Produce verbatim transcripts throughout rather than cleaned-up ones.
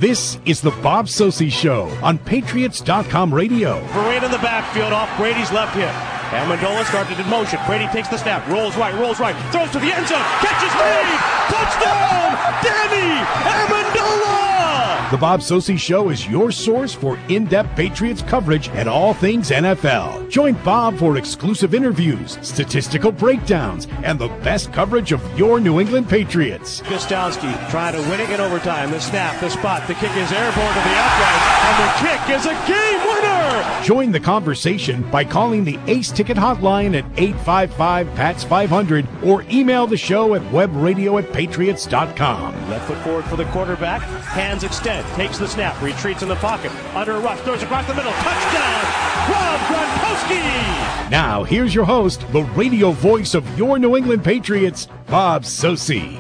This is the Bob Socci Show on Patriots dot com radio. Parade in the backfield off Brady's left hip. Amendola started in motion. Brady takes the snap, rolls right, rolls right, throws to the end zone, catches made! Touchdown! Danny Amendola! The Bob Socci Show is your source for in-depth Patriots coverage and all things N F L. Join Bob for exclusive interviews, statistical breakdowns, and the best coverage of your New England Patriots. Gostkowski trying to win it in overtime. The snap, the spot, the kick is airborne to the upright, and the kick is a game winner! Join the conversation by calling the Ace Ticket Hotline at eight five five, P A T S five hundred or email the show at webradio at patriots dot com. Left foot forward for the quarterback. Hands extend. Takes the snap. Retreats in the pocket. Under a rush. Throws across the middle. Touchdown! Rob Gronkowski! Now, here's your host, the radio voice of your New England Patriots, Bob Socci.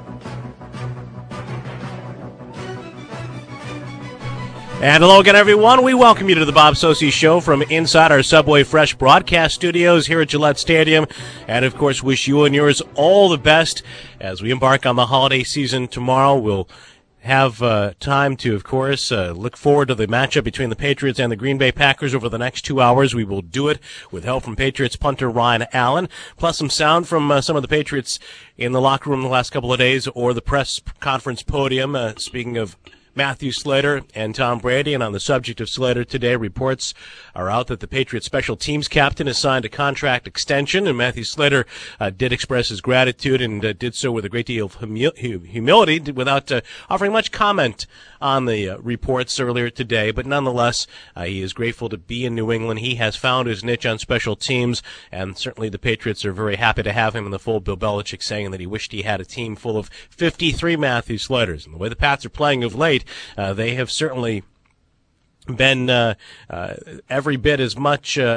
And hello again, everyone. We welcome you to the Bob Socci Show from inside our Subway Fresh broadcast studios here at Gillette Stadium. And, of course, wish you and yours all the best as we embark on the holiday season tomorrow. We'll have uh, time to, of course, uh, look forward to the matchup between the Patriots and the Green Bay Packers over the next two hours. We will do it with help from Patriots punter Ryan Allen, plus some sound from uh, some of the Patriots in the locker room the last couple of days or the press conference podium. Uh, speaking of Matthew Slater and Tom Brady, and on the subject of Slater today, reports are out that the Patriots special teams captain has signed a contract extension, and Matthew Slater uh, did express his gratitude and uh, did so with a great deal of humi- humility without uh, offering much comment on the uh, reports earlier today, but nonetheless, uh, he is grateful to be in New England. He has found his niche on special teams, and certainly the Patriots are very happy to have him in the fold. Bill Belichick saying that he wished he had a team full of fifty-three Matthew Slaters. And the way the Pats are playing of late, Uh, they have certainly been uh, uh, every bit as much uh,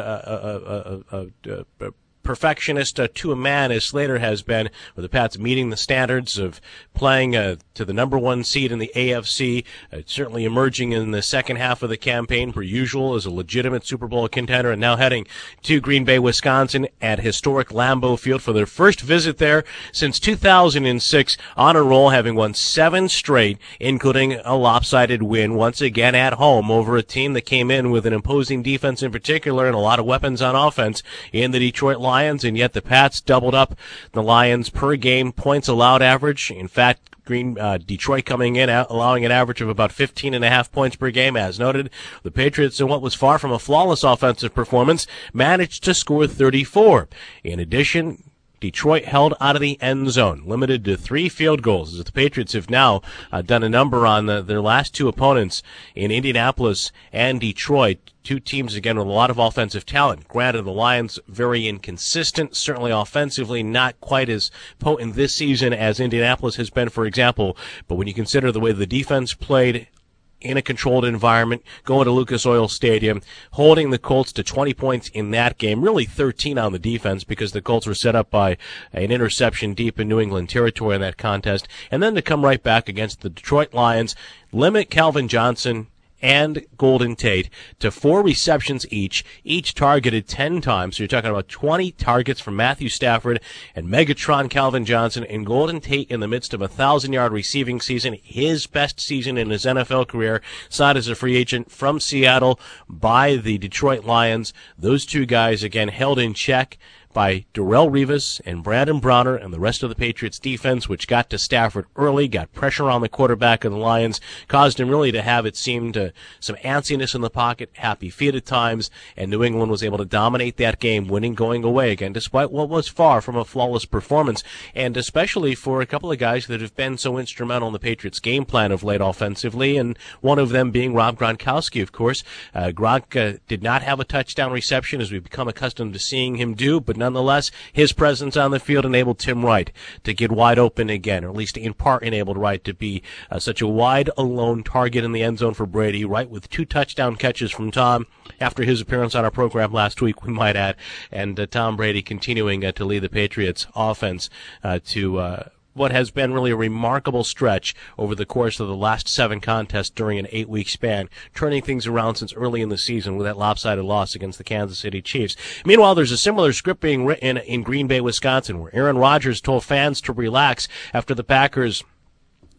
a, a, a, a perfectionist uh, to a man as Slater has been, with the Pats meeting the standards of playing uh, to the number one seed in the A F C, uh, certainly emerging in the second half of the campaign, per usual, as a legitimate Super Bowl contender, and now heading to Green Bay, Wisconsin at historic Lambeau Field for their first visit there since two thousand six, on a roll, having won seven straight, including a lopsided win once again at home over a team that came in with an imposing defense in particular and a lot of weapons on offense in the Detroit Lions. Lions, and yet the Pats doubled up the Lions per game points allowed average. In fact, Green uh, Detroit coming in, allowing an average of about fifteen and a half points per game. As noted, the Patriots, in what was far from a flawless offensive performance, managed to score thirty-four. In addition, Detroit held out of the end zone, limited to three field goals, as the Patriots have now uh, done a number on the, their last two opponents in Indianapolis and Detroit. Two teams, again, with a lot of offensive talent. Granted, the Lions very inconsistent, certainly offensively not quite as potent this season as Indianapolis has been, for example. But when you consider the way the defense played in a controlled environment, going to Lucas Oil Stadium, holding the Colts to twenty points in that game, really thirteen on the defense because the Colts were set up by an interception deep in New England territory in that contest, and then to come right back against the Detroit Lions, limit Calvin Johnson and Golden Tate to four receptions each, each targeted ten times. So you're talking about twenty targets from Matthew Stafford and Megatron Calvin Johnson, and Golden Tate in the midst of a thousand-yard receiving season, his best season in his N F L career, signed as a free agent from Seattle by the Detroit Lions. Those two guys, again, held in check by Darrelle Revis and Brandon Browner and the rest of the Patriots defense, which got to Stafford early, got pressure on the quarterback of the Lions, caused him really to have, it seemed, uh, some antsiness in the pocket, happy feet at times, and New England was able to dominate that game, winning going away again, despite what was far from a flawless performance, and especially for a couple of guys that have been so instrumental in the Patriots game plan of late offensively, and one of them being Rob Gronkowski, of course. Uh, Gronk uh, did not have a touchdown reception, as we've become accustomed to seeing him do, but nonetheless, his presence on the field enabled Tim Wright to get wide open again, or at least in part enabled Wright to be uh, such a wide alone target in the end zone for Brady. Wright with two touchdown catches from Tom after his appearance on our program last week, we might add, and uh, Tom Brady continuing uh, to lead the Patriots offense uh, to uh, what has been really a remarkable stretch over the course of the last seven contests during an eight-week span, turning things around since early in the season with that lopsided loss against the Kansas City Chiefs. Meanwhile, there's a similar script being written in Green Bay, Wisconsin, where Aaron Rodgers told fans to relax after the Packers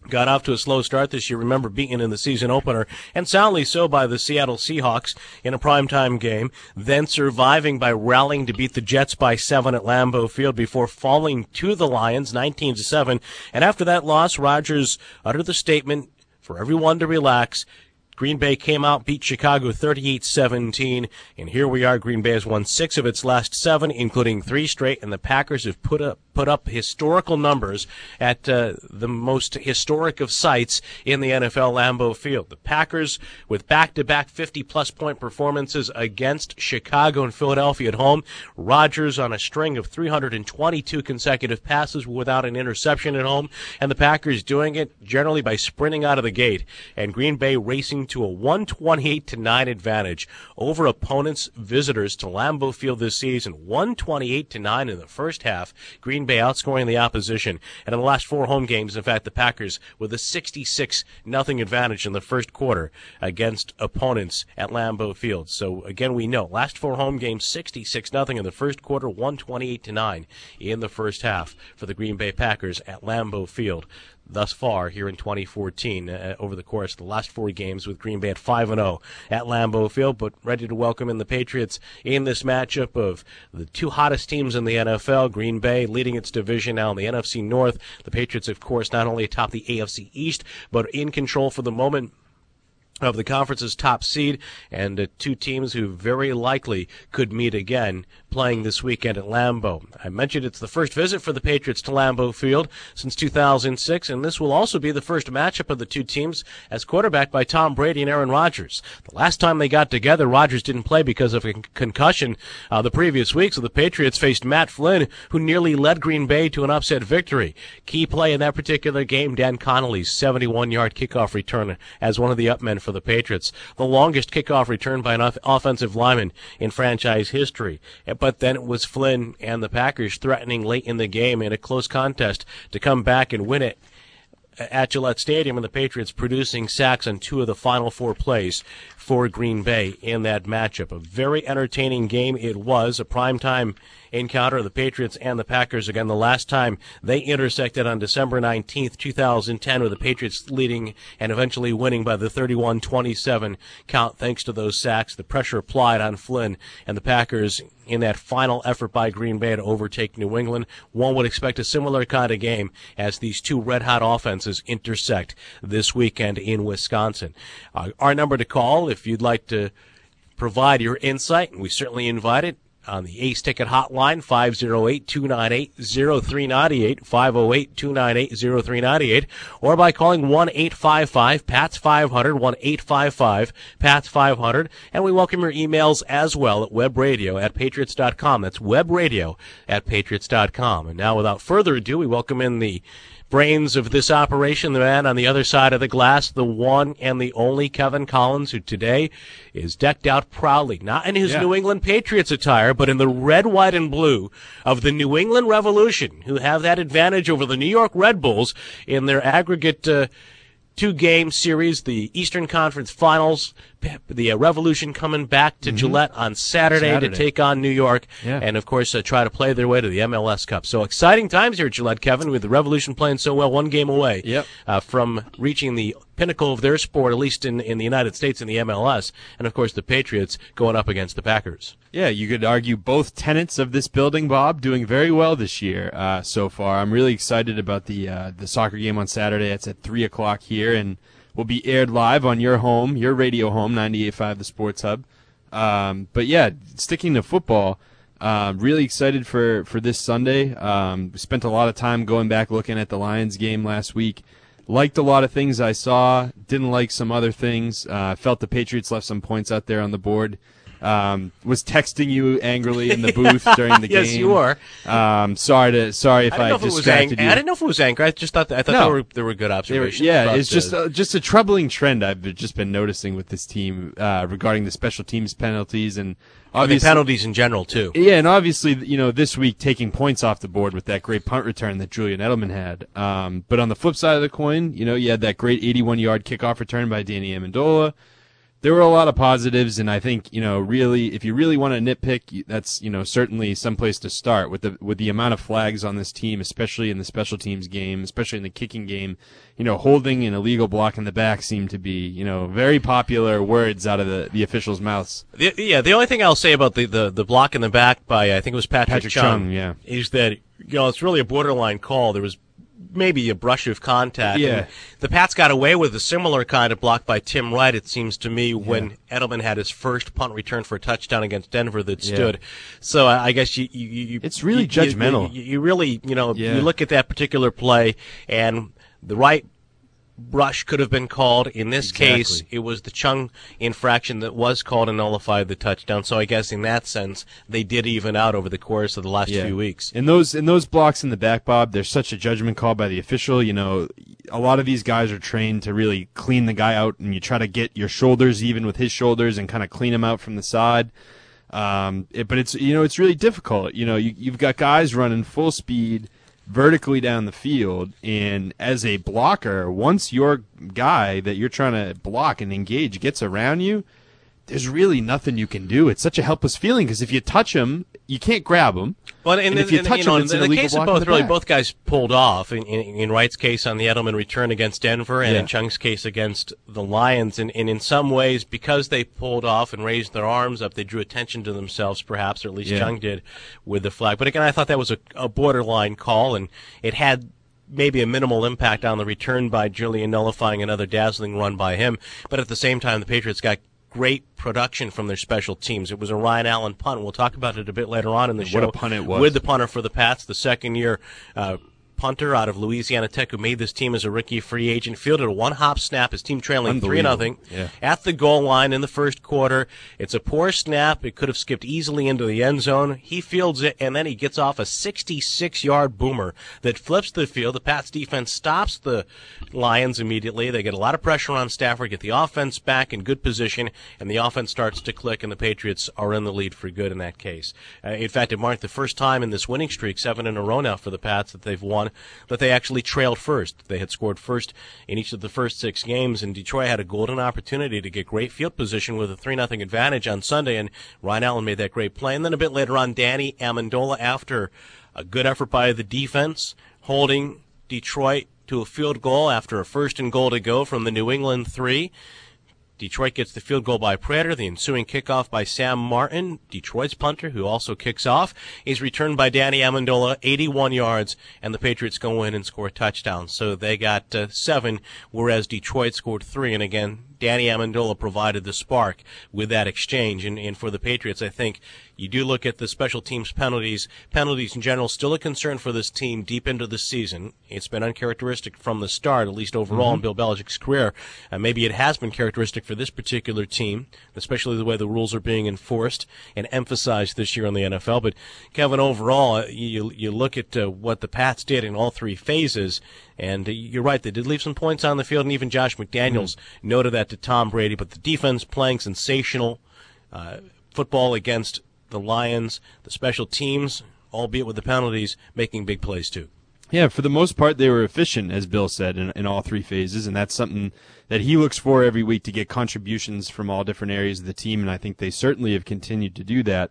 got off to a slow start this year. Remember, beaten in the season opener, and soundly so by the Seattle Seahawks in a primetime game, then surviving by rallying to beat the Jets by seven at Lambeau Field before falling to the Lions nineteen to seven. And after that loss, Rodgers uttered the statement for everyone to relax. Green Bay came out, beat Chicago thirty-eight seventeen, and here we are. Green Bay has won six of its last seven, including three straight, and the Packers have put up put up historical numbers at uh, the most historic of sites in the N F L, Lambeau Field. The Packers with back-to-back fifty-plus point performances against Chicago and Philadelphia at home. Rodgers on a string of three hundred twenty-two consecutive passes without an interception at home, and the Packers doing it generally by sprinting out of the gate, and Green Bay racing to a one twenty-eight to nine advantage over opponents' visitors to Lambeau Field this season. one twenty-eight to nine in the first half. Green Bay outscoring the opposition. And in the last four home games, in fact, the Packers with a sixty-six nothing advantage in the first quarter against opponents at Lambeau Field. So again, we know last four home games, sixty-six nothing in the first quarter, one twenty-eight to nine in the first half for the Green Bay Packers at Lambeau Field. Thus far here in twenty fourteen, uh, over the course of the last four games, with Green Bay at five and oh at Lambeau Field, but ready to welcome in the Patriots in this matchup of the two hottest teams in the N F L. Green Bay leading its division now in the N F C North. The Patriots, of course, not only atop the A F C East, but in control for the moment of the conference's top seed, and uh, two teams who very likely could meet again playing this weekend at Lambeau. I mentioned it's the first visit for the Patriots to Lambeau Field since two thousand six, and this will also be the first matchup of the two teams as quarterbacked by Tom Brady and Aaron Rodgers. The last time they got together, Rodgers didn't play because of a concussion uh, the previous week, so the Patriots faced Matt Flynn, who nearly led Green Bay to an upset victory. Key play in that particular game, Dan Connolly's seventy-one-yard kickoff return as one of the upmen for the Patriots, the longest kickoff return by an off- offensive lineman in franchise history. But then it was Flynn and the Packers threatening late in the game in a close contest to come back and win it at Gillette Stadium, and the Patriots producing sacks on two of the final four plays for Green Bay in that matchup. A very entertaining game it was, a primetime encounter of the Patriots and the Packers. Again, the last time they intersected on December nineteenth, two thousand ten, with the Patriots leading and eventually winning by the thirty-one twenty-seven count thanks to those sacks. The pressure applied on Flynn and the Packers in that final effort by Green Bay to overtake New England. One would expect a similar kind of game as these two red-hot offenses intersect this weekend in Wisconsin. Uh, our number to call, if you'd like to provide your insight, and we certainly invite it, on the Ace Ticket Hotline, five oh eight, two nine eight, oh three nine eight, five oh eight, two nine eight, oh three nine eight, or by calling one eight five five, P A T S five hundred, one eight five five, P A T S five hundred, and we welcome your emails as well at webradio at patriots dot com. That's webradio at patriots dot com. And now, without further ado, we welcome in the brains of this operation, the man on the other side of the glass, the one and the only Kevin Collins, who today is decked out proudly, not in his yeah. New England Patriots attire, but in the red, white, and blue of the New England Revolution, who have that advantage over the New York Red Bulls in their aggregate uh, two-game series, the Eastern Conference Finals. The uh, Revolution coming back to mm-hmm. Gillette on Saturday, Saturday to take on New York, yeah. and of course uh, try to play their way to the M L S Cup. So exciting times here at Gillette, Kevin, with the Revolution playing so well, one game away yep. uh, from reaching the pinnacle of their sport, at least in, in the United States in the M L S, and of course the Patriots going up against the Packers. Yeah, you could argue both tenants of this building, Bob, doing very well this year uh, so far. I'm really excited about the uh, the soccer game on Saturday. It's at three o'clock here, and will be aired live on your home, your radio home, ninety-eight point five The Sports Hub. Um, but yeah, sticking to football, uh, really excited for, for this Sunday. Um, we spent a lot of time going back looking at the Lions game last week. Liked a lot of things I saw, didn't like some other things. Uh, felt the Patriots left some points out there on the board. Um, was texting you angrily in the booth during the yes, game. Yes, you were. Um, sorry to sorry if I, I if distracted you. I didn't know if it was anger. I just thought that, I thought no. there were there were good observations. Were, yeah, about, it's just uh, just a troubling trend I've just been noticing with this team uh, regarding the special teams penalties and obviously penalties in general too. Yeah, and obviously you know this week taking points off the board with that great punt return that Julian Edelman had. Um, but on the flip side of the coin, you know you had that great eighty-one-yard kickoff return by Danny Amendola. there were a lot of positives, and I think, you know, really, if you really want to nitpick, that's, you know, certainly some place to start with the with the amount of flags on this team, especially in the special teams game, especially in the kicking game. You know, holding and illegal block in the back seem to be, you know, very popular words out of the, the officials' mouths. The, yeah, the only thing I'll say about the, the, the block in the back by, I think it was Patrick, Patrick Chung, Chung, yeah. is that, you know, it's really a borderline call. There was maybe a brush of contact. Yeah. And the Pats got away with a similar kind of block by Tim Wright, it seems to me, when yeah. Edelman had his first punt return for a touchdown against Denver that yeah. stood. So I guess you, you, you it's really you, judgmental. You, you really, you know, yeah. you look at that particular play, and the right brush could have been called. In this exactly. case, it was the Chung infraction that was called and nullified the touchdown. So I guess in that sense, they did even out over the course of the last yeah. few weeks. And those and those blocks in the back, Bob, there's such a judgment call by the official. You know, a lot of these guys are trained to really clean the guy out, and you try to get your shoulders even with his shoulders and kind of clean him out from the side. Um, it, but it's you know it's really difficult. You know, you, you've got guys running full speed vertically down the field, and as a blocker, once your guy that you're trying to block and engage gets around you, there's really nothing you can do. It's such a helpless feeling because if you touch him, you can't grab him. Well, and, and if you and, touch you know, him, it's in an the illegal case of block in both, the really, back. both guys pulled off. In, in, in Wright's case on the Edelman return against Denver, and yeah. in Chung's case against the Lions, and, and in some ways, because they pulled off and raised their arms up, they drew attention to themselves, perhaps, or at least yeah. Chung did with the flag. But again, I thought that was a, a borderline call, and it had maybe a minimal impact on the return by Julian, nullifying another dazzling run by him. But at the same time, the Patriots got great production from their special teams. It was a Ryan Allen punt. We'll talk about it a bit later on in the What show. a punt it was. With the punter for the Pats, the second-year uh, punter out of Louisiana Tech, who made this team as a rookie free agent, fielded a one-hop snap, his team trailing three nothing yeah. at the goal line in the first quarter. It's a poor snap. It could have skipped easily into the end zone. He fields it, and then he gets off a sixty-six-yard boomer that flips the field. The Pats defense stops the Lions immediately. They get a lot of pressure on Stafford, get the offense back in good position, and the offense starts to click, and the Patriots are in the lead for good in that case. Uh, in fact, it marked the first time in this winning streak, seven in a row now for the Pats, that they've won, that they actually trailed first. They had scored first in each of the first six games, and Detroit had a golden opportunity to get great field position with a three nothing advantage on Sunday, and Ryan Allen made that great play. And then a bit later on, Danny Amendola, after a good effort by the defense, holding Detroit to a field goal after a first and goal to go from the New England three. Detroit gets the field goal by Prater. The ensuing kickoff by Sam Martin, Detroit's punter, who also kicks off, is returned by Danny Amendola, eighty-one yards, and the Patriots go in and score a touchdown. So they got uh, seven, whereas Detroit scored three. And again, Danny Amendola provided the spark with that exchange. And, and for the Patriots, I think you do look at the special teams penalties. Penalties in general still a concern for this team deep into the season. It's been uncharacteristic from the start, at least overall mm-hmm. in Bill Belichick's career. Uh, maybe it has been characteristic for this particular team, especially the way the rules are being enforced and emphasized this year in the N F L. But, Kevin, overall, you, you look at uh, what the Pats did in all three phases, and uh, you're right, they did leave some points on the field, and even Josh McDaniels mm-hmm. noted that to Tom Brady. But the defense playing sensational uh, football against the Lions, the special teams, albeit with the penalties, making big plays too. Yeah, for the most part, they were efficient, as Bill said, in, in all three phases, and that's something that he looks for every week, to get contributions from all different areas of the team, and I think they certainly have continued to do that.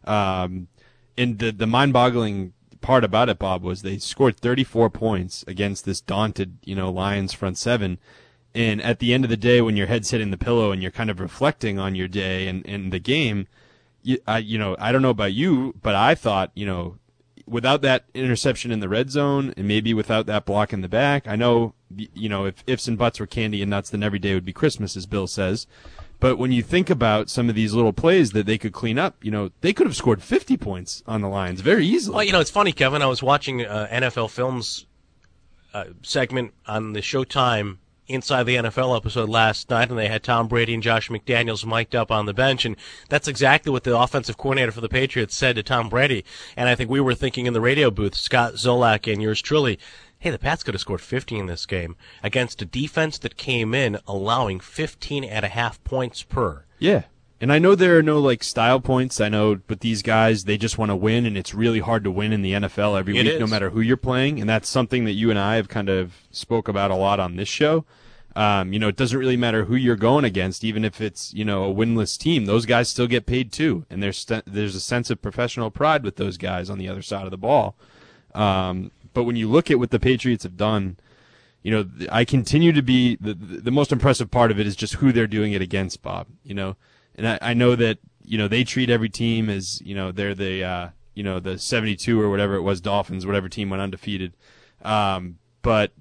Um, and the, the mind-boggling part about it, Bob, was they scored thirty-four points against this daunted, you know, Lions front seven. And at the end of the day, when your head's hitting the pillow and you're kind of reflecting on your day and, and the game, you, I, you know, I don't know about you, but I thought, you know, without that interception in the red zone and maybe without that block in the back, I know, you know, if ifs and buts were candy and nuts, then every day would be Christmas, as Bill says. But when you think about some of these little plays that they could clean up, you know, they could have scored fifty points on the Lions very easily. Well, you know, it's funny, Kevin. I was watching uh, N F L Films uh, segment on the Showtime Inside the N F L episode last night, and they had Tom Brady and Josh McDaniels mic'd up on the bench, and that's exactly what the offensive coordinator for the Patriots said to Tom Brady. And I think we were thinking in the radio booth, Scott Zolak and yours truly, hey, the Pats could have scored fifty in this game against a defense that came in allowing fifteen and a half points per. Yeah. And I know there are no, like, style points. I know, but these guys, they just want to win, and it's really hard to win in the N F L every It week, is. no matter who you're playing. And that's something that you and I have kind of spoke about a lot on this show. Um, you know, it doesn't really matter who you're going against, even if it's, you know, a winless team. Those guys still get paid too, and there's st- there's a sense of professional pride with those guys on the other side of the ball. Um, but when you look at what the Patriots have done, you know, I continue to be the the most impressive part of it is just who they're doing it against, Bob. You know, and I, I know that, you know, they treat every team as, you know, they're the uh, you know, the seventy-two or whatever it was, Dolphins, whatever team went undefeated. Um, but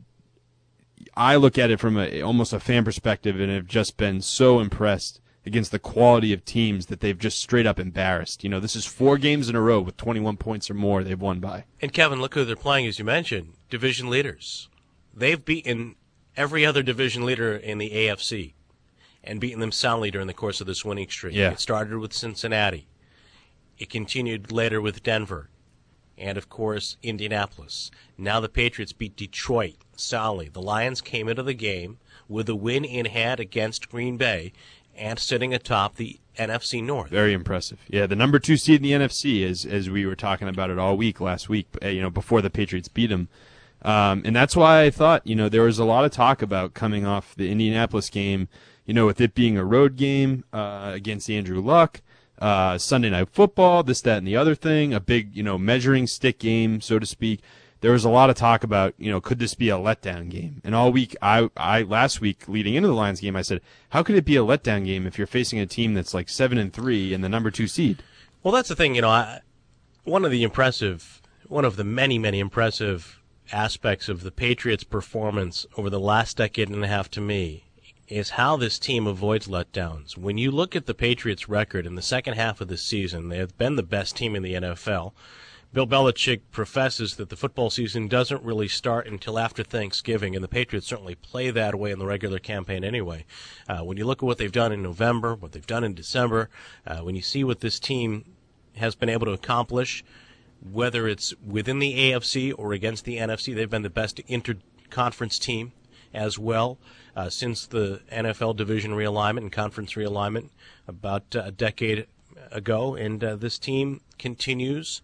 I look at it from a, almost a fan perspective and have just been so impressed against the quality of teams that they've just straight up embarrassed. You know, this is four games in a row with twenty-one points or more they've won by. And Kevin, look who they're playing, as you mentioned, division leaders. They've beaten every other division leader in the A F C and beaten them soundly during the course of this winning streak. Yeah. It started with Cincinnati. It continued later with Denver. And, of course, Indianapolis. Now the Patriots beat Detroit soundly. The Lions came into the game with a win in hand against Green Bay and sitting atop the N F C North. Very impressive. Yeah, the number two seed in the N F C, is, as we were talking about it all week last week, you know, before the Patriots beat them. Um, and that's why I thought, you know, there was a lot of talk about coming off the Indianapolis game, you know, with it being a road game uh, against Andrew Luck. Uh, Sunday Night Football, this, that, and the other thing, a big, you know, measuring stick game, so to speak. There was a lot of talk about, you know, could this be a letdown game? And all week, I, I last week leading into the Lions game, I said, how could it be a letdown game if you're facing a team that's like seven and three and the number two seed? Well, that's the thing, you know, I, one of the impressive, one of the many, many impressive aspects of the Patriots' performance over the last decade and a half to me is how this team avoids letdowns. When you look at the Patriots' record in the second half of the season, they have been the best team in the N F L. Bill Belichick professes that the football season doesn't really start until after Thanksgiving, and the Patriots certainly play that way in the regular campaign anyway. Uh, when you look at what they've done in November, what they've done in December, uh, when you see what this team has been able to accomplish, whether it's within the A F C or against the N F C, they've been the best inter-conference team as well. Uh, since the N F L division realignment and conference realignment about uh, a decade ago, and uh, this team continues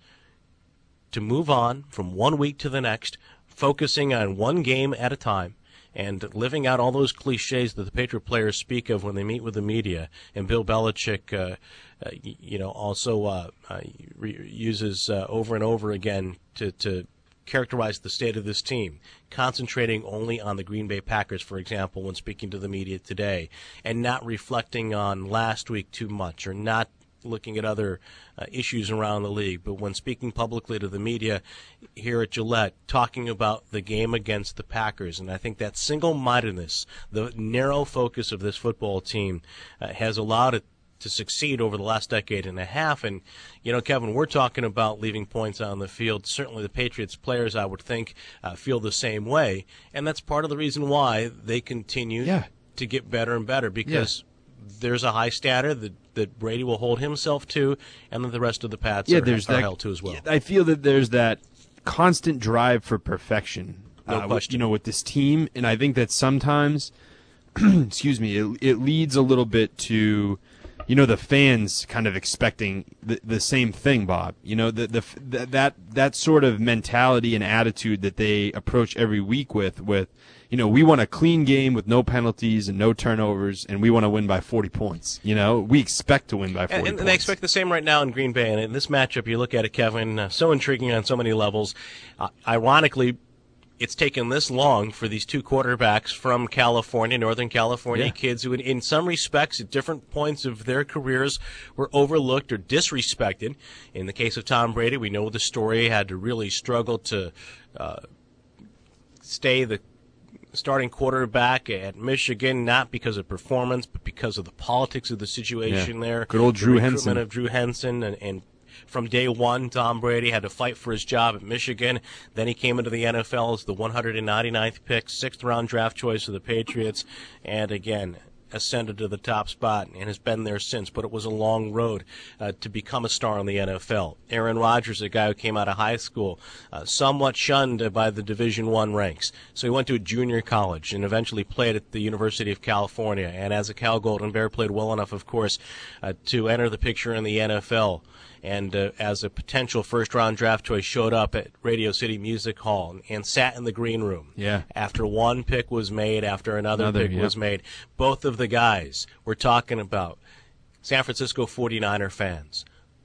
to move on from one week to the next, focusing on one game at a time and living out all those cliches that the Patriot players speak of when they meet with the media. And Bill Belichick, uh, uh, you know, also uh, uh, re- uses uh, over and over again to, to characterize the state of this team, concentrating only on the Green Bay Packers, for example, when speaking to the media today, and not reflecting on last week too much, or not looking at other uh, issues around the league. But when speaking publicly to the media here at Gillette, talking about the game against the Packers, and I think that single-mindedness, the narrow focus of this football team uh, has allowed it to succeed over the last decade and a half. And, you know, Kevin, we're talking about leaving points on the field. Certainly the Patriots players, I would think, uh, feel the same way. And that's part of the reason why they continue yeah. to get better and better, because yeah. there's a high standard that, that Brady will hold himself to, and that the rest of the Pats yeah, are, there's are that, held to as well. I feel that there's that constant drive for perfection, no uh, question. With, you know, with this team. And I think that sometimes, excuse me, it, it leads a little bit to, you know, the fans kind of expecting the, the same thing, Bob. You know, the, the, the that that sort of mentality and attitude that they approach every week with, with, you know, we want a clean game with no penalties and no turnovers, and we want to win by forty points. You know, we expect to win by forty and, and points. they expect the same right now in Green Bay. And in this matchup, you look at it, Kevin, uh, so intriguing on so many levels. Uh, ironically, it's taken this long for these two quarterbacks from California, Northern California, yeah. kids who, in some respects, at different points of their careers, were overlooked or disrespected. In the case of Tom Brady, we know the story, had to really struggle to uh, stay the starting quarterback at Michigan, not because of performance, but because of the politics of the situation yeah. there. Good old Drew the Henson. of Drew Henson, and, and from day one, Tom Brady had to fight for his job at Michigan. Then he came into the N F L as the one hundred ninety-ninth pick, sixth-round draft choice of the Patriots, and again ascended to the top spot and has been there since. But it was a long road uh, to become a star in the N F L. Aaron Rodgers, a guy who came out of high school, uh, somewhat shunned by the Division One ranks. So he went to a junior college and eventually played at the University of California. And as a Cal Golden Bear, played well enough, of course, uh, to enter the picture in the N F L. and uh, as a potential first-round draft choice, showed up at Radio City Music Hall and, and sat in the green room. Yeah. After one pick was made, after another, Another, pick yep. was made, both of the guys were talking about San Francisco forty-niner fans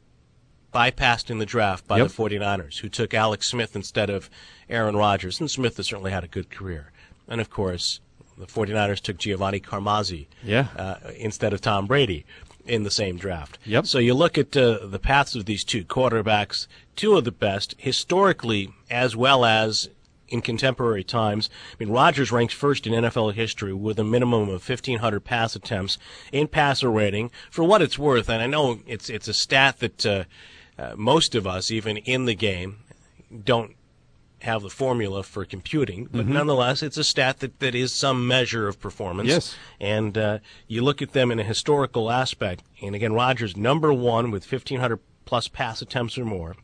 bypassed in the draft by Yep. the forty-niners, who took Alex Smith instead of Aaron Rodgers. And Smith has certainly had a good career. And, of course, the forty-niners took Giovanni Carmazzi Yeah. uh, instead of Tom Brady in the same draft. Yep. So you look at uh, the paths of these two quarterbacks, two of the best, historically as well as in contemporary times. I mean, Rodgers ranks first in N F L history with a minimum of fifteen hundred pass attempts in passer rating. For what it's worth, and I know it's it's a stat that uh, uh, most of us, even in the game, don't have the formula for computing, but Mm-hmm. nonetheless, it's a stat that, that is some measure of performance. Yes. And uh, you look at them in a historical aspect, and again, Rodgers number one with fifteen hundred plus pass attempts or more,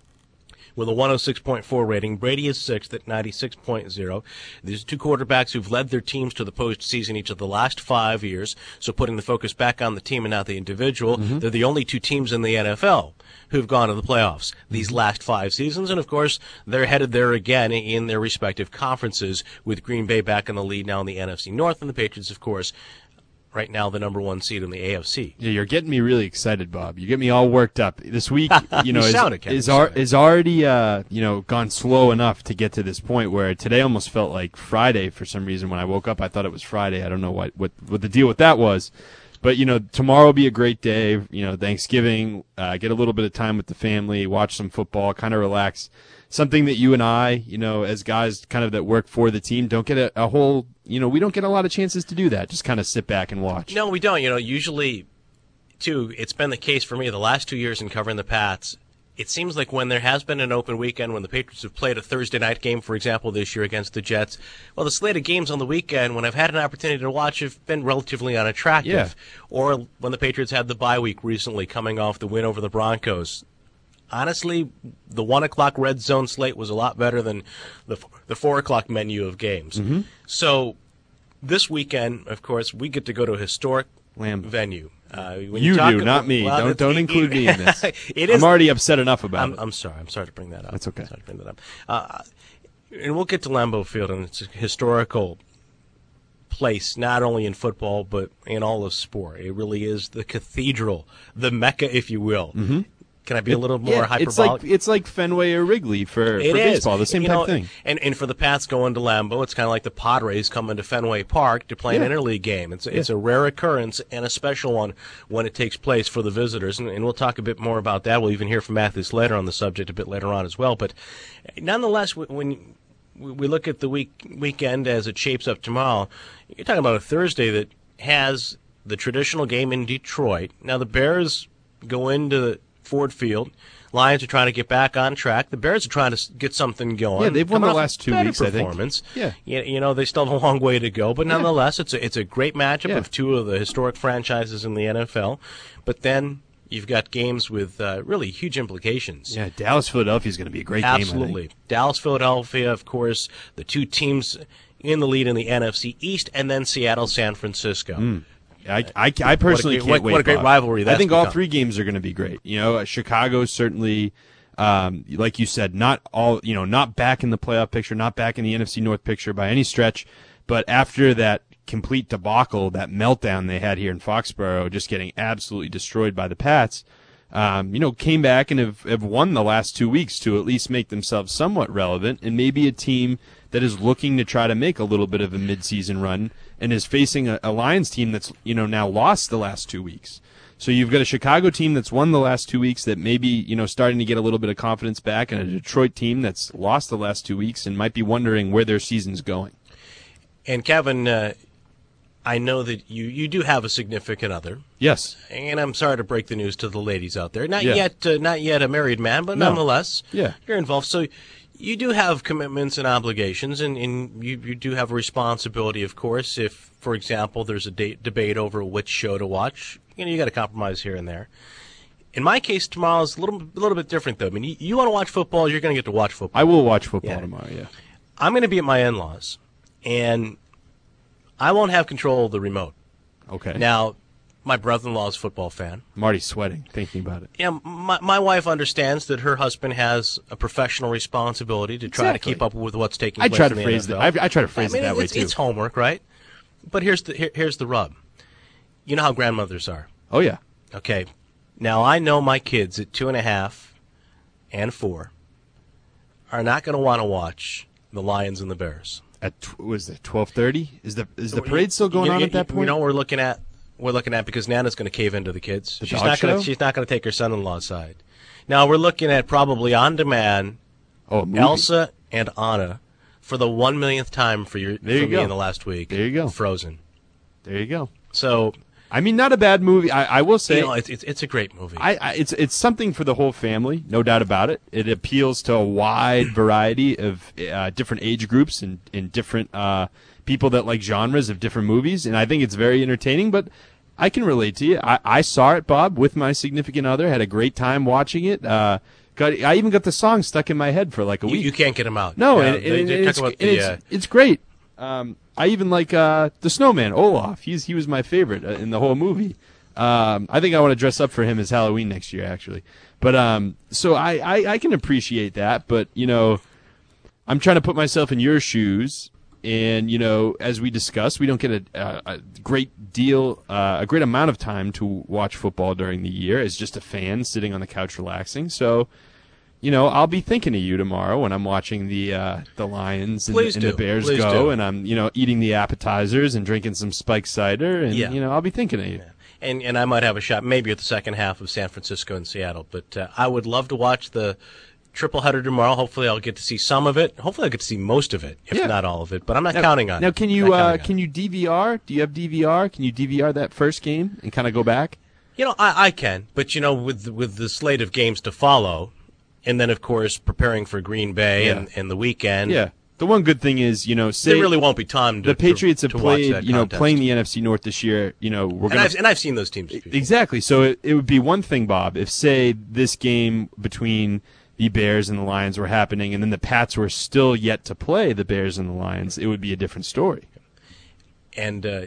with a one oh six point four rating. Brady is sixth at ninety-six point oh. These are two quarterbacks who've led their teams to the postseason each of the last five years. So putting the focus back on the team and not the individual, Mm-hmm. they're the only two teams in the N F L who've gone to the playoffs these last five seasons. And, of course, they're headed there again in their respective conferences, with Green Bay back in the lead now in the N F C North, and the Patriots, of course, right now the number one seed in the A F C. Yeah, you're getting me really excited, Bob. You get me all worked up. This week, you know, You is, sounded kind of is, ar- excited. is already, uh, you know, gone slow enough to get to this point where today almost felt like Friday for some reason. When I woke up, I thought it was Friday. I don't know what, what, what the deal with that was. But, you know, tomorrow will be a great day. You know, Thanksgiving, uh, get a little bit of time with the family, watch some football, kind of relax. Something that you and I, you know, as guys kind of that work for the team, don't get a, a whole, you know, we don't get a lot of chances to do that. Just kind of sit back and watch. No, we don't. You know, usually, too, it's been the case for me the last two years in covering the Pats. It seems like when there has been an open weekend, when the Patriots have played a Thursday night game, for example, this year against the Jets, well, the slate of games on the weekend, when I've had an opportunity to watch, have been relatively unattractive. Yeah. Or when the Patriots had the bye week recently, coming off the win over the Broncos. Honestly, the one o'clock red zone slate was a lot better than the the four o'clock menu of games. Mm-hmm. So this weekend, of course, we get to go to a historic Lamb. venue. Uh, when You talk do, not about- me. well, don't it's- don't it- include me in this. it is. I'm already upset enough about I'm, it. I'm sorry. I'm sorry to bring that up. That's okay. I'm sorry to bring that up. Uh, and we'll get to Lambeau Field, and it's a historical place, not only in football but in all of sport. It really is the cathedral, the Mecca, if you will. Mm-hmm. Can I be a little more Yeah, hyperbolic? It's like it's like Fenway or Wrigley for, It for is. baseball, the same You type know, of thing. And and for the Pats going to Lambeau, it's kind of like the Padres coming to Fenway Park to play Yeah. an interleague game. It's it's a rare occurrence and a special one when it takes place for the visitors. And, and we'll talk a bit more about that. We'll even hear from Matthew Slater on the subject a bit later on as well. But nonetheless, when we look at the week weekend as it shapes up tomorrow, you're talking about a Thursday that has the traditional game in Detroit. Now the Bears go into Ford Field. Lions are trying to get back on track. The Bears are trying to s- get something going. Yeah, they've won Coming the off last a two better weeks, I think. performance. Yeah. You, you know, they still have a long way to go, but nonetheless, it's a, it's a great matchup Yeah. of two of the historic franchises in the N F L. But then you've got games with uh, really huge implications. Yeah, Dallas Philadelphia is going to be a great game. I think. Absolutely. Dallas, Philadelphia, of course, the two teams in the lead in the N F C East, and then Seattle, San Francisco. I, I, I personally great- can't what- wait. what a great Bob. rivalry I that's think all become. three games are going to be great. You know, uh, Chicago certainly, um, like you said, not all. You know, not back in the playoff picture, not back in the N F C North picture by any stretch. But after that complete debacle, that meltdown they had here in Foxborough, just getting absolutely destroyed by the Pats. Um, you know, came back and have, have won the last two weeks to at least make themselves somewhat relevant, and maybe a team that is looking to try to make a little bit of a midseason run and is facing a, a Lions team that's, you know, now lost the last two weeks. So you've got a Chicago team that's won the last two weeks that maybe, you know, starting to get a little bit of confidence back, and a Detroit team that's lost the last two weeks and might be wondering where their season's going. And Kevin, uh, I know that you, you do have a significant other. Yes. And I'm sorry to break the news to the ladies out there. Not Yeah. yet, uh, not yet a married man, but No. nonetheless, Yeah. you're involved. So you do have commitments and obligations, and, and you, you do have a responsibility, of course. If, for example, there's a date, debate over which show to watch, you know, you got to compromise here and there. In my case, tomorrow is a little, a little bit different, though. I mean, you, you want to watch football, you're going to get to watch football. I will watch football Yeah. tomorrow, yeah. I'm going to be at my in-laws, and I won't have control of the remote. Okay. Now, My brother-in-law is a football fan. I'm already sweating thinking about it. Yeah, my, my wife understands that her husband has a professional responsibility to try Exactly. to keep up with what's taking I place try in to the phrase N it. F L. I, I try to phrase I mean, it that way it's, too. It's homework, right? But here's the here, here's the rub. You know how grandmothers are. Oh yeah. Okay. Now I know my kids at two and a half and four are not going to want to watch the Lions and the Bears. At tw- was it twelve thirty? Is the is the parade still going You- on you- at that point? You know what we're looking at? We're looking at because Nana's going to cave into the kids. The she's dog not going show? to. She's not going to take her son-in-law's side. Now we're looking at probably on demand. oh, a movie. Elsa and Anna for the one millionth time for your There for you me go. in the last week. There you go. Frozen. There you go. So I mean, not a bad movie. I, I will say, you know, it's, it's it's a great movie. I, I it's it's something for the whole family, no doubt about it. It appeals to a wide variety of uh, different age groups and, and different uh, people that like genres of different movies, and I think it's very entertaining. But I can relate to you. I, I saw it, Bob, with my significant other. Had a great time watching it. Uh, got I even got the song stuck in my head for like a you, week. you can't get them out. No, Yeah, and, they- and- they and talk it's, about and the, it's, uh, it's great. Um, I even like uh, the Snowman, Olaf. He's he was my favorite uh, in the whole movie. Um, I think I want to dress up for him as Halloween next year, actually. But um, so I, I, I can appreciate that. But you know, I'm trying to put myself in your shoes, and you know, as we discussed, we don't get a, a, a great deal, uh, a great amount of time to watch football during the year as just a fan sitting on the couch relaxing. So. You know, I'll be thinking of you tomorrow when I'm watching the uh, the Lions and, Please and do. the Bears Please go, do. and I'm you know eating the appetizers and drinking some spiked cider, and Yeah. you know I'll be thinking of you. and and I might have a shot maybe at the second half of San Francisco and Seattle. But uh, I would love to watch the triple header tomorrow. Hopefully, I'll get to see some of it. Hopefully, I'll get to see most of it, if Yeah. not all of it. But I'm not Now, counting on now it. can Not you uh, counting on can it. you D V R? Do you have D V R? Can you D V R that first game and kind of go back? You know, I, I can, but you know, with the, with the slate of games to follow, and then of course preparing for Green Bay Yeah. and, and the weekend. Yeah. The one good thing is, you know, say There really won't be time to the Patriots to, have to watch played, that you know, contest. playing the N F C North this year. You know, we're and gonna I've, and I've seen those teams. before. exactly. So it, it would be one thing, Bob, if say this game between the Bears and the Lions were happening, and then the Pats were still yet to play the Bears and the Lions, it would be a different story. And uh,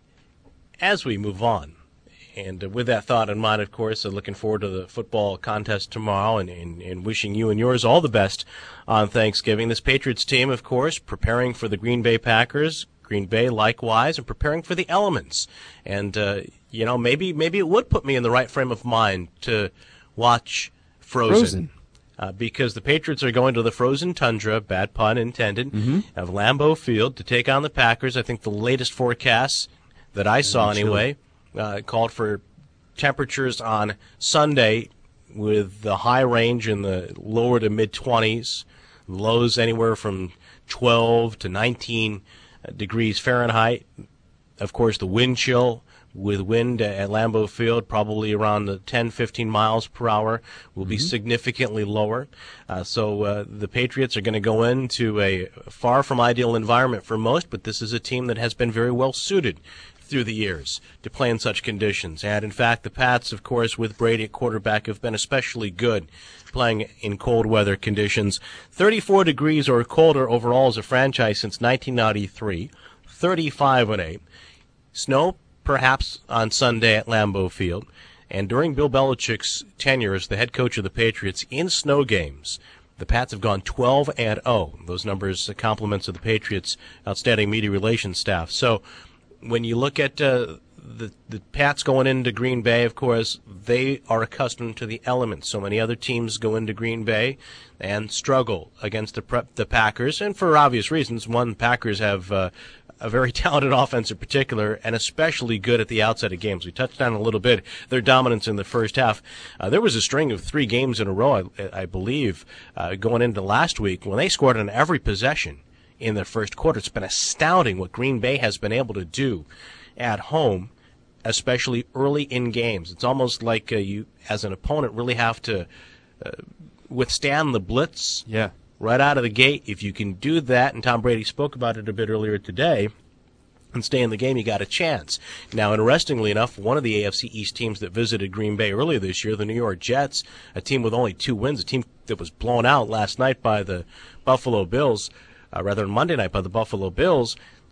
as we move on, and uh, with that thought in mind, of course, uh, looking forward to the football contest tomorrow and, and, and wishing you and yours all the best on Thanksgiving. This Patriots team, of course, preparing for the Green Bay Packers, Green Bay likewise, and preparing for the elements. And, uh, you know, maybe maybe it would put me in the right frame of mind to watch Frozen. Frozen. Uh, because the Patriots are going to the frozen tundra, bad pun intended, Mm-hmm. of Lambeau Field to take on the Packers. I think the latest forecasts that I saw chilly. anyway uh, called for temperatures on Sunday with the high range in the lower to mid-twenties, lows anywhere from twelve to nineteen degrees Fahrenheit. Of course, the wind chill with wind at Lambeau Field probably around the ten, fifteen miles per hour will be significantly lower. Uh, so uh, the Patriots are going to go into a far from ideal environment for most, but this is a team that has been very well suited through the years to play in such conditions. And in fact, the Pats, of course, with Brady at quarterback, have been especially good playing in cold weather conditions. thirty-four degrees or colder overall as a franchise since nineteen ninety-three, thirty-five and eight. Snow perhaps on Sunday at Lambeau Field. And during Bill Belichick's tenure as the head coach of the Patriots in snow games, the Pats have gone twelve and oh. Those numbers are compliments of the Patriots' outstanding media relations staff. So when you look at uh, the the Pats going into Green Bay, of course, they are accustomed to the elements. So many other teams go into Green Bay and struggle against the prep, the Packers, and for obvious reasons. One, Packers have uh, a very talented offense in particular, and especially good at the outside of games. We touched on a little bit their dominance in the first half. Uh, there was a string of three games in a row, I, I believe, uh, going into last week when they scored on every possession in the first quarter. It's been astounding what Green Bay has been able to do at home, especially early in games. It's almost like uh, you, as an opponent, really have to uh, withstand the blitz Yeah. right out of the gate. If you can do that, and Tom Brady spoke about it a bit earlier today, and stay in the game, you got a chance. Now, interestingly enough, one of the A F C East teams that visited Green Bay earlier this year, the New York Jets, a team with only two wins, a team that was blown out last night by the Buffalo Bills, uh, rather than Monday night by the Buffalo Bills,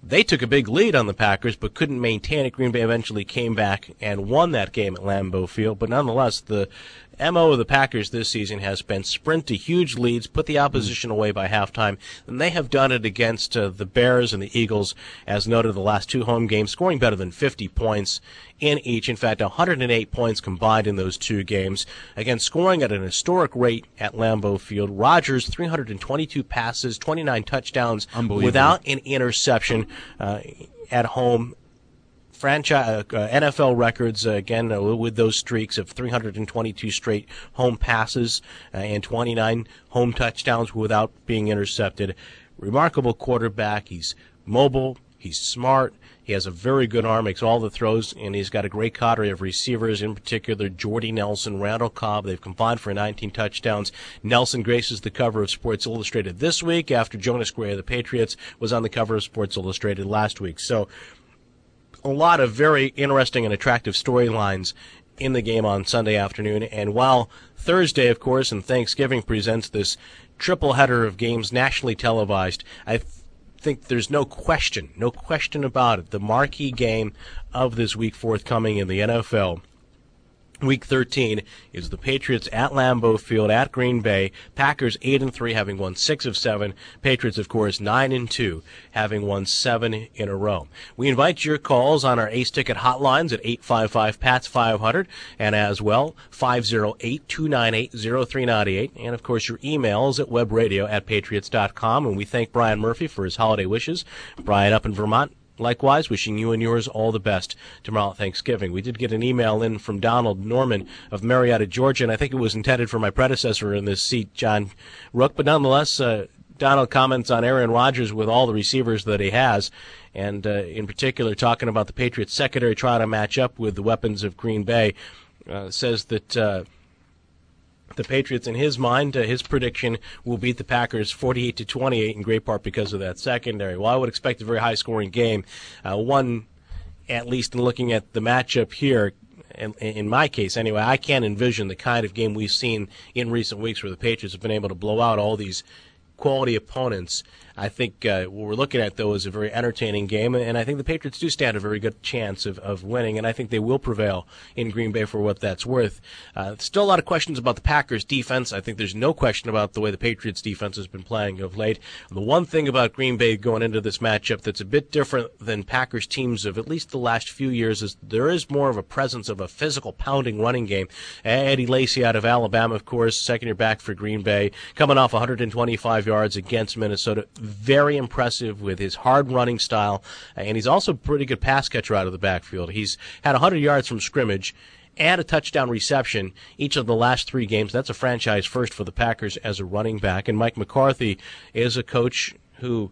They took a big lead on the Packers, but couldn't maintain it. Green Bay eventually came back and won that game at Lambeau Field. But nonetheless, the M O of the Packers this season has been sprint to huge leads, put the opposition away by halftime, and they have done it against uh, the Bears and the Eagles, as noted, the last two home games, scoring better than fifty points in each. In fact, one hundred eight points combined in those two games. Again, scoring at an historic rate at Lambeau Field. Rodgers, three hundred twenty-two passes, twenty-nine touchdowns without an interception uh, at home. Franchise uh, N F L records, uh, again, uh, with those streaks of three hundred twenty-two straight home passes uh, and twenty-nine home touchdowns without being intercepted. Remarkable quarterback. He's mobile. He's smart. He has a very good arm, makes all the throws, and he's got a great cadre of receivers, in particular Jordy Nelson, Randall Cobb. They've combined for nineteen touchdowns. Nelson graces the cover of Sports Illustrated this week after Jonas Gray of the Patriots was on the cover of Sports Illustrated last week. So a lot of very interesting and attractive storylines in the game on Sunday afternoon. And while Thursday, of course, and Thanksgiving presents this triple header of games nationally televised, I th- think there's no question, no question about it. The marquee game of this week forthcoming in the N F L, Week thirteen, is the Patriots at Lambeau Field at Green Bay. Packers eight and three, having won six of seven. Patriots, of course, nine and two, having won seven in a row. We invite your calls on our Ace Ticket hotlines at eight five five, P A T S five hundred, and as well five oh eight, two nine eight, oh three nine eight, and of course your emails at webradio at patriots dot com. And we thank Brian Murphy for his holiday wishes. Brian up in Vermont, likewise, wishing you and yours all the best tomorrow at Thanksgiving. We did get an email in from Donald Norman of Marietta, Georgia, and I think it was intended for my predecessor in this seat, John Rook. But nonetheless, uh, Donald comments on Aaron Rodgers with all the receivers that he has, and uh, in particular talking about the Patriots secondary trying to match up with the weapons of Green Bay. Uh, says that uh, the Patriots, in his mind, uh, his prediction will beat the Packers forty-eight to twenty-eight, in great part because of that secondary. Well, I would expect a very high-scoring game. Uh, one, at least in looking at the matchup here, in, in my case anyway, I can't envision the kind of game we've seen in recent weeks where the Patriots have been able to blow out all these quality opponents. I think uh, what we're looking at, though, is a very entertaining game, and I think the Patriots do stand a very good chance of, of winning, and I think they will prevail in Green Bay for what that's worth. Uh, still a lot of questions about the Packers' defense. I think there's no question about the way the Patriots' defense has been playing of late. The one thing about Green Bay going into this matchup that's a bit different than Packers' teams of at least the last few years is there is more of a presence of a physical, pounding running game. Eddie Lacy out of Alabama, of course, second-year back for Green Bay, coming off one hundred twenty-five yards against Minnesota. Very impressive with his hard-running style, and he's also a pretty good pass catcher out of the backfield. He's had one hundred yards from scrimmage and a touchdown reception each of the last three games. That's a franchise first for the Packers as a running back. And Mike McCarthy is a coach who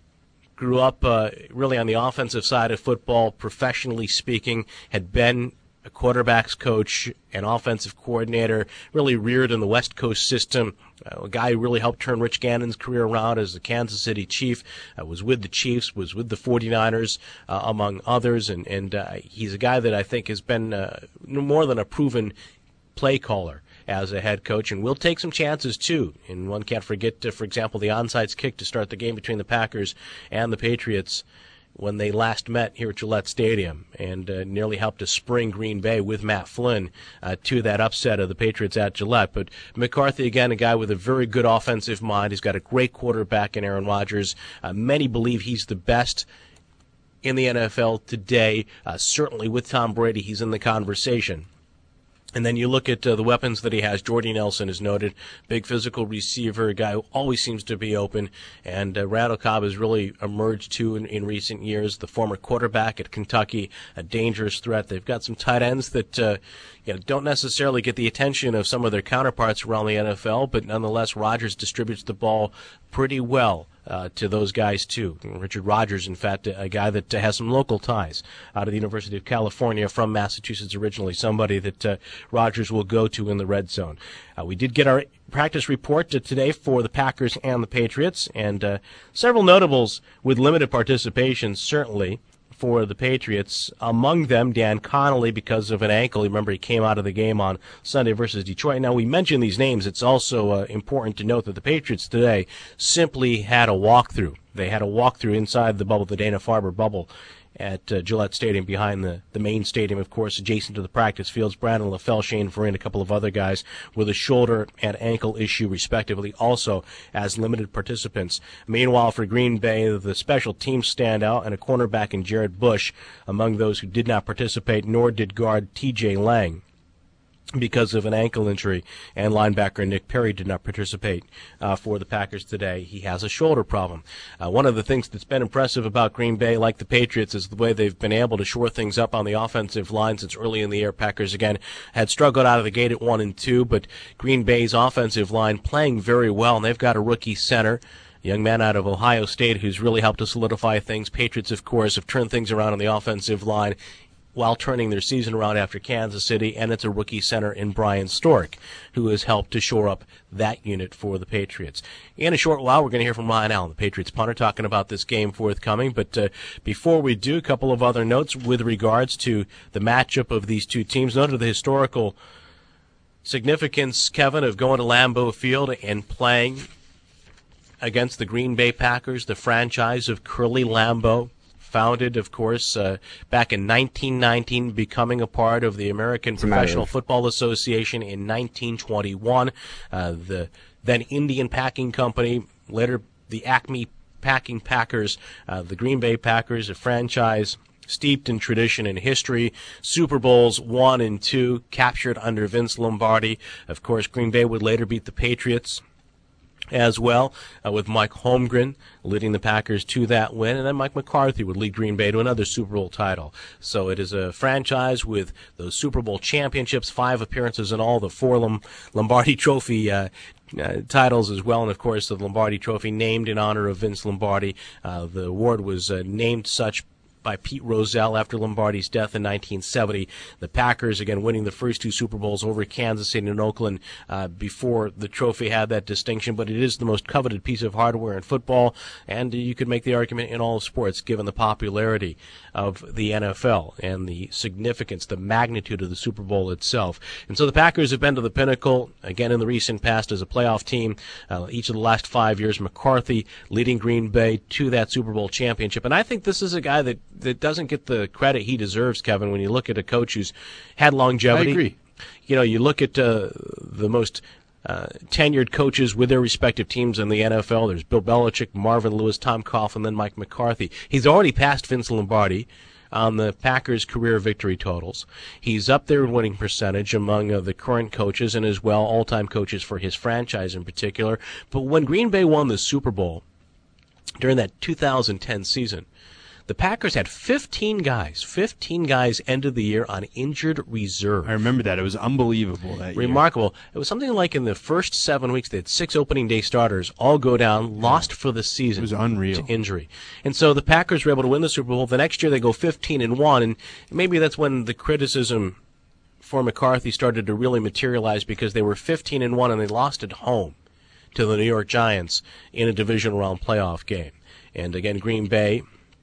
grew up uh, really on the offensive side of football, professionally speaking, had been a quarterback's coach, an offensive coordinator, really reared in the West Coast system, uh, a guy who really helped turn Rich Gannon's career around as the Kansas City Chief, uh, was with the Chiefs, was with the forty-niners, uh, among others, and, and uh, he's a guy that I think has been uh, more than a proven play caller as a head coach, and will take some chances, too. And one can't forget, uh, for example, the onside kick to start the game between the Packers and the Patriots when they last met here at Gillette Stadium, and uh, nearly helped to spring Green Bay with Matt Flynn uh, to that upset of the Patriots at Gillette. But McCarthy, again, a guy with a very good offensive mind. He's got a great quarterback in Aaron Rodgers. Uh, many believe he's the best in the N F L today. Uh, certainly with Tom Brady, he's in the conversation. And then you look at uh, the weapons that he has. Jordy Nelson is noted, big physical receiver, a guy who always seems to be open. And uh, Randall Cobb has really emerged, too, in, in recent years. The former quarterback at Kentucky, a dangerous threat. They've got some tight ends that uh, you know, don't necessarily get the attention of some of their counterparts around the N F L, but nonetheless, Rodgers distributes the ball pretty well uh, to those guys, too. Richard Rodgers, in fact, a guy that uh, has some local ties out of the University of California, from Massachusetts originally, somebody that uh, Rodgers will go to in the red zone. Uh, we did get our practice report to today for the Packers and the Patriots, and uh, several notables with limited participation, certainly. for the Patriots. Among them, Dan Connolly, because of an ankle. Remember, he came out of the game on Sunday versus Detroit. Now, we mention these names. It's also uh, important to note that the Patriots today simply had a walkthrough. They had a walkthrough inside the bubble, the Dana-Farber bubble, at uh, Gillette Stadium, behind the, the main stadium, of course, adjacent to the practice fields. Brandon LaFell, Shane Vereen, a couple of other guys with a shoulder and ankle issue, respectively, also as limited participants. Meanwhile, for Green Bay, the special teams standout and a cornerback in Jared Bush among those who did not participate, nor did guard T J Lang, because of an ankle injury, and linebacker Nick Perry did not participate uh, for the Packers today. He has a shoulder problem. Uh, one of the things that's been impressive about Green Bay, like the Patriots, is the way they've been able to shore things up on the offensive line since early in the year. Packers, again, had struggled out of the gate at one and two, but Green Bay's offensive line playing very well, and they've got a rookie center, a young man out of Ohio State who's really helped to solidify things. Patriots, of course, have turned things around on the offensive line while turning their season around after Kansas City, and it's a rookie center in Brian Stork who has helped to shore up that unit for the Patriots. In a short while, we're going to hear from Ryan Allen, the Patriots punter, talking about this game forthcoming. But uh, before we do, a couple of other notes with regards to the matchup of these two teams. Note of the historical significance, Kevin, of going to Lambeau Field and playing against the Green Bay Packers, the franchise of Curly Lambeau, founded, of course, uh, back in nineteen nineteen, becoming a part of the American Professional Football Association in nineteen twenty-one. Uh, the then Indian Packing Company, later the Acme Packing Packers, uh, the Green Bay Packers, a franchise steeped in tradition and history. Super Bowls one and two, captured under Vince Lombardi. Of course, Green Bay would later beat the Patriots as well, uh, with Mike Holmgren leading the Packers to that win, and then Mike McCarthy would lead Green Bay to another Super Bowl title. So it is a franchise with those Super Bowl championships, five appearances in all, the four Lom- Lombardi Trophy uh, uh, titles as well, and of course the Lombardi Trophy named in honor of Vince Lombardi. Uh, the award was uh, named such by Pete Rozelle after Lombardi's death in nineteen seventy. The Packers, again, winning the first two Super Bowls over Kansas City and Oakland uh, before the trophy had that distinction, but it is the most coveted piece of hardware in football, and you could make the argument in all of sports, given the popularity of the N F L and the significance, the magnitude of the Super Bowl itself. And so the Packers have been to the pinnacle, again, in the recent past as a playoff team. Uh, each of the last five years, McCarthy leading Green Bay to that Super Bowl championship. And I think this is a guy that that doesn't get the credit he deserves, Kevin, when you look at a coach who's had longevity. I agree. You know, you look at uh, the most uh, tenured coaches with their respective teams in the N F L. There's Bill Belichick, Marvin Lewis, Tom Coughlin, then Mike McCarthy. He's already passed Vince Lombardi on the Packers' career victory totals. He's up there in winning percentage among uh, the current coaches and as well all-time coaches for his franchise in particular. But when Green Bay won the Super Bowl during that two thousand ten season, the Packers had fifteen guys. fifteen guys ended the year on injured reserve. I remember that. It was unbelievable that year. Remarkable. It was something like in the first seven weeks, they had six opening day starters all go down, lost for the season. It was unreal. To injury. And so the Packers were able to win the Super Bowl. The next year they go fifteen and one, and maybe that's when the criticism for McCarthy started to really materialize, because they were fifteen and one and they lost at home to the New York Giants in a divisional round playoff game. And again, Green Bay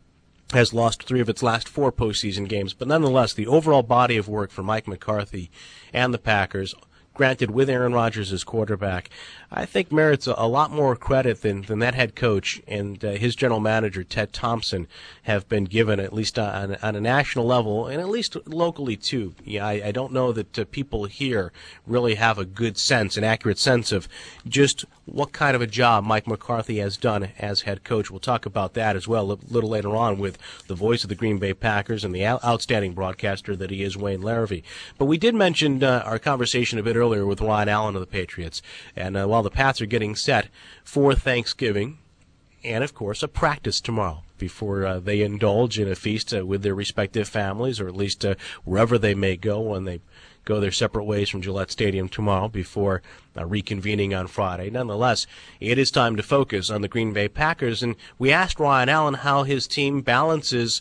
has lost three of its last four postseason games. But nonetheless, the overall body of work for Mike McCarthy and the Packers, granted with Aaron Rodgers as quarterback, I think merits a, a lot more credit than, than that head coach and uh, his general manager, Ted Thompson, have been given, at least on, on a national level and at least locally too. Yeah, I, I don't know that uh, people here really have a good sense, an accurate sense of just what kind of a job Mike McCarthy has done as head coach. We'll talk about that as well a little later on with the voice of the Green Bay Packers and the outstanding broadcaster that he is, Wayne Larrivee. But we did mention uh, our conversation a bit earlier with Ryan Allen of the Patriots. And uh, while the Pats are getting set for Thanksgiving and, of course, a practice tomorrow before uh, they indulge in a feast uh, with their respective families, or at least uh, wherever they may go when they go their separate ways from Gillette Stadium tomorrow before uh, reconvening on Friday. Nonetheless, it is time to focus on the Green Bay Packers, and we asked Ryan Allen how his team balances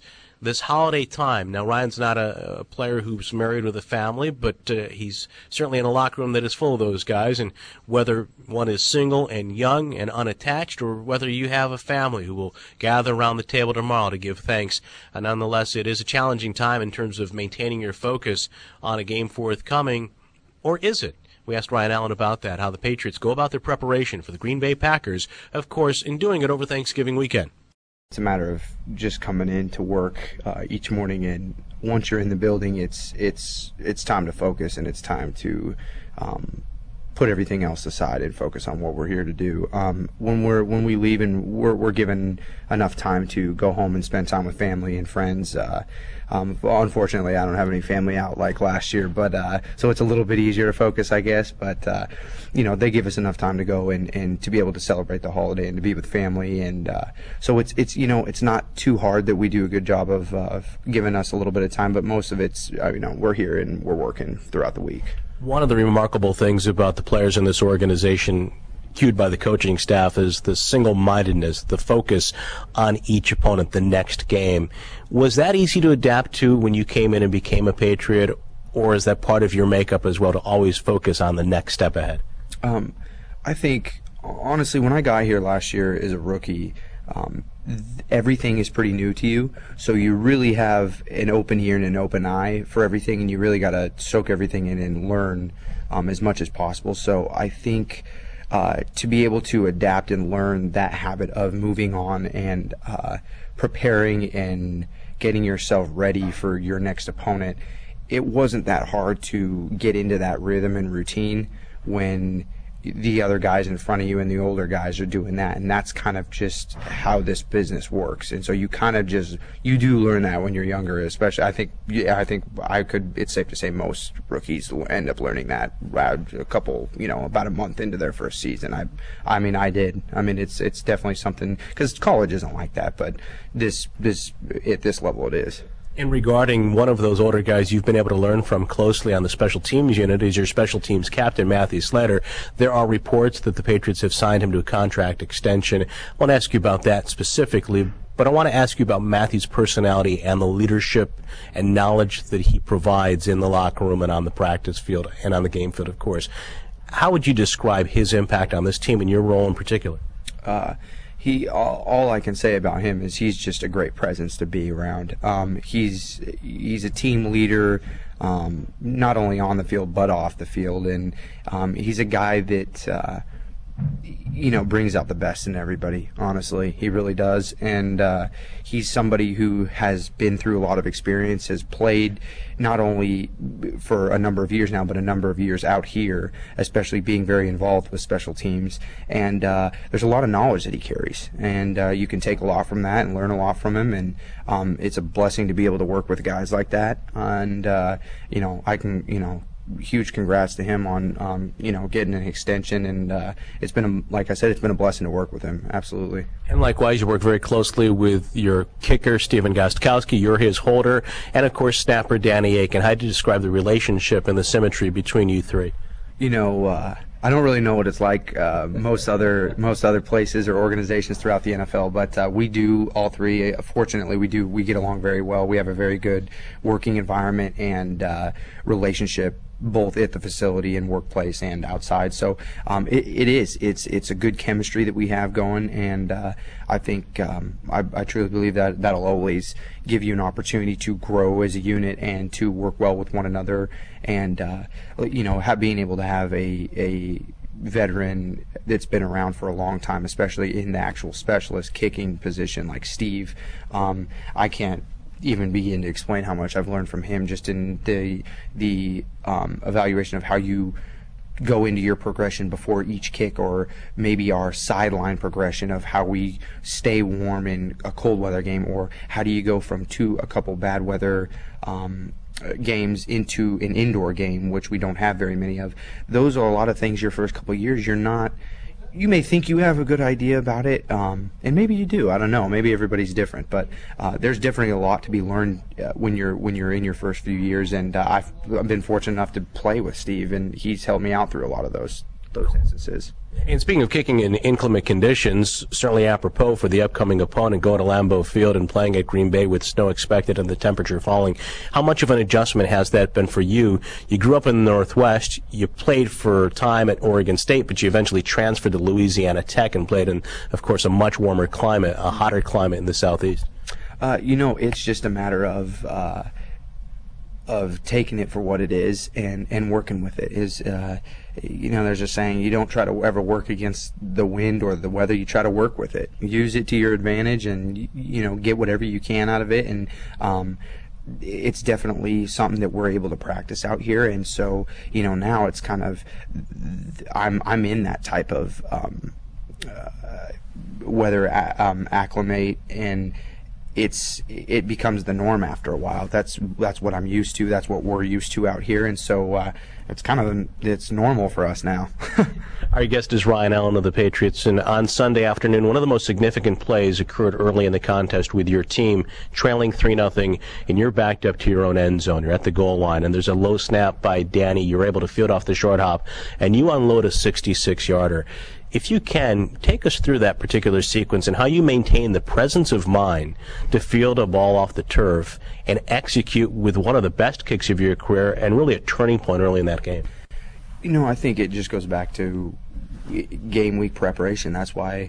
this holiday time. Now, Ryan's not a, a player who's married with a family, but uh, he's certainly in a locker room that is full of those guys. And whether one is single and young and unattached, or whether you have a family who will gather around the table tomorrow to give thanks, uh, nonetheless, it is a challenging time in terms of maintaining your focus on a game forthcoming. Or is it? We asked Ryan Allen about that, how the Patriots go about their preparation for the Green Bay Packers, of course, in doing it over Thanksgiving weekend. It's a matter of just coming in to work uh, each morning, and once you're in the building, it's it's it's time to focus, and it's time to um, put everything else aside and focus on what we're here to do. Um, when we're when we leave and we're we're given enough time to go home and spend time with family and friends. Uh, um, well, unfortunately, I don't have any family out like last year, but uh, so it's a little bit easier to focus, I guess. But uh, you know, they give us enough time to go and, and to be able to celebrate the holiday and to be with family, and uh, so it's it's you know it's not too hard that we do a good job of, uh, of giving us a little bit of time, but most of it's uh, you know we're here and we're working throughout the week. One of the remarkable things about the players in this organization, cued by the coaching staff, is the single-mindedness, the focus on each opponent, the next game. Was that easy to adapt to when you came in and became a Patriot, or is that part of your makeup as well, to always focus on the next step ahead? Um, I think, honestly, when I got here last year as a rookie, um, th- everything is pretty new to you, so you really have an open ear and an open eye for everything, and you really got to soak everything in and learn um, as much as possible. So I think uh, to be able to adapt and learn that habit of moving on and uh, preparing and getting yourself ready for your next opponent, it wasn't that hard to get into that rhythm and routine when the other guys in front of you and the older guys are doing that, and that's kind of just how this business works. And so you kind of just you do learn that when you're younger, especially. I think yeah, I think I could. It's safe to say most rookies will end up learning that a couple, you know, about a month into their first season. I, I mean, I did. I mean, it's it's definitely something, because college isn't like that, but this this at this level it is. And regarding one of those older guys you've been able to learn from closely on the special teams unit is your special teams captain, Matthew Slater. There are reports that the Patriots have signed him to a contract extension. I want to ask you about that specifically, but I want to ask you about Matthew's personality and the leadership and knowledge that he provides in the locker room and on the practice field and on the game field, of course. How would you describe his impact on this team and your role in particular? Uh, He all, all I can say about him is he's just a great presence to be around. Um, he's he's a team leader, um, not only on the field but off the field, and um, he's a guy that uh, you know brings out the best in everybody. Honestly, he really does, and uh, he's somebody who has been through a lot of experience, has played not only for a number of years now, but a number of years out here, especially being very involved with special teams. And uh, there's a lot of knowledge that he carries, and uh, you can take a lot from that and learn a lot from him. And um, it's a blessing to be able to work with guys like that. And uh, you know, I can, you know. huge congrats to him on, um, you know, getting an extension, and uh, it's been, a, like I said, it's been a blessing to work with him. Absolutely. And likewise, you work very closely with your kicker, Stephen Gostkowski. You're his holder, and of course, snapper Danny Aiken. How do you describe the relationship and the symmetry between you three? You know, uh, I don't really know what it's like uh, most other most other places or organizations throughout the N F L, but uh, we do all three. Fortunately, we do we get along very well. We have a very good working environment and uh, relationship, both at the facility and workplace and outside. So um, it, it is it's it's a good chemistry that we have going, and uh, I think um, I, I truly believe that that'll always give you an opportunity to grow as a unit and to work well with one another, and uh, you know, have, being able to have a a veteran that's been around for a long time, especially in the actual specialist kicking position like Steve. Um, I can't even begin to explain how much I've learned from him just in the the um, evaluation of how you go into your progression before each kick, or maybe our sideline progression of how we stay warm in a cold weather game, or how do you go from two a couple bad weather um, games into an indoor game, which we don't have very many of. Those are a lot of things your first couple of years you're not you may think you have a good idea about it, um, and maybe you do. I don't know. Maybe everybody's different, but uh, there's definitely a lot to be learned uh, when you're when you're in your first few years. And uh, I've, I've been fortunate enough to play with Steve, and he's helped me out through a lot of those those instances. And speaking of kicking in inclement conditions, certainly apropos for the upcoming opponent going to Lambeau Field and playing at Green Bay with snow expected and the temperature falling, how much of an adjustment has that been for you? You grew up in the Northwest, you played for time at Oregon State, but you eventually transferred to Louisiana Tech and played in, of course, a much warmer climate, a hotter climate in the Southeast. Uh, you know, it's just a matter of uh, of taking it for what it is and, and working with it. Is uh, you know, there's a saying, you don't try to ever work against the wind or the weather, you try to work with it. Use it to your advantage and, you know, get whatever you can out of it. And um, it's definitely something that we're able to practice out here. And so, you know, now it's kind of, I'm, I'm in that type of um, uh, weather um, acclimate, and it's it becomes the norm after a while. That's that's what I'm used to. That's what we're used to out here, and so uh, it's kind of it's normal for us now. Our guest is Ryan Allen of the Patriots, and on Sunday afternoon, one of the most significant plays occurred early in the contest with your team trailing three nothing, and you're backed up to your own end zone. You're at the goal line, and there's a low snap by Danny. You're able to field off the short hop, and you unload a sixty-six yarder. If you can, take us through that particular sequence and how you maintain the presence of mind to field a ball off the turf and execute with one of the best kicks of your career and really a turning point early in that game. You know, I think it just goes back to game week preparation. That's why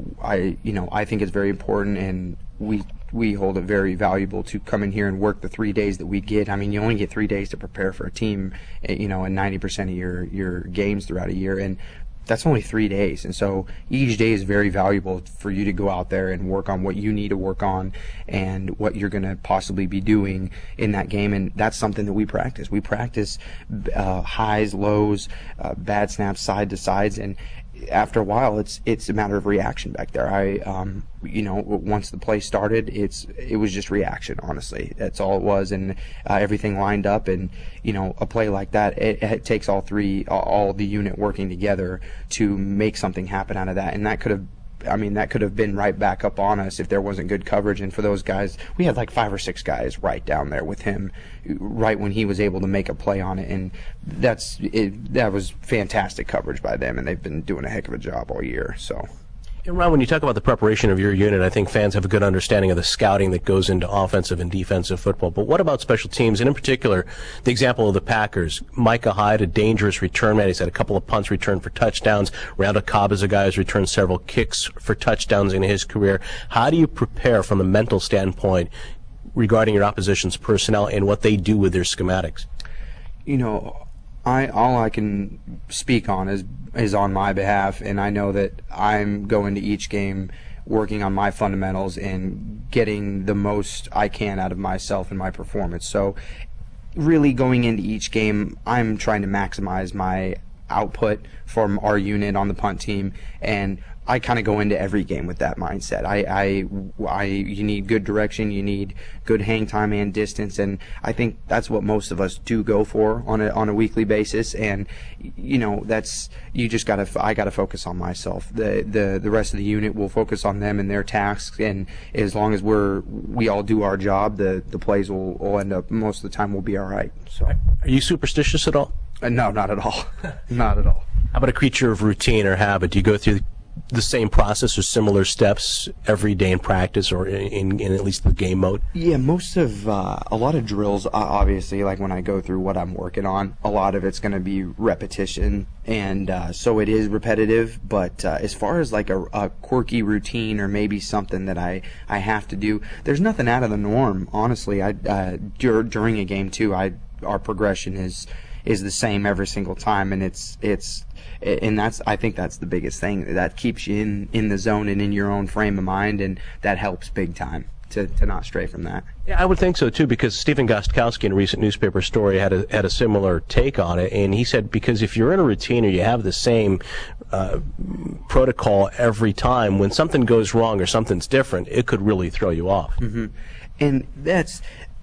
I, you know, I think it's very important, and we we hold it very valuable to come in here and work the three days that we get. I mean, you only get three days to prepare for a team, you know, and ninety percent of your your games throughout a year, and that's only three days. And so each day is very valuable for you to go out there and work on what you need to work on and what you're going to possibly be doing in that game. And that's something that we practice. We practice uh, highs, lows, uh, bad snaps, side to sides, and after a while, it's it's a matter of reaction back there. I, um, you know, once the play started, it's it was just reaction. Honestly, that's all it was, and uh, everything lined up. And you know, a play like that, it, it takes all three, all the unit working together to make something happen out of that. And that could have, I mean, that could have been right back up on us if there wasn't good coverage. And for those guys, we had like five or six guys right down there with him, right when he was able to make a play on it. And that's it, that was fantastic coverage by them, and they've been doing a heck of a job all year. So. And Ron, when you talk about the preparation of your unit, I think fans have a good understanding of the scouting that goes into offensive and defensive football. But what about special teams? And in particular, the example of the Packers. Micah Hyde, a dangerous return man. He's had a couple of punts returned for touchdowns. Randall Cobb is a guy who's returned several kicks for touchdowns in his career. How do you prepare from a mental standpoint regarding your opposition's personnel and what they do with their schematics? You know, I all I can speak on is is on my behalf, and I know that I'm going to each game working on my fundamentals and getting the most I can out of myself and my performance. So really going into each game, I'm trying to maximize my output from our unit on the punt team, and I kind of go into every game with that mindset. I, I, I, you need good direction, you need good hang time and distance, and I think that's what most of us do go for on a on a weekly basis. And you know, that's you just gotta. I gotta focus on myself. The the the rest of the unit will focus on them and their tasks, and as long as we're we all do our job, the the plays will, will end up most of the time will be all right. So, are you superstitious at all? Uh, no, not at all. Not at all. How about a creature of routine or habit? Do you go through the same process or similar steps every day in practice or in, in at least the game mode? Yeah, most of, uh, a lot of drills, uh, obviously, like when I go through what I'm working on, a lot of it's going to be repetition, and uh, so it is repetitive, but uh, as far as like a, a quirky routine or maybe something that I, I have to do, there's nothing out of the norm, honestly. I uh, dur- during a game, too, I our progression is is the same every single time, and it's it's and that's I think that's the biggest thing that keeps you in, in the zone and in your own frame of mind, and that helps big time to, to not stray from that. Yeah, I would think so too, because Stephen Gostkowski in a recent newspaper story had a had a similar take on it, and he said because if you're in a routine or you have the same uh, protocol every time, when something goes wrong or something's different, it could really throw you off. Mm-hmm. And that's,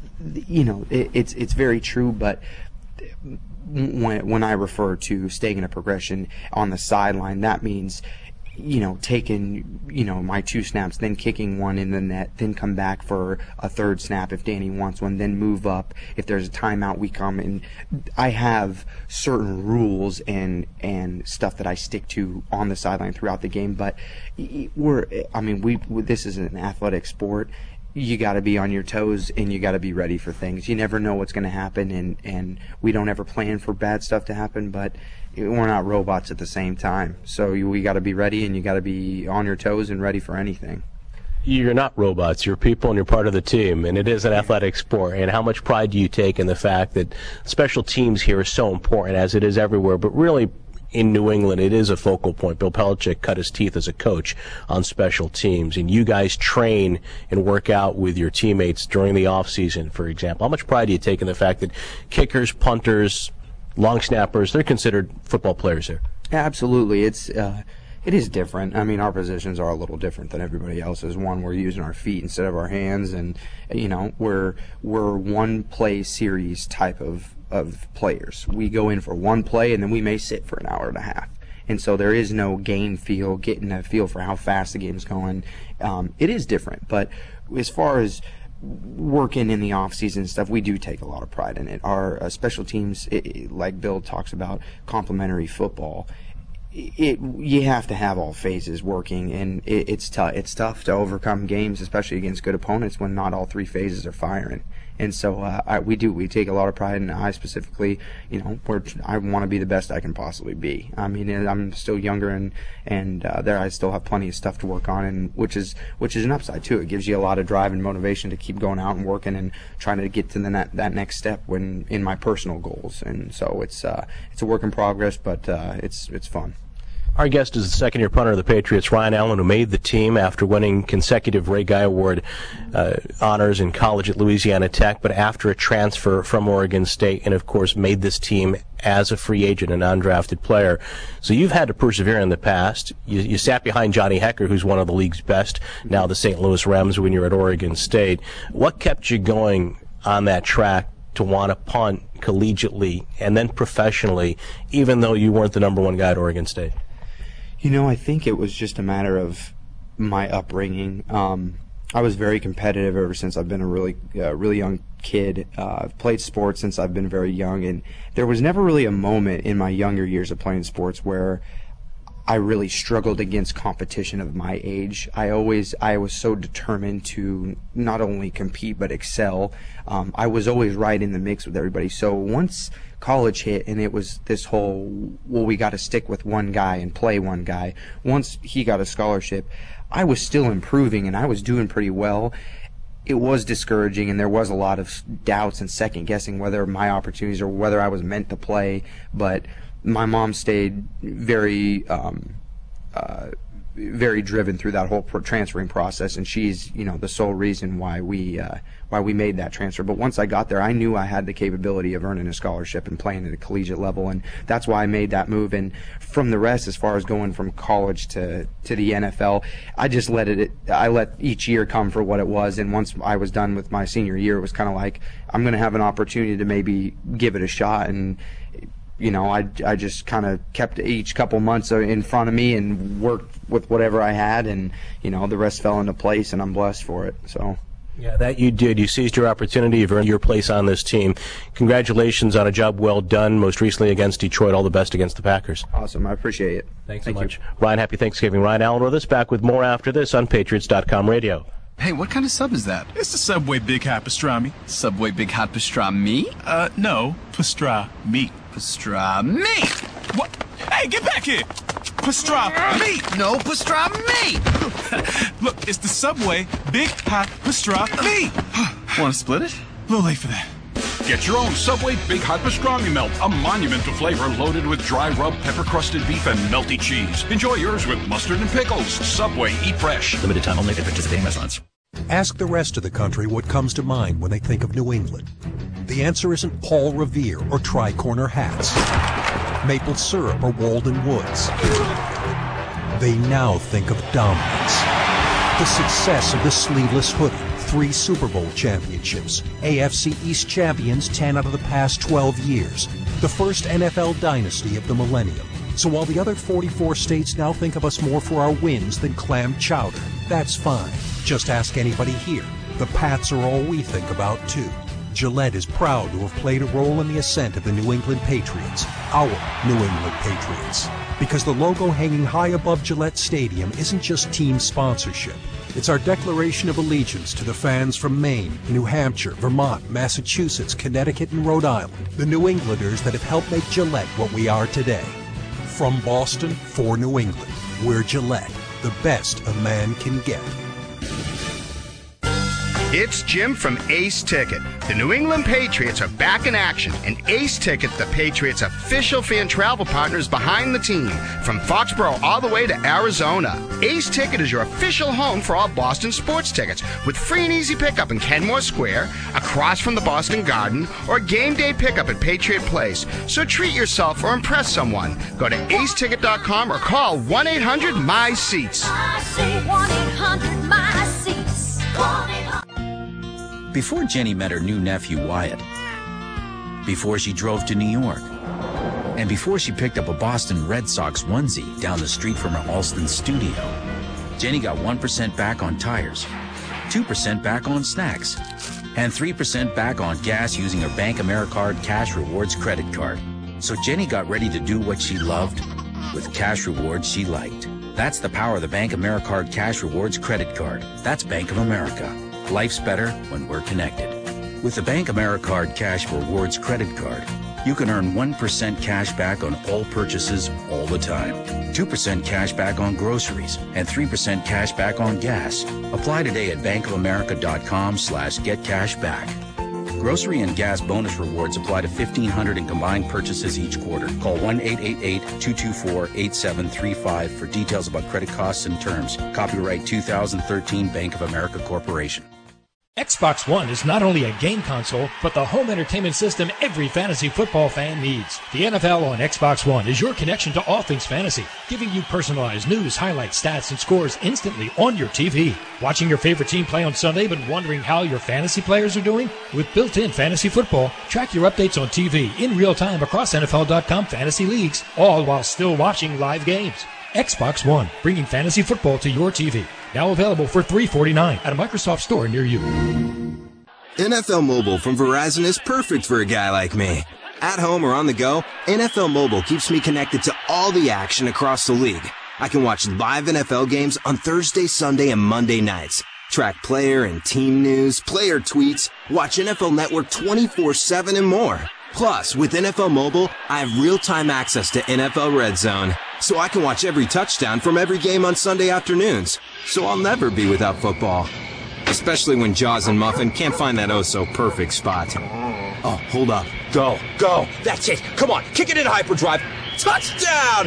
you know, it, it's it's very true, but when when I refer to staying in a progression on the sideline, that means you know, taking, you know, my two snaps, then kicking one in the net, then come back for a third snap if Danny wants one, then move up. If there's a timeout, we come in. I have certain rules and and stuff that I stick to on the sideline throughout the game, but we're, I mean, we this is an athletic sport. You got to be on your toes and you got to be ready for things. You never know what's going to happen, and, and we don't ever plan for bad stuff to happen, but we're not robots at the same time. So you, we got to be ready, and you got to be on your toes and ready for anything. You're not robots. You're people, and you're part of the team, and it is an athletic sport. And how much pride do you take in the fact that special teams here is so important, as it is everywhere, but really in New England, it is a focal point. Bill Belichick cut his teeth as a coach on special teams, and you guys train and work out with your teammates during the off season, for example. How much pride do you take in the fact that kickers, punters, long snappers, they're considered football players here? Absolutely. It's uh, it is different. I mean, our positions are a little different than everybody else's. One, we're using our feet instead of our hands, and you know, we're we're one play series type of of players. We go in for one play, and then we may sit for an hour and a half. And so there is no game feel, getting a feel for how fast the game's going. Um, it is different, but as far as working in the off season stuff, we do take a lot of pride in it. Our uh, special teams, it, it, like Bill talks about, complementary football. It you have to have all phases working, and it, it's tough. It's tough to overcome games, especially against good opponents, when not all three phases are firing. And so uh, I, we do. We take a lot of pride, and I specifically, you know, we're, I want to be the best I can possibly be. I mean, I'm still younger, and and uh, there I still have plenty of stuff to work on, and which is which is an upside too. It gives you a lot of drive and motivation to keep going out and working and trying to get to the net, that next step when in my personal goals. And so it's uh, it's a work in progress, but uh, it's it's fun. Our guest is the second-year punter of the Patriots, Ryan Allen, who made the team after winning consecutive Ray Guy Award uh, honors in college at Louisiana Tech, but after a transfer from Oregon State, and, of course, made this team as a free agent, an undrafted player. So you've had to persevere in the past. You, you sat behind Johnny Hekker, who's one of the league's best, now the Saint Louis Rams, when you're at Oregon State. What kept you going on that track to want to punt collegiately and then professionally, even though you weren't the number one guy at Oregon State? You know, I think it was just a matter of my upbringing. Um, I was very competitive ever since I've been a really, uh, really young kid. Uh, I've played sports since I've been very young, and there was never really a moment in my younger years of playing sports where I really struggled against competition of my age. I always, I was so determined to not only compete but excel. Um, I was always right in the mix with everybody. So once college hit, and it was this whole, well, we got to stick with one guy and play one guy. Once he got a scholarship, I was still improving, and I was doing pretty well. It was discouraging, and there was a lot of doubts and second guessing whether my opportunities or whether I was meant to play. But my mom stayed very um, uh, very driven through that whole pro- transferring process, and she's, you know, the sole reason why we uh, why we made that transfer. But once I got there, I knew I had the capability of earning a scholarship and playing at a collegiate level, and that's why I made that move. And from the rest, as far as going from college to to the N F L, I just let it. I let each year come for what it was. And once I was done with my senior year, it was kind of like, I'm going to have an opportunity to maybe give it a shot. And you know, I, I just kind of kept each couple months in front of me and worked with whatever I had, and, you know, the rest fell into place, and I'm blessed for it. So. Yeah, that you did. You seized your opportunity. You've earned your place on this team. Congratulations on a job well done, most recently against Detroit. All the best against the Packers. Awesome. I appreciate it. Thanks so Thank much. You. Ryan, happy Thanksgiving. Ryan Allen with us, back with more after this on Patriots dot com radio. Hey, what kind of sub is that? It's the Subway Big Hot Pastrami. Subway Big Hot Pastrami? Uh, no, pastrami. Pastrami! What? Hey, get back here! Pastrami! No, pastrami! Look, it's the Subway Big Hot Pastrami. Want to split it? A little late for that. Get your own Subway Big Hot Pastrami Melt, a monumental flavor loaded with dry rub, pepper-crusted beef, and melty cheese. Enjoy yours with mustard and pickles. Subway, eat fresh. Limited time only at participating restaurants. Ask the rest of the country what comes to mind when they think of New England. The answer isn't Paul Revere or tri-corner hats, maple syrup or Walden Woods. They now think of dominance. The success of the sleeveless hoodie, three Super Bowl championships, A F C East champions ten out of the past twelve years, the first N F L dynasty of the millennium, So while the other forty-four states now think of us more for our wins than clam chowder, that's fine. Just ask anybody here. The Pats are all we think about, too. Gillette is proud to have played a role in the ascent of the New England Patriots, our New England Patriots. Because the logo hanging high above Gillette Stadium isn't just team sponsorship. It's our declaration of allegiance to the fans from Maine, New Hampshire, Vermont, Massachusetts, Connecticut, and Rhode Island, the New Englanders that have helped make Gillette what we are today. From Boston for New England, we're Gillette, the best a man can get. It's Jim from Ace Ticket. The New England Patriots are back in action, and Ace Ticket, the Patriots' official fan travel partner, is behind the team from Foxborough all the way to Arizona. Ace Ticket is your official home for all Boston sports tickets, with free and easy pickup in Kenmore Square, across from the Boston Garden, or game day pickup at Patriot Place. So treat yourself or impress someone. Go to ace ticket dot com or call one eight hundred M Y SEATS. I say one eight hundred M Y SEATS. Before Jenny met her new nephew Wyatt, before she drove to New York, and before she picked up a Boston Red Sox onesie down the street from her Alston studio, Jenny got one percent back on tires, two percent back on snacks, and three percent back on gas using her Bank AmeriCard Cash Rewards credit card. So Jenny got ready to do what she loved with cash rewards she liked. That's the power of the Bank AmeriCard Cash Rewards credit card. That's Bank of America. Life's better when we're connected. With the Bank AmeriCard Cash Rewards credit card, you can earn one percent cash back on all purchases all the time, two percent cash back on groceries, and three percent cash back on gas. Apply today at bank of america dot com slash get cash back. Grocery and gas bonus rewards apply to fifteen hundred in combined purchases each quarter. Call one eight eight eight, two two four, eight seven three five for details about credit costs and terms. Copyright two thousand thirteen Bank of America Corporation. Xbox One is not only a game console, but the home entertainment system every fantasy football fan needs. The N F L on Xbox One is your connection to all things fantasy, giving you personalized news, highlights, stats, and scores instantly on your T V. Watching your favorite team play on Sunday but wondering how your fantasy players are doing? With built-in fantasy football, track your updates on T V in real time across N F L dot com fantasy leagues, all while still watching live games. Xbox One, bringing fantasy football to your T V. Now available for three dollars and forty-nine cents at a Microsoft store near you. N F L Mobile from Verizon is perfect for a guy like me. At home or on the go, N F L Mobile keeps me connected to all the action across the league. I can watch live N F L games on Thursday, Sunday, and Monday nights. Track player and team news, player tweets, watch N F L Network twenty-four seven, and more. Plus, with N F L Mobile, I have real-time access to N F L Red Zone, so I can watch every touchdown from every game on Sunday afternoons. So I'll never be without football. Especially when Jaws and Muffin can't find that oh-so-perfect spot. Oh, hold up. Go. Go. That's it. Come on. Kick it in hyperdrive. Touchdown!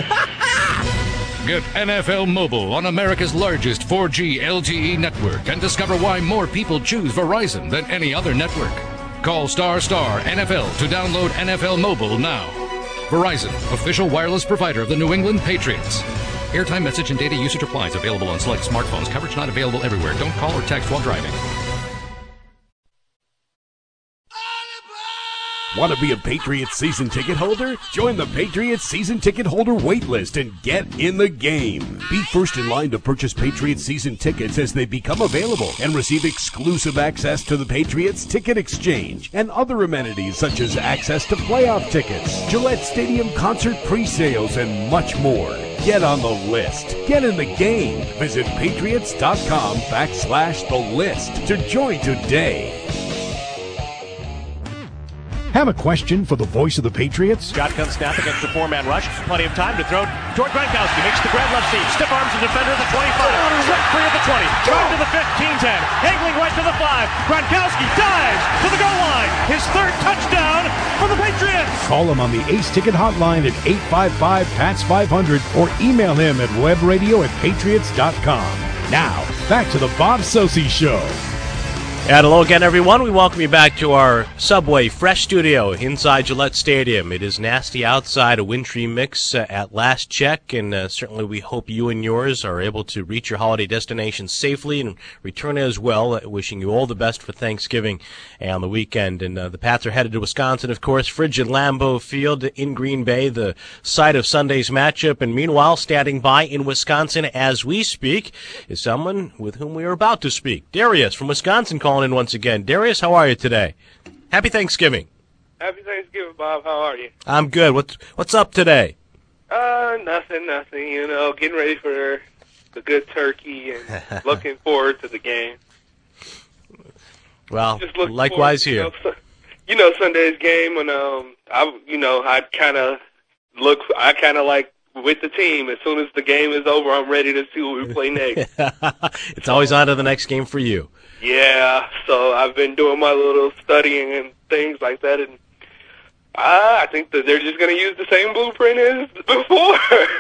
Get N F L Mobile on America's largest four G L T E network and discover why more people choose Verizon than any other network. Call star star N F L to download N F L Mobile now. Verizon, official wireless provider of the New England Patriots. Airtime, message, and data usage applies. Available on select smartphones. Coverage not available everywhere. Don't call or text while driving. Want to be a Patriots season ticket holder? Join the Patriots season ticket holder waitlist and get in the game. Be first in line to purchase Patriots season tickets as they become available and receive exclusive access to the Patriots Ticket Exchange and other amenities such as access to playoff tickets, Gillette Stadium concert pre-sales, and much more. Get on the list. Get in the game. Visit patriots.com backslash the list to join today. Have a question for the voice of the Patriots? Shotgun snap against the four-man rush. Plenty of time to throw toward Gronkowski. Makes the grab left seam. Stiff arms the defender at the twenty-five. Right free at the twenty. Drive to the fifteen ten. Angling right to the five. Gronkowski dives to the goal line. His third touchdown for the Patriots. Call him on the Ace Ticket hotline at eight five five, P A T S five hundred or email him at webradio at patriots dot com. Now, back to the Bob Socci Show. And hello again, everyone. We welcome you back to our Subway Fresh studio inside Gillette Stadium. It is nasty outside, a wintry mix uh, at last check, and uh, certainly we hope you and yours are able to reach your holiday destination safely and return as well. Uh, wishing you all the best for Thanksgiving and the weekend. And uh, the Pats are headed to Wisconsin, of course, frigid Lambeau Field in Green Bay, the site of Sunday's matchup. And meanwhile, standing by in Wisconsin as we speak is someone with whom we are about to speak. Darius from Wisconsin calling in once again. Darius, how are you today? Happy Thanksgiving. Happy Thanksgiving, Bob. How are you? I'm good. What's what's up today? Uh, nothing, nothing. You know, getting ready for the good turkey and looking forward to the game. Well, likewise forward, here. You know, you know, Sunday's game, and um, I, you know, I kind of look. I kind of like with the team. As soon as the game is over, I'm ready to see what we play next. It's always on to the next game for you. Yeah, so I've been doing my little studying and things like that, and I, I think that they're just going to use the same blueprint as before.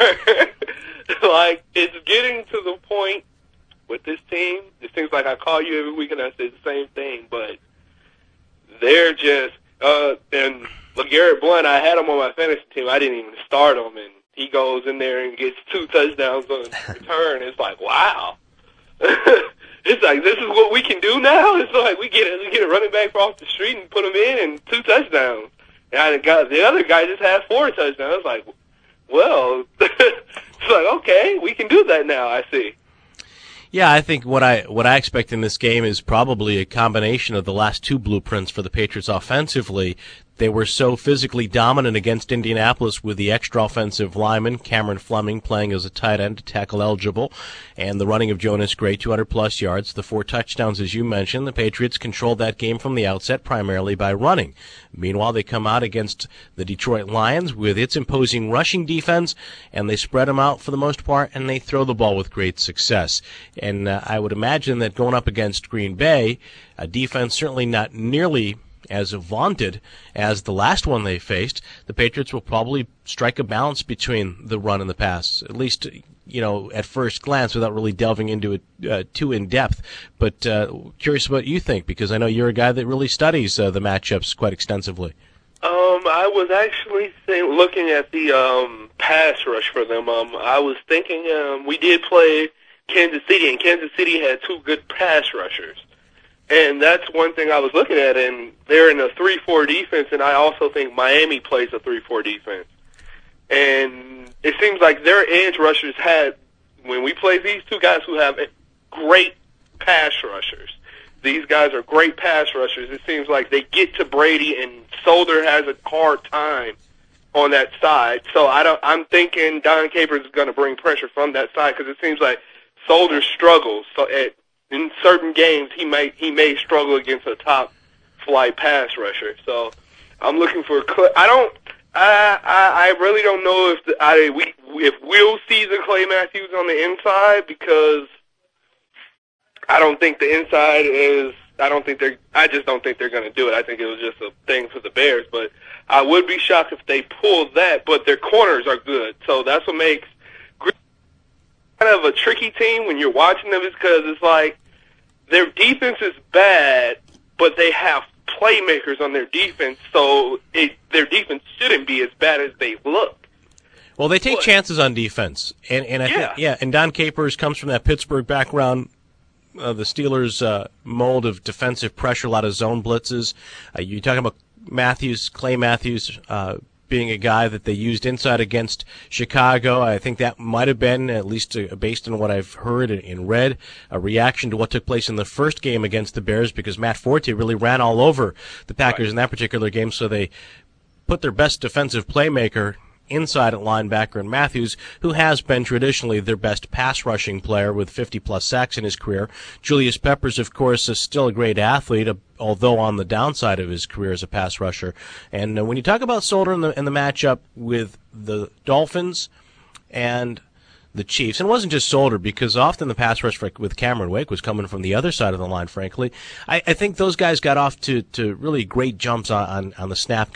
Like, it's getting to the point with this team. It seems like I call you every week and I say the same thing, but they're just, uh, and LeGarrette Blount, I had him on my fantasy team. I didn't even start him, and he goes in there and gets two touchdowns on return. It's like, wow. It's like, this is what we can do now? It's like we get a, we get a running back off the street and put him in and two touchdowns. And the, guy, the other guy just had four touchdowns. It's like, well, it's like, okay, we can do that now, I see. Yeah, I think what I what I expect in this game is probably a combination of the last two blueprints for the Patriots offensively. They were so physically dominant against Indianapolis with the extra offensive lineman, Cameron Fleming, playing as a tight end, tackle eligible, and the running of Jonas Gray, two hundred plus yards, the four touchdowns, as you mentioned. The Patriots controlled that game from the outset primarily by running. Meanwhile, they come out against the Detroit Lions with its imposing rushing defense, and they spread them out for the most part, and they throw the ball with great success. And uh, I would imagine that going up against Green Bay, a defense certainly not nearly as vaunted as the last one they faced, the Patriots will probably strike a balance between the run and the pass, at least, you know, at first glance, without really delving into it uh, too in depth. But uh, curious what you think, because I know you're a guy that really studies uh, the matchups quite extensively. Um, I was actually think, looking at the um, pass rush for them. Um, I was thinking um, we did play Kansas City, and Kansas City had two good pass rushers. And that's one thing I was looking at, and they're in a three four defense, and I also think Miami plays a three four defense. And it seems like their edge rushers had, when we play these two guys who have great pass rushers, these guys are great pass rushers. It seems like they get to Brady, and Solder has a hard time on that side. So I don't, I'm thinking Don Capers is going to bring pressure from that side, because it seems like Solder struggles. So at in certain games, he may he may struggle against a top flight pass rusher. So I'm looking for. I don't. I I, I really don't know if the, I we if we'll see the Clay Matthews on the inside, because I don't think the inside is. I don't think they're. I just don't think they're going to do it. I think it was just a thing for the Bears. But I would be shocked if they pull that. But their corners are good, so that's what makes kind of a tricky team when you're watching them, is because it's like their defense is bad, but they have playmakers on their defense, so it, their defense shouldn't be as bad as they look. Well, they take but, chances on defense, and and I yeah. think yeah, and Don Capers comes from that Pittsburgh background. Uh, the Steelers' uh, mold of defensive pressure, a lot of zone blitzes. Uh, you're talking about Matthews, Clay Matthews, uh, being a guy that they used inside against Chicago. I think that might have been, at least uh, based on what I've heard and read, a reaction to what took place in the first game against the Bears, because Matt Forte really ran all over the Packers right. in that particular game, so they put their best defensive playmaker inside at linebacker in Matthews, who has been traditionally their best pass rushing player with fifty plus sacks in his career. Julius Peppers, of course, is still a great athlete, although on the downside of his career as a pass rusher. And uh, when you talk about Solder in the, in the matchup with the Dolphins and the Chiefs, and it wasn't just Solder, because often the pass rush for, with Cameron Wake was coming from the other side of the line, frankly. I, I think those guys got off to, to really great jumps on, on, on the snap count.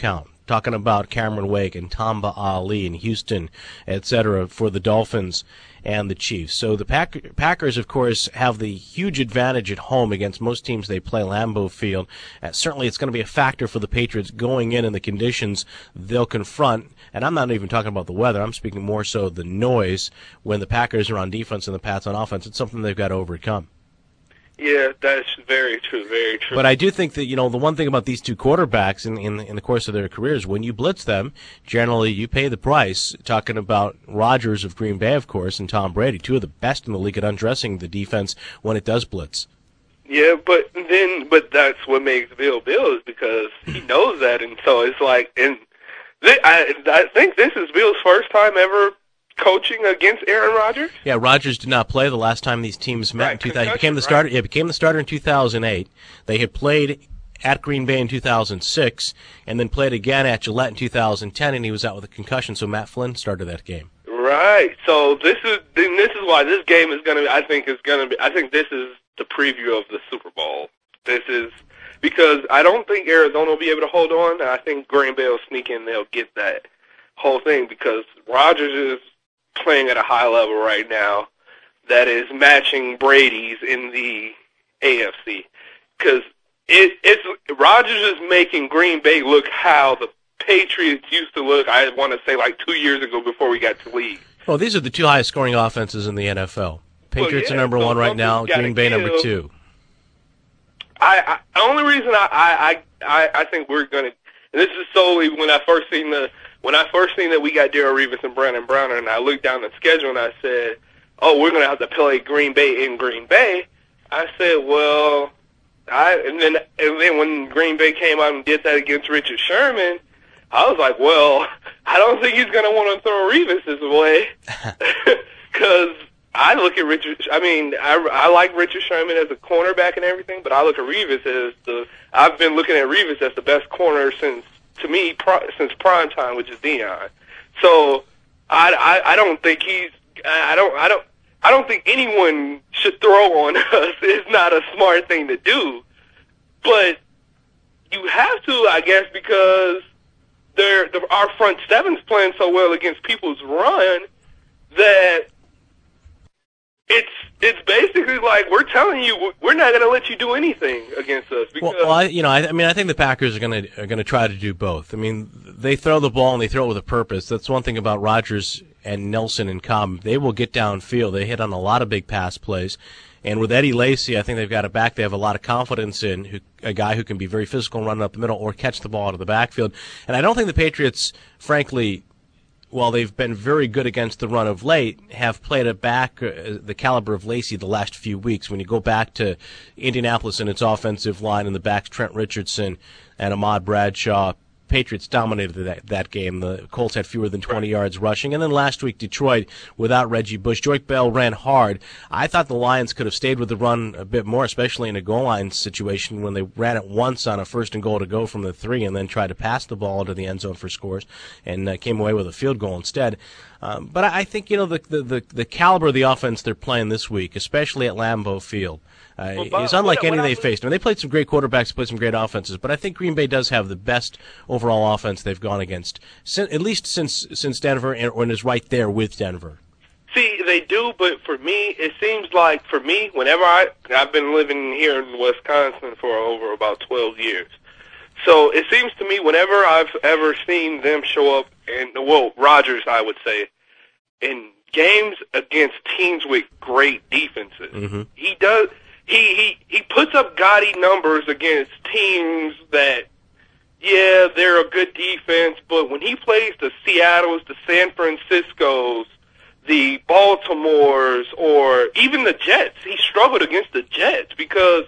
talking about Cameron Wake and Tamba Ali and Houston, et cetera, for the Dolphins and the Chiefs. So the Pack- Packers, of course, have the huge advantage at home against most teams they play Lambeau Field. Uh, certainly it's going to be a factor for the Patriots going in and the conditions they'll confront. And I'm not even talking about the weather. I'm speaking more so the noise when the Packers are on defense and the Pats on offense. It's something they've got to overcome. Yeah, that's very true, very true. But I do think that, you know, the one thing about these two quarterbacks in, in, in the course of their careers, when you blitz them, generally you pay the price. Talking about Rodgers of Green Bay, of course, and Tom Brady, two of the best in the league at undressing the defense when it does blitz. Yeah, but then, but that's what makes Bill Bill is because he knows that, and so it's like, and th- I, I think this is Bill's first time ever coaching against Aaron Rodgers. Yeah, Rodgers did not play the last time these teams met Right, in two thousand. He became the concussion, starter. Yeah, became the starter in two thousand eight. They had played at Green Bay in two thousand six, and then played again at Gillette in two thousand ten, and he was out with a concussion. So Matt Flynn started that game. Right. So this is then this is why this game is going to. I think is going to be. I think this is the preview of the Super Bowl. This is because I don't think Arizona will be able to hold on. I think Green Bay will sneak in. They'll get that whole thing because Rodgers is playing at a high level right now that is matching Brady's in the A F C because it, it's Rodgers is making Green Bay look how the Patriots used to look. I want to say like two years ago before we got to league. Well, these are the two highest scoring offenses in the N F L. Patriots well, yeah, are number so one right now. Green Bay kill. number two. I, I the only reason I I I, I think we're gonna. And this is solely when I first seen the. When I first seen that we got Darrelle Revis and Brandon Browner, and I looked down the schedule and I said, oh, we're going to have to play Green Bay in Green Bay, I said, well, I and then and then when Green Bay came out and did that against Richard Sherman, I was like, well, I don't think he's going to want to throw Revis his way because I look at Richard, I mean, I, I like Richard Sherman as a cornerback and everything, but I look at Revis as the, I've been looking at Revis as the best corner since to me, pro, since prime time, which is Deion. So I, I, I don't think he's. I don't. I don't. I don't think anyone should throw on us. It's not a smart thing to do, but you have to, I guess, because they're, the, our front seven's playing so well against people's run that it's it's basically like we're telling you we're not going to let you do anything against us. Because well, well I, you know, I, I mean, I think the Packers are going to are going to try to do both. I mean, they throw the ball and they throw it with a purpose. That's one thing about Rodgers and Nelson and Cobb. They will get downfield. They hit on a lot of big pass plays. And with Eddie Lacy, I think they've got a back they have a lot of confidence in, who, a guy who can be very physical and run up the middle or catch the ball out of the backfield. And I don't think the Patriots, frankly, while they've been very good against the run of late, have played it back uh, the caliber of Lacy the last few weeks. When you go back to Indianapolis and its offensive line in the backs, Trent Richardson and Ahmad Bradshaw, Patriots dominated that, that game. The Colts had fewer than twenty yards rushing. And then last week, Detroit, without Reggie Bush. Joique Bell ran hard. I thought the Lions could have stayed with the run a bit more, especially in a goal line situation when they ran it once on a first and goal to go from the three and then tried to pass the ball into the end zone for scores and uh, came away with a field goal instead. Um, but I think, you know, the, the, the, the caliber of the offense they're playing this week, especially at Lambeau Field, Uh, Well, Bob, is unlike what- any what I they was- faced. I mean, they played some great quarterbacks, played some great offenses, but I think Green Bay does have the best overall offense they've gone against, sin- at least since since Denver, and, and is right there with Denver. See, they do, but for me, it seems like for me, whenever I I've been living here in Wisconsin for over about twelve years, so it seems to me whenever I've ever seen them show up, and well, Rodgers, I would say, in games against teams with great defenses, Mm-hmm. he does. He, he he puts up gaudy numbers against teams that, yeah, they're a good defense, but when he plays the Seattles, the San Franciscos, the Baltimores, or even the Jets, he struggled against the Jets because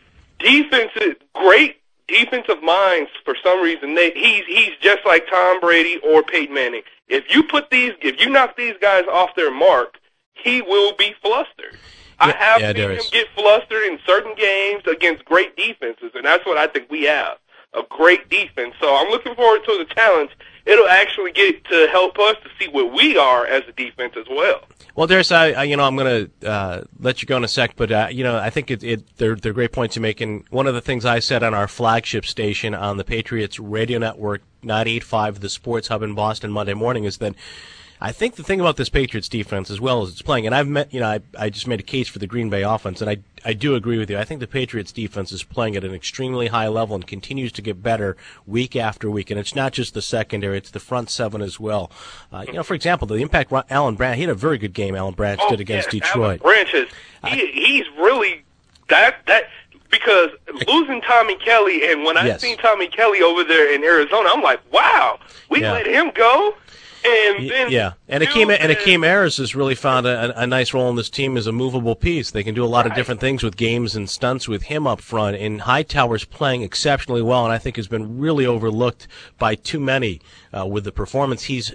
defenses, great defensive minds, for some reason, they he's he's just like Tom Brady or Peyton Manning. If you put these, if you knock these guys off their mark, he will be flustered. I Yeah, have yeah, seen him Darius. get flustered in certain games against great defenses, and that's what I think we have. a great defense. So I'm looking forward to the challenge. It'll actually get to help us to see where we are as a defense as well. Well, Darius, I, I you know I'm going to uh, let you go in a sec, but uh, you know I think it, it they're they're great points you make. And one of the things I said on our flagship station on the Patriots Radio Network, ninety-eight point five, the Sports Hub in Boston, Monday morning, is that I think the thing about this Patriots defense, as well as it's playing, and I've met, you know, I, I just made a case for the Green Bay offense, and I, I do agree with you. I think the Patriots defense is playing at an extremely high level and continues to get better week after week. And it's not just the secondary; it's the front seven as well. Uh, you know, for example, the impact Alan Branch, he had a very good game. Alan Branch oh, did against yes, Detroit. Alan Branch is he, he's really that that. Because losing Tommy Kelly, and when I yes. seen Tommy Kelly over there in Arizona, I'm like, wow, we yeah. let him go. And then yeah, and Akeem and Akeem Ayers has really found a, a nice role in this team as a movable piece. They can do a lot right. of different things with games and stunts with him up front. And Hightower's playing exceptionally well, and I think has been really overlooked by too many uh, with the performance he's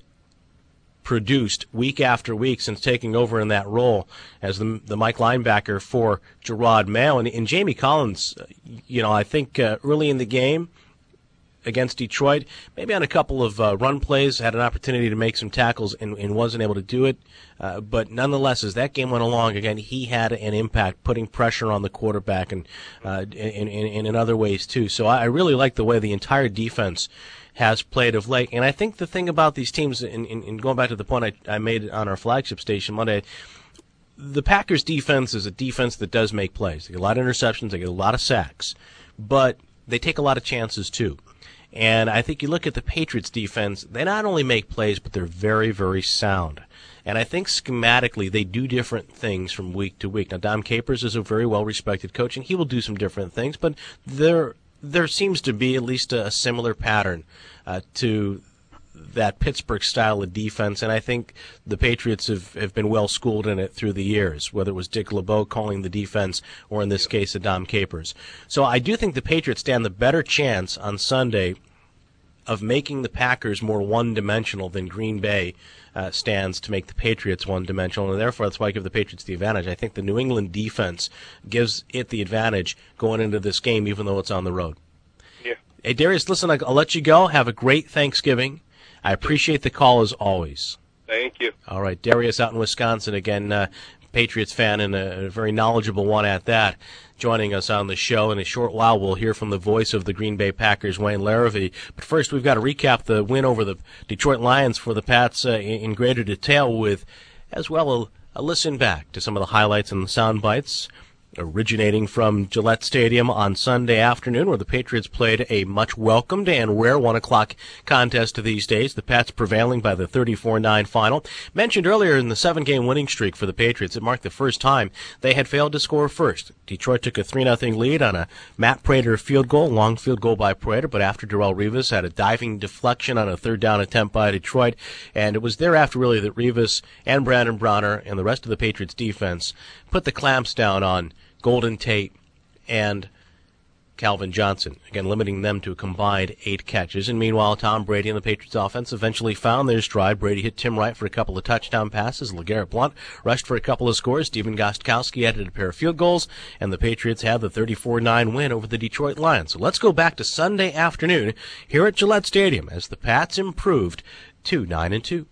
produced week after week since taking over in that role as the, the Mike linebacker for Gerard Mayo. And, and Jamie Collins, you know, I think uh, early in the game against Detroit, maybe on a couple of uh, run plays, had an opportunity to make some tackles and, and wasn't able to do it. Uh, but nonetheless, as that game went along, again, he had an impact, putting pressure on the quarterback and uh, in, in, in, in other ways too. So I, I really like the way the entire defense has played of late. And I think the thing about these teams, in, in, in going back to the point I, I made on our flagship station Monday, the Packers defense is a defense that does make plays. They get a lot of interceptions, they get a lot of sacks, but they take a lot of chances too. And I think you look at the Patriots defense, they not only make plays, but they're very, very sound. And I think schematically they do different things from week to week. Now, Dom Capers is a very well-respected coach, and he will do some different things, but there there seems to be at least a, a similar pattern uh, to that Pittsburgh style of defense, and I think the Patriots have, have been well-schooled in it through the years, whether it was Dick LeBeau calling the defense or, in this case, Dom Capers. So I do think the Patriots stand the better chance on Sunday of making the Packers more one-dimensional than Green Bay uh, stands to make the Patriots one-dimensional, and therefore that's why I give the Patriots the advantage. I think the New England defense gives it the advantage going into this game, even though it's on the road. Yeah. Hey, Darius, listen, I'll let you go. Have a great Thanksgiving. I appreciate the call as always. Thank you. All right, Darius out in Wisconsin again, uh, Patriots fan and a, a very knowledgeable one at that, joining us on the show. In a short while, we'll hear from the voice of the Green Bay Packers, Wayne Larrivee. But first, we've got to recap the win over the Detroit Lions for the Pats uh, in, in greater detail with, as well, a, a listen back to some of the highlights and the sound bites originating from Gillette Stadium on Sunday afternoon, where the Patriots played a much welcomed and rare one o'clock contest these days, the Pats prevailing by the thirty-four nine final. Mentioned earlier in the seven-game winning streak for the Patriots, it marked the first time they had failed to score first. Detroit took a three nothing lead on a Matt Prater field goal, long field goal by Prater, but after Darrelle Revis had a diving deflection on a third down attempt by Detroit, and it was thereafter really that Revis and Brandon Browner and the rest of the Patriots defense put the clamps down on Golden Tate and Calvin Johnson, again limiting them to a combined eight catches. And meanwhile, Tom Brady and the Patriots offense eventually found their stride. Brady hit Tim Wright for a couple of touchdown passes. LeGarrette Blount rushed for a couple of scores. Stephen Gostkowski added a pair of field goals, and the Patriots had the thirty-four nine win over the Detroit Lions. So let's go back to Sunday afternoon here at Gillette Stadium as the Pats improved to nine and two.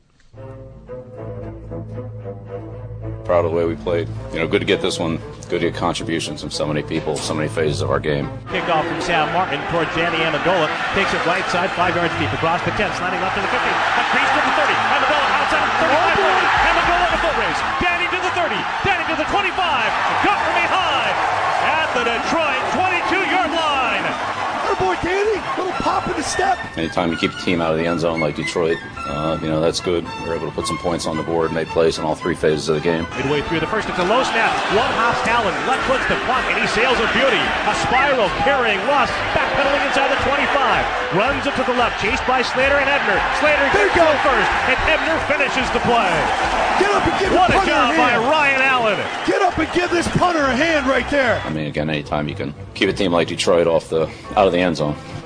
Proud of the way we played. You know, good to get this one. Good to get contributions from so many people, so many phases of our game. Kickoff from Sam Martin towards Danny Amendola. Takes it right side, five yards deep across the ten, sliding left to the fifty. A crease to the thirty. Amendola outside, thirty-five forty. Amendola in the foot race. Danny to the thirty. Danny to the twenty-five. Cut from behind at the Detroit twenty-two yard line. Good boy, Danny. Little pop in the step. Anytime you keep the team out of the end zone like Detroit, uh, you know, that's good. We're able to put some points on the board, make plays in all three phases of the game. Midway through the first, it's a low snap. One hops Allen, left foot's the punt, and he sails a beauty. A spiral carrying Russ, backpedaling inside the twenty-five. Runs it to the left, chased by Slater and Ebner. Slater gets to the first, and Ebner finishes the play. Get up and give what the a job a by Ryan Allen. Get up and give this punter a hand right there. I mean, again, anytime you can keep a team like Detroit off the out of the end zone,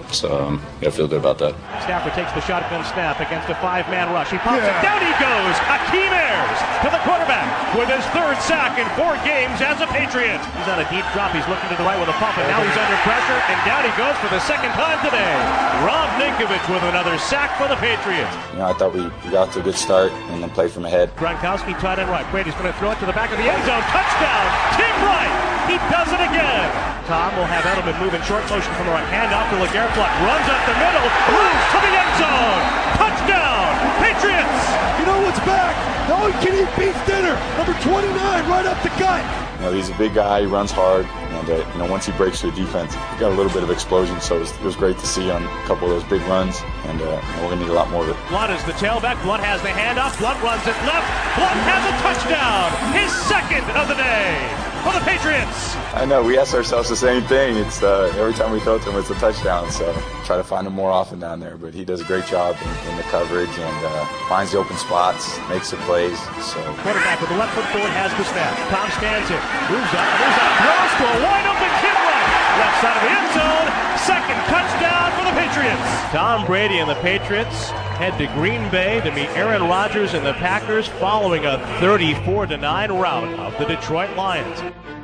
So um, yeah, I feel good about that. Stafford takes the shotgun snap against a five-man rush. He pops yeah. it. Down he goes. Akeem Ayers to the quarterback with his third sack in four games as a Patriot. He's on a deep drop. He's looking to the right with a pump, and now he's under pressure, and down he goes for the second time today. Rob Ninkovich with another sack for the Patriots. You know, I thought we, we got to a good start and then played from ahead. Gronkowski tight end right. Brady's going to throw it to the back of the end zone. Touchdown, Tim Wright. He does it again. Tom will have Edelman move in short motion from the right. Hand off to LeGarrette Blount. Runs up the middle. Runs to the end zone. Touchdown, Patriots. You know what's back? Now he can eat beef dinner. Number twenty-nine, right up the gut. You know, he's a big guy. He runs hard. And, uh, you know, once he breaks through the defense, he got a little bit of explosion. So it was, it was great to see on a couple of those big runs. And uh, we're going to need a lot more of it. Blount is the tailback. Blount has the handoff. Blount runs it left. Blount has a touchdown. His second of the day for the Patriots. I know. We ask ourselves the same thing. It's uh, every time we throw to him, it's a touchdown. So try to find him more often down there. But he does a great job in, in the coverage and uh, finds the open spots, makes the plays. So quarterback with the left foot forward has the snap. Tom stands it. Moves up. Moves up. Throws to a wide open Tim Wright. Left side of the end zone. Second touchdown for the Patriots. Tom Brady and the Patriots head to Green Bay to meet Aaron Rodgers and the Packers following a thirty-four to nine rout of the Detroit Lions.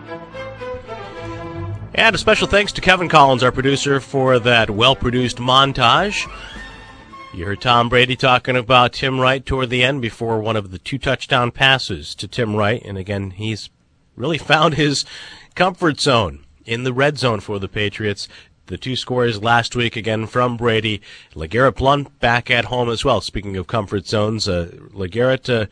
And a special thanks to Kevin Collins, our producer, for that well-produced montage. You heard Tom Brady talking about Tim Wright toward the end before one of the two touchdown passes to Tim Wright. And again, he's really found his comfort zone in the red zone for the Patriots. The two scores last week, again, from Brady. LeGarrette Blount back at home as well. Speaking of comfort zones, uh, LeGarrette, uh,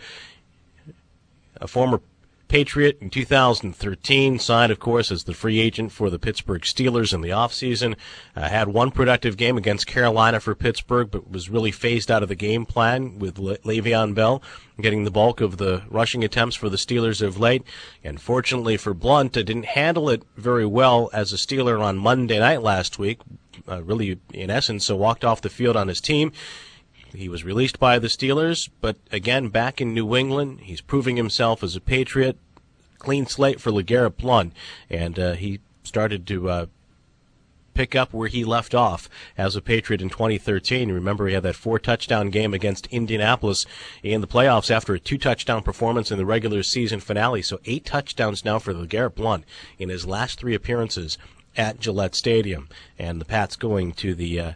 a former Patriot in two thousand thirteen, signed, of course, as the free agent for the Pittsburgh Steelers in the offseason. Uh, had one productive game against Carolina for Pittsburgh, but was really phased out of the game plan with Le- Le'Veon Bell getting the bulk of the rushing attempts for the Steelers of late. And fortunately for Blount, uh, didn't handle it very well as a Steeler on Monday night last week. Uh, really, in essence, so walked off the field on his team. He was released by the Steelers, but again, back in New England, he's proving himself as a Patriot. Clean slate for LeGarrette Blount, and uh, he started to uh, pick up where he left off as a Patriot in twenty thirteen. You remember he had that four-touchdown game against Indianapolis in the playoffs after a two-touchdown performance in the regular season finale. So eight touchdowns now for LeGarrette Blount in his last three appearances at Gillette Stadium. And the Pats going to the uh,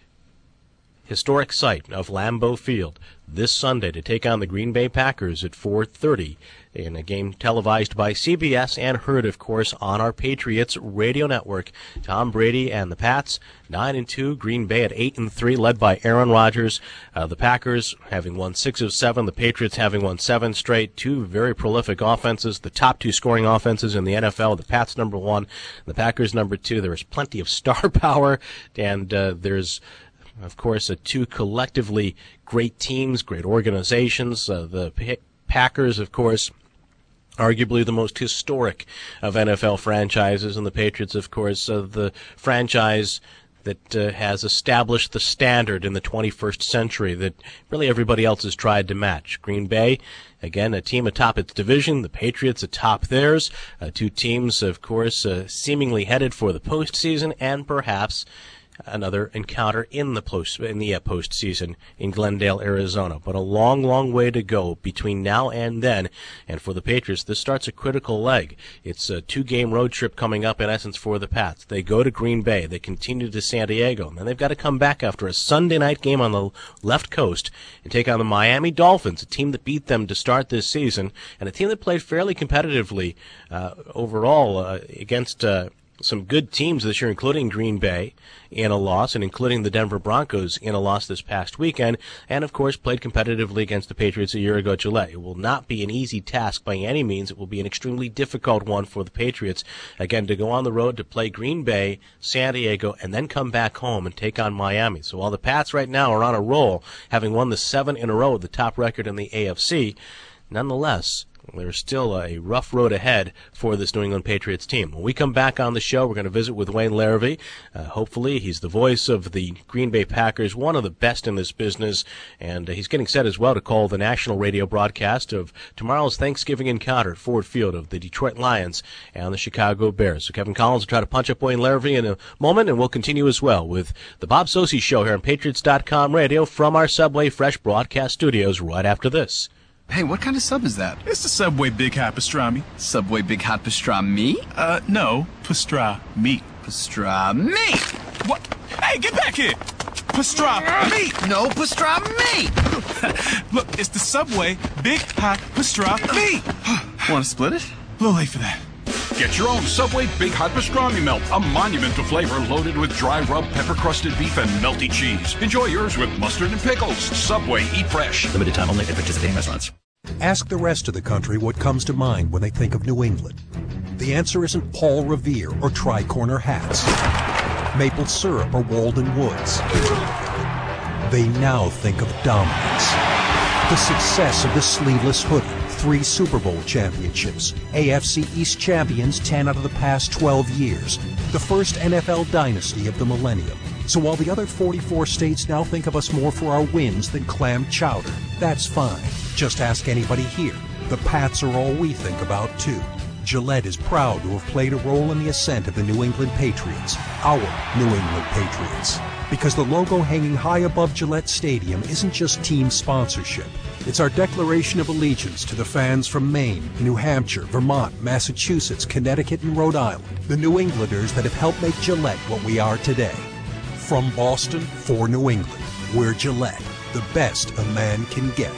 historic site of Lambeau Field this Sunday to take on the Green Bay Packers at four thirty in a game televised by C B S and heard, of course, on our Patriots radio network. Tom Brady and the Pats, nine and two. Green Bay at eight and three, led by Aaron Rodgers. Uh, the Packers having won six of seven. The Patriots having won seven straight. Two very prolific offenses. The top two scoring offenses in the N F L. The Pats number one, the Packers number two. There is plenty of star power, and uh, there's of course, uh, two collectively great teams, great organizations. Uh, the P- Packers, of course, arguably the most historic of N F L franchises, and the Patriots, of course, uh, the franchise that uh, has established the standard in the twenty-first century that really everybody else has tried to match. Green Bay, again, a team atop its division. The Patriots atop theirs. Uh, two teams, of course, uh, seemingly headed for the postseason, and perhaps another encounter in the post in the uh, postseason in Glendale, Arizona. But a long, long way to go between now and then. And for the Patriots, this starts a critical leg. It's a two-game road trip coming up, in essence, for the Pats. They go to Green Bay. They continue to San Diego. And then they've got to come back after a Sunday night game on the left coast and take on the Miami Dolphins, a team that beat them to start this season, and a team that played fairly competitively uh, overall uh, against uh, some good teams this year, including Green Bay in a loss, and including the Denver Broncos in a loss this past weekend, and of course played competitively against the Patriots a year ago at Gillette. It will not be an easy task by any means. It will be an extremely difficult one for the Patriots, again, to go on the road to play Green Bay, San Diego, and then come back home and take on Miami. So while the Pats right now are on a roll, having won the seven in a row, the top record in the A F C, nonetheless, There's still a rough road ahead for this New England Patriots team. When we come back on the show, we're going to visit with Wayne Larrivee. Uh, hopefully, he's the voice of the Green Bay Packers, one of the best in this business, and uh, he's getting set as well to call the national radio broadcast of tomorrow's Thanksgiving encounter at Ford Field of the Detroit Lions and the Chicago Bears. So Kevin Collins will try to punch up Wayne Larrivee in a moment, and we'll continue as well with the Bob Socci Show here on Patriots dot com radio from our Subway Fresh broadcast studios right after this. Hey, what kind of sub is that? It's the Subway Big Hot Pastrami. Subway Big Hot Pastrami? Uh, no, pastrami. Pastrami! What? Hey, get back here! Pastrami! No, pastrami! Look, it's the Subway Big Hot Pastrami. Want to split it? A little late for that. Get your own Subway Big Hot Pastrami Melt, a monumental flavor loaded with dry rub, pepper-crusted beef, and melty cheese. Enjoy yours with mustard and pickles. Subway, eat fresh. Limited time only at participating restaurants. Ask the rest of the country what comes to mind when they think of New England. The answer isn't Paul Revere or tri-corner hats, maple syrup or Walden Woods. They now think of dominance. The success of the sleeveless hoodie, three Super Bowl championships, A F C East champions ten out of the past twelve years, the first N F L dynasty of the millennium. So while the other forty-four states now think of us more for our wins than clam chowder, that's fine. Just ask anybody here. The Pats are all we think about, too. Gillette is proud to have played a role in the ascent of the New England Patriots, our New England Patriots. Because the logo hanging high above Gillette Stadium isn't just team sponsorship. It's our declaration of allegiance to the fans from Maine, New Hampshire, Vermont, Massachusetts, Connecticut, and Rhode Island, the New Englanders that have helped make Gillette what we are today. From Boston for New England, we're Gillette, the best a man can get.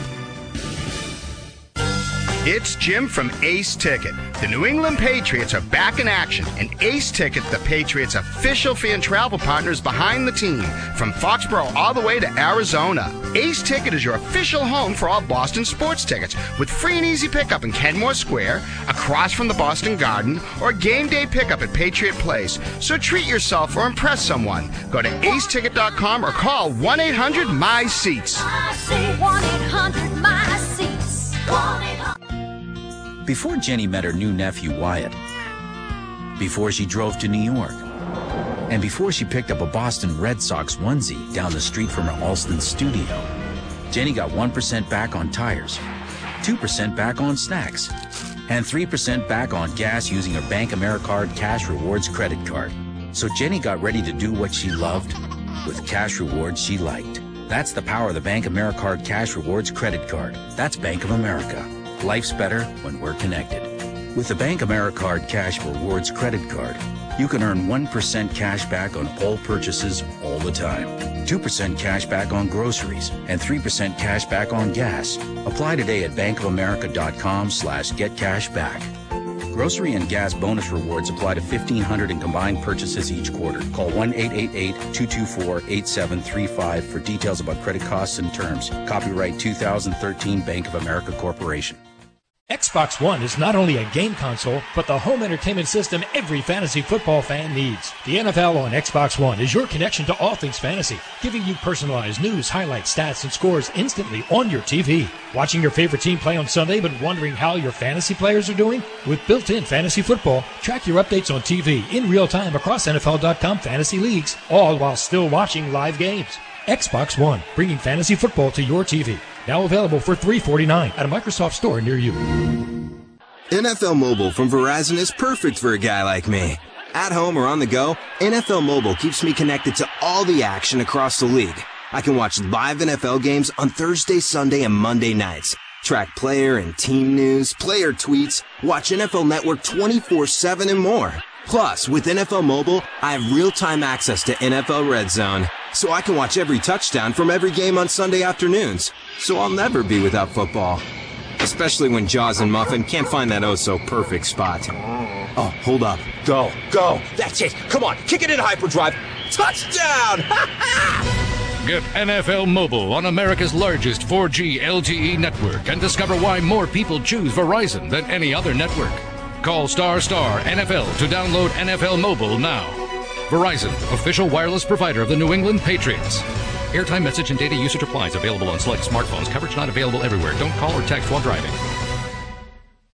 It's Jim from Ace Ticket. The New England Patriots are back in action, and Ace Ticket, the Patriots' official fan travel partner, is behind the team from Foxborough all the way to Arizona. Ace Ticket is your official home for all Boston sports tickets, with free and easy pickup in Kenmore Square, across from the Boston Garden, or game day pickup at Patriot Place. So treat yourself or impress someone. Go to ace ticket dot com or call one eight hundred M Y SEATS. I say one eight hundred M Y SEATS. one eight hundred Before Jenny met her new nephew Wyatt, before she drove to New York, and before she picked up a Boston Red Sox onesie down the street from her Alston studio, Jenny got one percent back on tires, two percent back on snacks, and three percent back on gas using her Bank AmeriCard Cash Rewards credit card. So Jenny got ready to do what she loved with cash rewards she liked. That's the power of the Bank AmeriCard Cash Rewards credit card. That's Bank of America. Life's better when we're connected. With the Bank AmeriCard Cash Rewards credit card, you can earn one percent cash back on all purchases all the time, two percent cash back on groceries, and three percent cash back on gas. Apply today at bankofamerica.com slash getcashback. Grocery and gas bonus rewards apply to fifteen hundred in combined purchases each quarter. Call one eight eight eight, two two four, eight seven three five for details about credit costs and terms. Copyright two thousand thirteen Bank of America Corporation. Xbox One is not only a game console, but the home entertainment system every fantasy football fan needs. The N F L on Xbox One is your connection to all things fantasy, giving you personalized news, highlights, stats, and scores instantly on your T V. Watching your favorite team play on Sunday but wondering how your fantasy players are doing? With built-in fantasy football, track your updates on T V in real time across N F L dot com fantasy leagues, all while still watching live games. Xbox One, bringing fantasy football to your T V. Now available for three dollars and forty-nine cents at a Microsoft store near you. N F L Mobile from Verizon is perfect for a guy like me. At home or on the go, N F L Mobile keeps me connected to all the action across the league. I can watch live N F L games on Thursday, Sunday, and Monday nights. Track player and team news, player tweets, watch N F L Network twenty-four seven and more. Plus, with N F L Mobile, I have real-time access to N F L Red Zone, so I can watch every touchdown from every game on Sunday afternoons. So I'll never be without football. Especially when Jaws and Muffin can't find that oh-so-perfect spot. Oh, hold up. Go, go. That's it. Come on, kick it in hyperdrive. Touchdown! Get N F L Mobile on America's largest four G L T E network and discover why more people choose Verizon than any other network. Call star star N F L to download N F L Mobile now. Verizon, official wireless provider of the New England Patriots. Airtime, message, and data usage applies. Available on select smartphones. Coverage not available everywhere. Don't call or text while driving.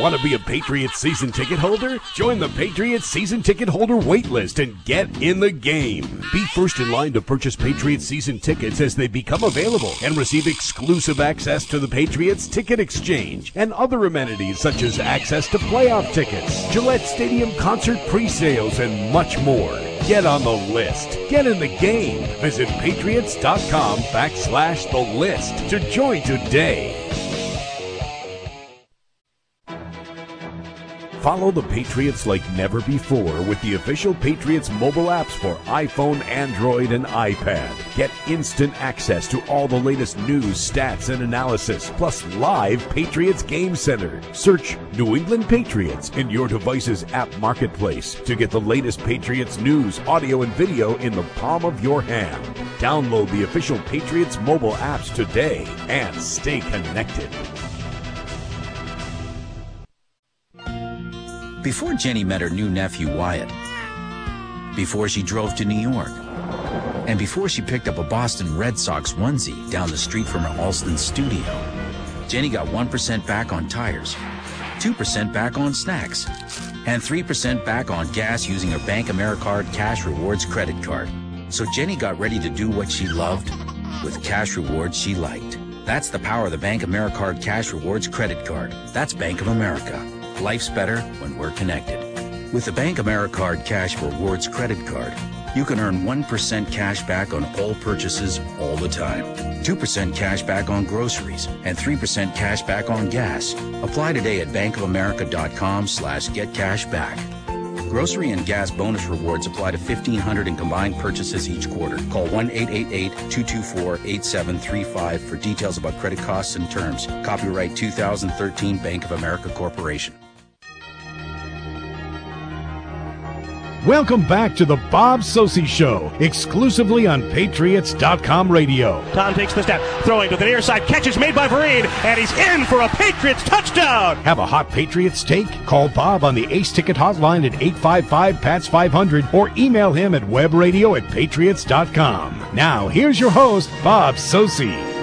Want to be a Patriots season ticket holder? Join the Patriots season ticket holder wait list and get in the game. Be first in line to purchase Patriots season tickets as they become available and receive exclusive access to the Patriots Ticket Exchange and other amenities such as access to playoff tickets, Gillette Stadium concert pre-sales, and much more. Get on the list. Get in the game. Visit patriots.com backslash the list to join today. Follow the Patriots like never before with the official Patriots mobile apps for iPhone, Android, and iPad. Get instant access to all the latest news, stats, and analysis, plus live Patriots Game Center. Search New England Patriots in your device's app marketplace to get the latest Patriots news, audio, and video in the palm of your hand. Download the official Patriots mobile apps today and stay connected. Before Jenny met her new nephew Wyatt, before she drove to New York, and before she picked up a Boston Red Sox onesie down the street from her Alston studio, Jenny got one percent back on tires, two percent back on snacks, and three percent back on gas using her Bank AmeriCard Cash Rewards credit card. So Jenny got ready to do what she loved with cash rewards she liked. That's the power of the Bank AmeriCard Cash Rewards credit card. That's Bank of America. Life's better when we're connected. With the Bank AmeriCard Cash Rewards credit card, you can earn one percent cash back on all purchases all the time, two percent cash back on groceries, and three percent cash back on gas. Apply today at bankofamerica.com slash get cash back. Grocery and gas bonus rewards apply to fifteen hundred in combined purchases each quarter. Call one eight eight eight, two two four, eight seven three five for details about credit costs and terms. Copyright two thousand thirteen Bank of America Corporation. Welcome back to the Bob Socci Show, exclusively on Patriots dot com radio. Tom takes the step, throwing to the near side, catches made by Vereen, and he's in for a Patriots touchdown! Have a hot Patriots take? Call Bob on the Ace Ticket hotline at eight five five, P A T S five hundred or email him at webradio at patriots dot com. Now, here's your host, Bob Socci.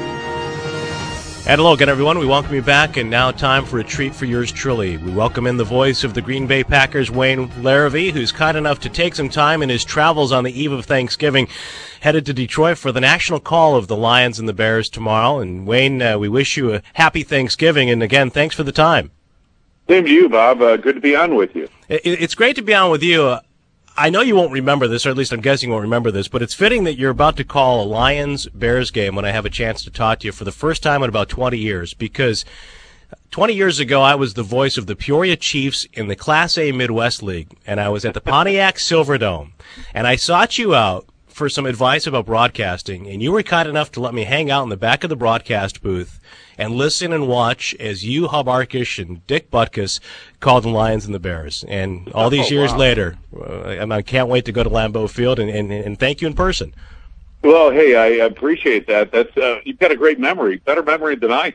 And hello again, everyone. We welcome you back, and now time for a treat for yours truly. We welcome in the voice of the Green Bay Packers, Wayne Larrivee, who's kind enough to take some time in his travels on the eve of Thanksgiving, headed to Detroit for the national call of the Lions and the Bears tomorrow. And Wayne, uh, we wish you a happy Thanksgiving, and again, thanks for the time. Same to you, Bob. Uh, good to be on with you. It, it's great to be on with you. Uh, I know you won't remember this, or at least I'm guessing you won't remember this, but it's fitting that you're about to call a Lions-Bears game when I have a chance to talk to you for the first time in about twenty years, because twenty years ago I was the voice of the Peoria Chiefs in the Class A Midwest League, and I was at the Pontiac Silverdome, and I sought you out for some advice about broadcasting, and you were kind enough to let me hang out in the back of the broadcast booth and listen and watch as you, Hub Arkush, and Dick Butkus called the Lions and the Bears. And all these oh, years wow. later, uh, I can't wait to go to Lambeau Field and, and, and thank you in person. Well, hey, I appreciate that. That's uh, you've got a great memory, better memory than I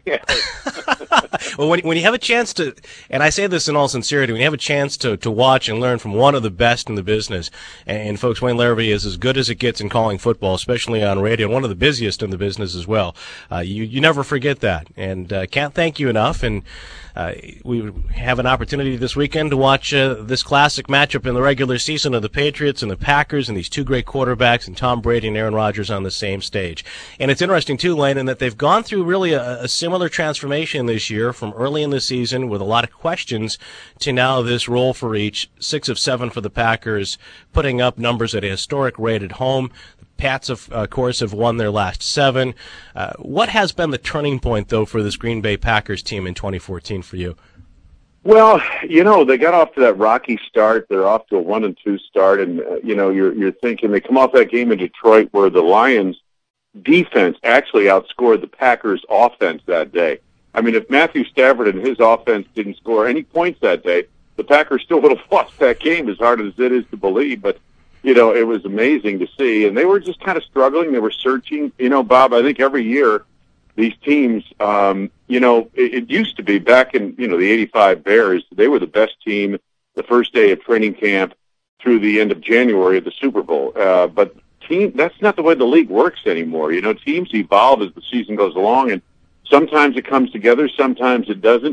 have. Well, when, when you have a chance to, and I say this in all sincerity, when you have a chance to, to watch and learn from one of the best in the business, and, and folks, Wayne Larrivee is as good as it gets in calling football, especially on radio, and one of the busiest in the business as well. Uh, you, you never forget that, and uh, can't thank you enough. And Uh, we have an opportunity this weekend to watch uh, this classic matchup in the regular season of the Patriots and the Packers, and these two great quarterbacks, and Tom Brady and Aaron Rodgers on the same stage. And it's interesting, too, Lane, in that they've gone through really a, a similar transformation this year from early in the season with a lot of questions to now this role for each, six of seven for the Packers, putting up numbers at a historic rate at home. Pats, of uh, course, have won their last seven. Uh, what has been the turning point, though, for this Green Bay Packers team in twenty fourteen for you? Well, you know, they got off to that rocky start. They're off to a one and two start, and uh, you know, you're you're thinking they come off that game in Detroit where the Lions' defense actually outscored the Packers' offense that day. I mean, if Matthew Stafford and his offense didn't score any points that day, the Packers still would have lost that game, as hard as it is to believe. But you know, it was amazing to see. And they were just kind of struggling. They were searching. You know, Bob, I think every year these teams, um, you know, it, it used to be back in, you know, the eighty-five Bears, they were the best team the first day of training camp through the end of January of the Super Bowl. Uh, but team, that's not the way the league works anymore. You know, teams evolve as the season goes along, and sometimes it comes together, sometimes it doesn't.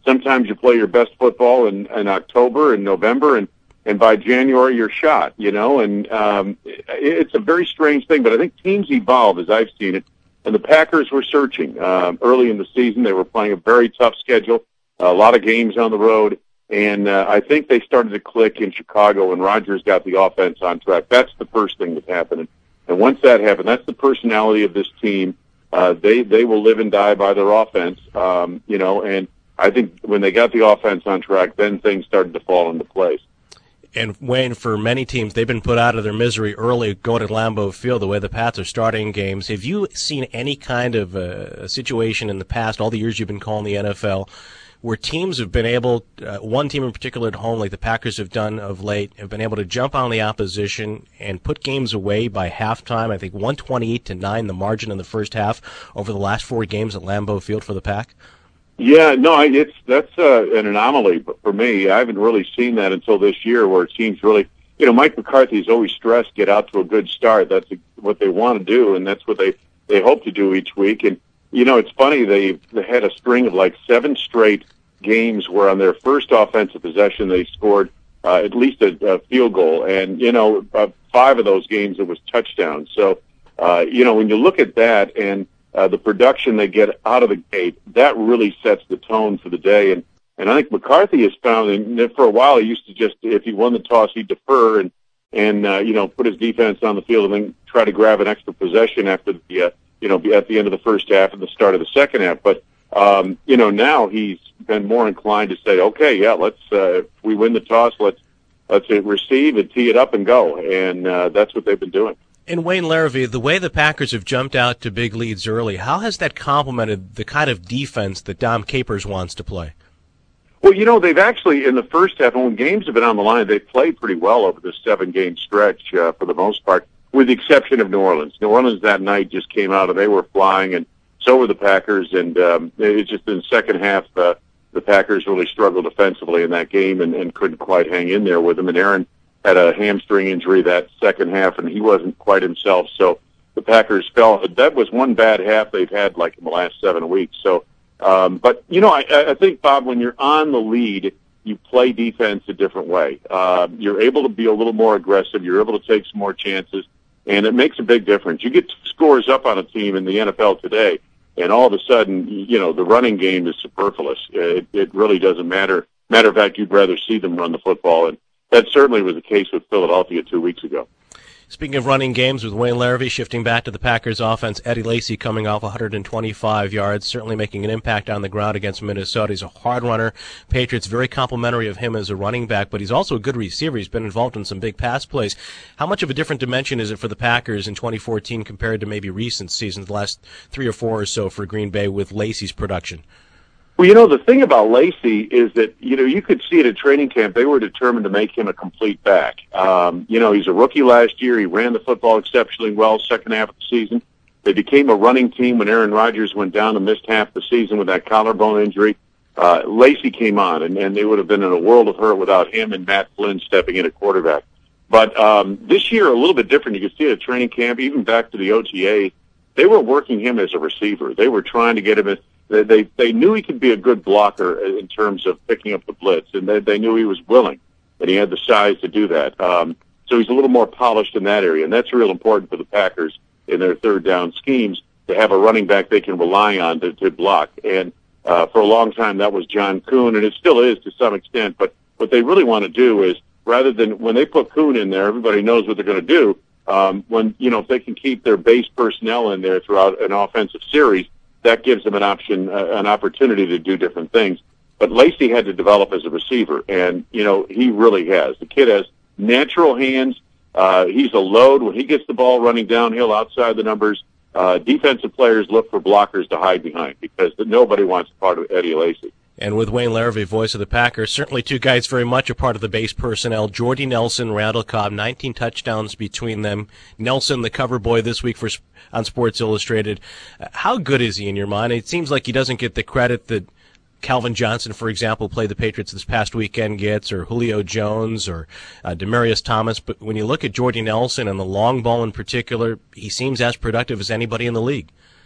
sometimes you play your best football in, in October and November, and, and by January you're shot, you know, and um, it, it's a very strange thing, but I think teams evolve as I've seen it, and the Packers were searching. Um, early in the season, they were playing a very tough schedule, a lot of games on the road, and uh, I think they started to click in Chicago when Rodgers got the offense on track. That's the first thing that happened. And once that happened, that's the personality of this team. Uh, they, they will live and die by their offense, um, you know, and I think when they got the offense on track, then things started to fall into place. And, Wayne, for many teams, they've been put out of their misery early going to Lambeau Field, the way the Pats are starting games. Have you seen any kind of uh, situation in the past, all the years you've been calling the N F L, where teams have been able, uh, one team in particular at home, like the Packers have done of late, have been able to jump on the opposition and put games away by halftime? I think one twenty-eight to nine, the margin in the first half over the last four games at Lambeau Field for the Pack. Yeah, no, it's that's uh, an anomaly for me. I haven't really seen that until this year, where it seems really, you know, Mike McCarthy's always stressed get out to a good start. That's what they want to do, and that's what they they hope to do each week. And you know, it's funny, they they had a string of like seven straight games where on their first offensive possession they scored uh, at least a, a field goal, and you know, uh, five of those games it was touchdowns. So uh, you know, when you look at that and uh, the production they get out of the gate, that really sets the tone for the day. And and I think McCarthy has found, and for a while he used to just, if he won the toss, he'd defer and and uh, you know, put his defense on the field and then try to grab an extra possession after the uh, you know, at the end of the first half and the start of the second half. But Um, you know, now he's been more inclined to say, okay, yeah, let's, uh, if we win the toss, let's, let's receive and tee it up and go. And, uh, that's what they've been doing. And Wayne Larrivee, the way the Packers have jumped out to big leads early, how has that complemented the kind of defense that Dom Capers wants to play? Well, you know, they've actually, in the first half, when games have been on the line, they've played pretty well over this seven-game stretch, uh, for the most part, with the exception of New Orleans. New Orleans that night just came out and they were flying, and so were the Packers, and um, it's just in the second half, uh, the Packers really struggled offensively in that game and, and couldn't quite hang in there with them. And Aaron had a hamstring injury that second half, and he wasn't quite himself. So the Packers fell. That was one bad half they've had like in the last seven weeks. So, um, but you know, I, I think, Bob, when you're on the lead, you play defense a different way. Uh, you're able to be a little more aggressive. You're able to take some more chances, and it makes a big difference. You get scores up on a team in the N F L today, and all of a sudden, you know, the running game is superfluous. It, it really doesn't matter. Matter of fact, you'd rather see them run the football, and that certainly was the case with Philadelphia two weeks ago. Speaking of running games, with Wayne Larrivee shifting back to the Packers offense, Eddie Lacy coming off one hundred twenty-five yards, certainly making an impact on the ground against Minnesota. He's a hard runner. Patriots very complimentary of him as a running back, but he's also a good receiver. He's been involved in some big pass plays. How much of a different dimension is it for the Packers in twenty fourteen compared to maybe recent seasons, the last three or four or so for Green Bay with Lacy's production? Well, you know, the thing about Lacy is that, you know, you could see it at training camp. They were determined to make him a complete back. Um, you know, he's a rookie last year. He ran the football exceptionally well second half of the season. They became a running team when Aaron Rodgers went down and missed half the season with that collarbone injury. Uh, Lacy came on, and, and they would have been in a world of hurt without him and Matt Flynn stepping in at quarterback. But um, this year, a little bit different. You could see it at training camp, even back to the O T A. They were working him as a receiver. They were trying to get him in. They, they they knew he could be a good blocker in terms of picking up the blitz, and they, they knew he was willing, and he had the size to do that. Um, so he's a little more polished in that area, and that's real important for the Packers in their third down schemes to have a running back they can rely on to, to block. And uh, for a long time, that was John Kuhn, and it still is to some extent. But what they really want to do is, rather than when they put Kuhn in there, everybody knows what they're going to do. Um, when you know if they can keep their base personnel in there throughout an offensive series, that gives them an option, uh, an opportunity to do different things. But Lacy had to develop as a receiver, and, you know, he really has. The kid has natural hands. Uh, he's a load. When he gets the ball running downhill outside the numbers, uh, defensive players look for blockers to hide behind because nobody wants part of Eddie Lacy. And with Wayne Larrivee, voice of the Packers, certainly two guys very much a part of the base personnel. Jordy Nelson, Randall Cobb, nineteen touchdowns between them. Nelson, the cover boy this week for on Sports Illustrated. How good is he in your mind? It seems like he doesn't get the credit that Calvin Johnson, for example, played the Patriots this past weekend gets, or Julio Jones, or uh, Demaryius Thomas. But when you look at Jordy Nelson and the long ball in particular, he seems as productive as anybody in the league.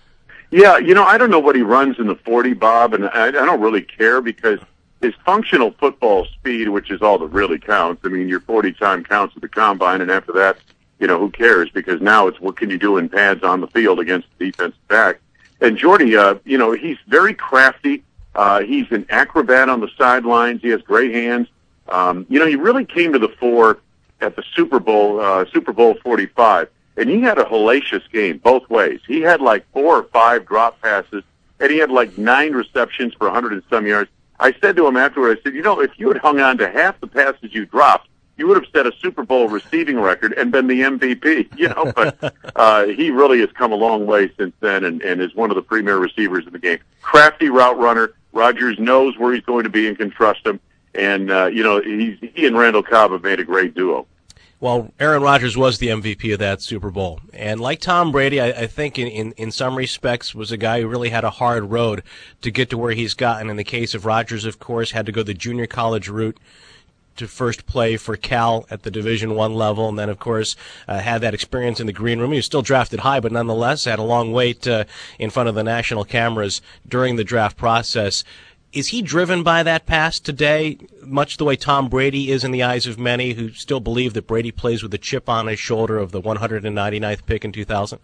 Yeah, you know, I don't know what he runs in the forty, Bob, and I, I don't really care because his functional football speed, which is all that really counts. I mean, your forty time counts at the combine, and after that, you know, who cares? Because now it's what can you do in pads on the field against the defensive back. And Jordy, uh, you know, he's very crafty. Uh, he's an acrobat on the sidelines. He has great hands. Um, you know, he really came to the fore at the Super Bowl, uh, Super Bowl forty-five, and he had a hellacious game both ways. He had like four or five drop passes, and he had like nine receptions for a hundred and some yards. I said to him afterward, I said, you know, if you had hung on to half the passes you dropped, you would have set a Super Bowl receiving record and been the M V P, you know, but uh, he really has come a long way since then and, and is one of the premier receivers in the game. Crafty route runner. Rodgers knows where he's going to be and can trust him. And, uh, you know, he's, he and Randall Cobb have made a great duo. Well, Aaron Rodgers was the M V P of that Super Bowl. And like Tom Brady, I, I think in, in, in some respects was a guy who really had a hard road to get to where he's gotten. In the case of Rodgers, of course, had to go the junior college route to first play for Cal at the Division One level, and then, of course, uh, had that experience in the green room. He was still drafted high, but nonetheless had a long wait uh, in front of the national cameras during the draft process. Is he driven by that past today, much the way Tom Brady is in the eyes of many who still believe that Brady plays with a chip on his shoulder of the one hundred ninety-ninth pick in two thousand?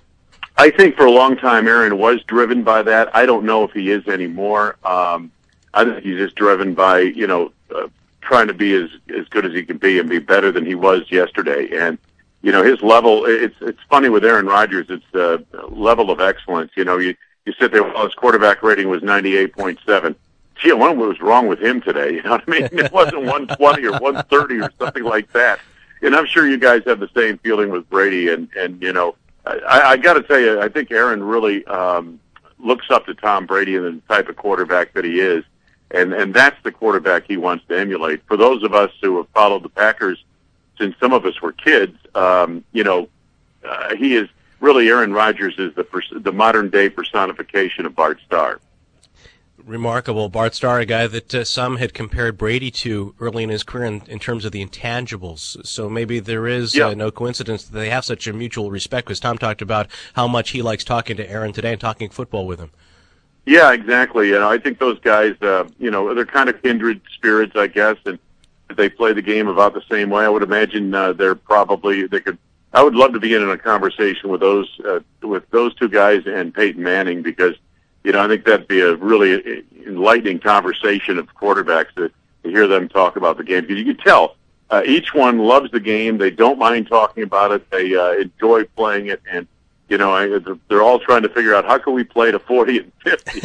I think for a long time Aaron was driven by that. I don't know if he is anymore. Um, I think he's just driven by, you know, uh, trying to be as as good as he can be and be better than he was yesterday. And you know, his level. It's it's funny with Aaron Rodgers. It's the level of excellence. You know, you you sit there. Well, his quarterback rating was ninety-eight point seven. Gee, I wonder what was wrong with him today. You know what I mean? It wasn't one twenty or one thirty or something like that. And I'm sure you guys have the same feeling with Brady. And and you know, I, I got to tell you, I think Aaron really um, looks up to Tom Brady and the type of quarterback that he is. And and that's the quarterback he wants to emulate. For those of us who have followed the Packers since some of us were kids, um, you know, uh, he is really Aaron Rodgers is the pers- the modern day personification of Bart Starr. Remarkable. Bart Starr, a guy that uh, some had compared Brady to early in his career in, in terms of the intangibles. So maybe there is yeah. uh, no coincidence that they have such a mutual respect, because Tom talked about how much he likes talking to Aaron today and talking football with him. Yeah, exactly. You know, I think those guys, uh, you know, they're kind of kindred spirits, I guess, and they play the game about the same way. I would imagine uh, they're probably they could. I would love to be in a conversation with those uh, with those two guys and Peyton Manning, because you know I think that'd be a really enlightening conversation of quarterbacks to, to hear them talk about the game, because you can tell uh, each one loves the game. They don't mind talking about it. They uh, enjoy playing it, and you know, I, they're all trying to figure out how can we play to forty and fifty.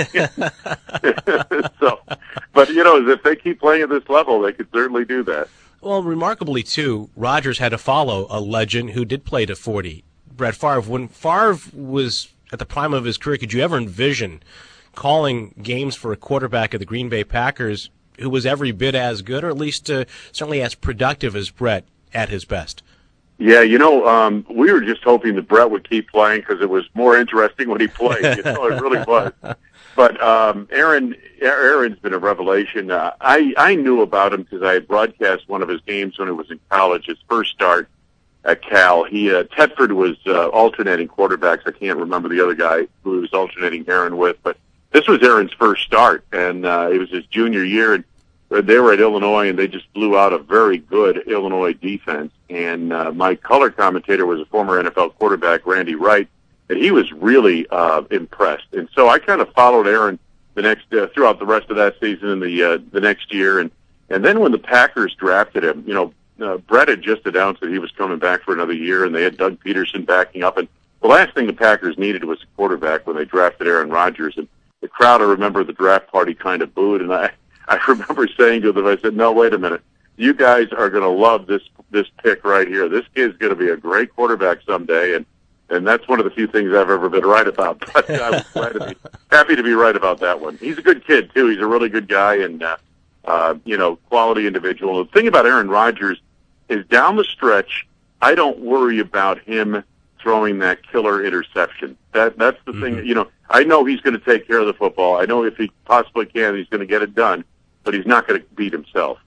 So, but you know, if they keep playing at this level, they could certainly do that. Well, remarkably too, Rodgers had to follow a legend who did play to forty, Brett Favre. When Favre was at the prime of his career, could you ever envision calling games for a quarterback of the Green Bay Packers who was every bit as good, or at least uh, certainly as productive as Brett at his best? Yeah, you know, um, we were just hoping that Brett would keep playing because it was more interesting when he played. You know, it really was. But um, Aaron, Aaron's been a revelation. Uh, I I knew about him because I had broadcast one of his games when he was in college. His first start at Cal. He uh, Tedford was uh, alternating quarterbacks. I can't remember the other guy who he was alternating Aaron with, but this was Aaron's first start, and uh, it was his junior year. And they were at Illinois, and they just blew out a very good Illinois defense. And uh, my color commentator was a former N F L quarterback, Randy Wright, and he was really uh, impressed. And so I kind of followed Aaron the next uh, throughout the rest of that season and the uh, the next year. And and then when the Packers drafted him, you know, uh, Brett had just announced that he was coming back for another year, and they had Doug Peterson backing up. And the last thing the Packers needed was a quarterback when they drafted Aaron Rodgers. And the crowd, I remember the draft party kind of booed, and I. I remember saying to them, I said, no, wait a minute. You guys are going to love this this pick right here. This kid's going to be a great quarterback someday, and, and that's one of the few things I've ever been right about. But I was glad to be, happy to be right about that one. He's a good kid, too. He's a really good guy and, uh, uh, you know, quality individual. The thing about Aaron Rodgers is down the stretch, I don't worry about him throwing that killer interception. That That's the mm-hmm. thing. You know, I know he's going to take care of the football. I know if he possibly can, he's going to get it done. But he's not going to beat himself.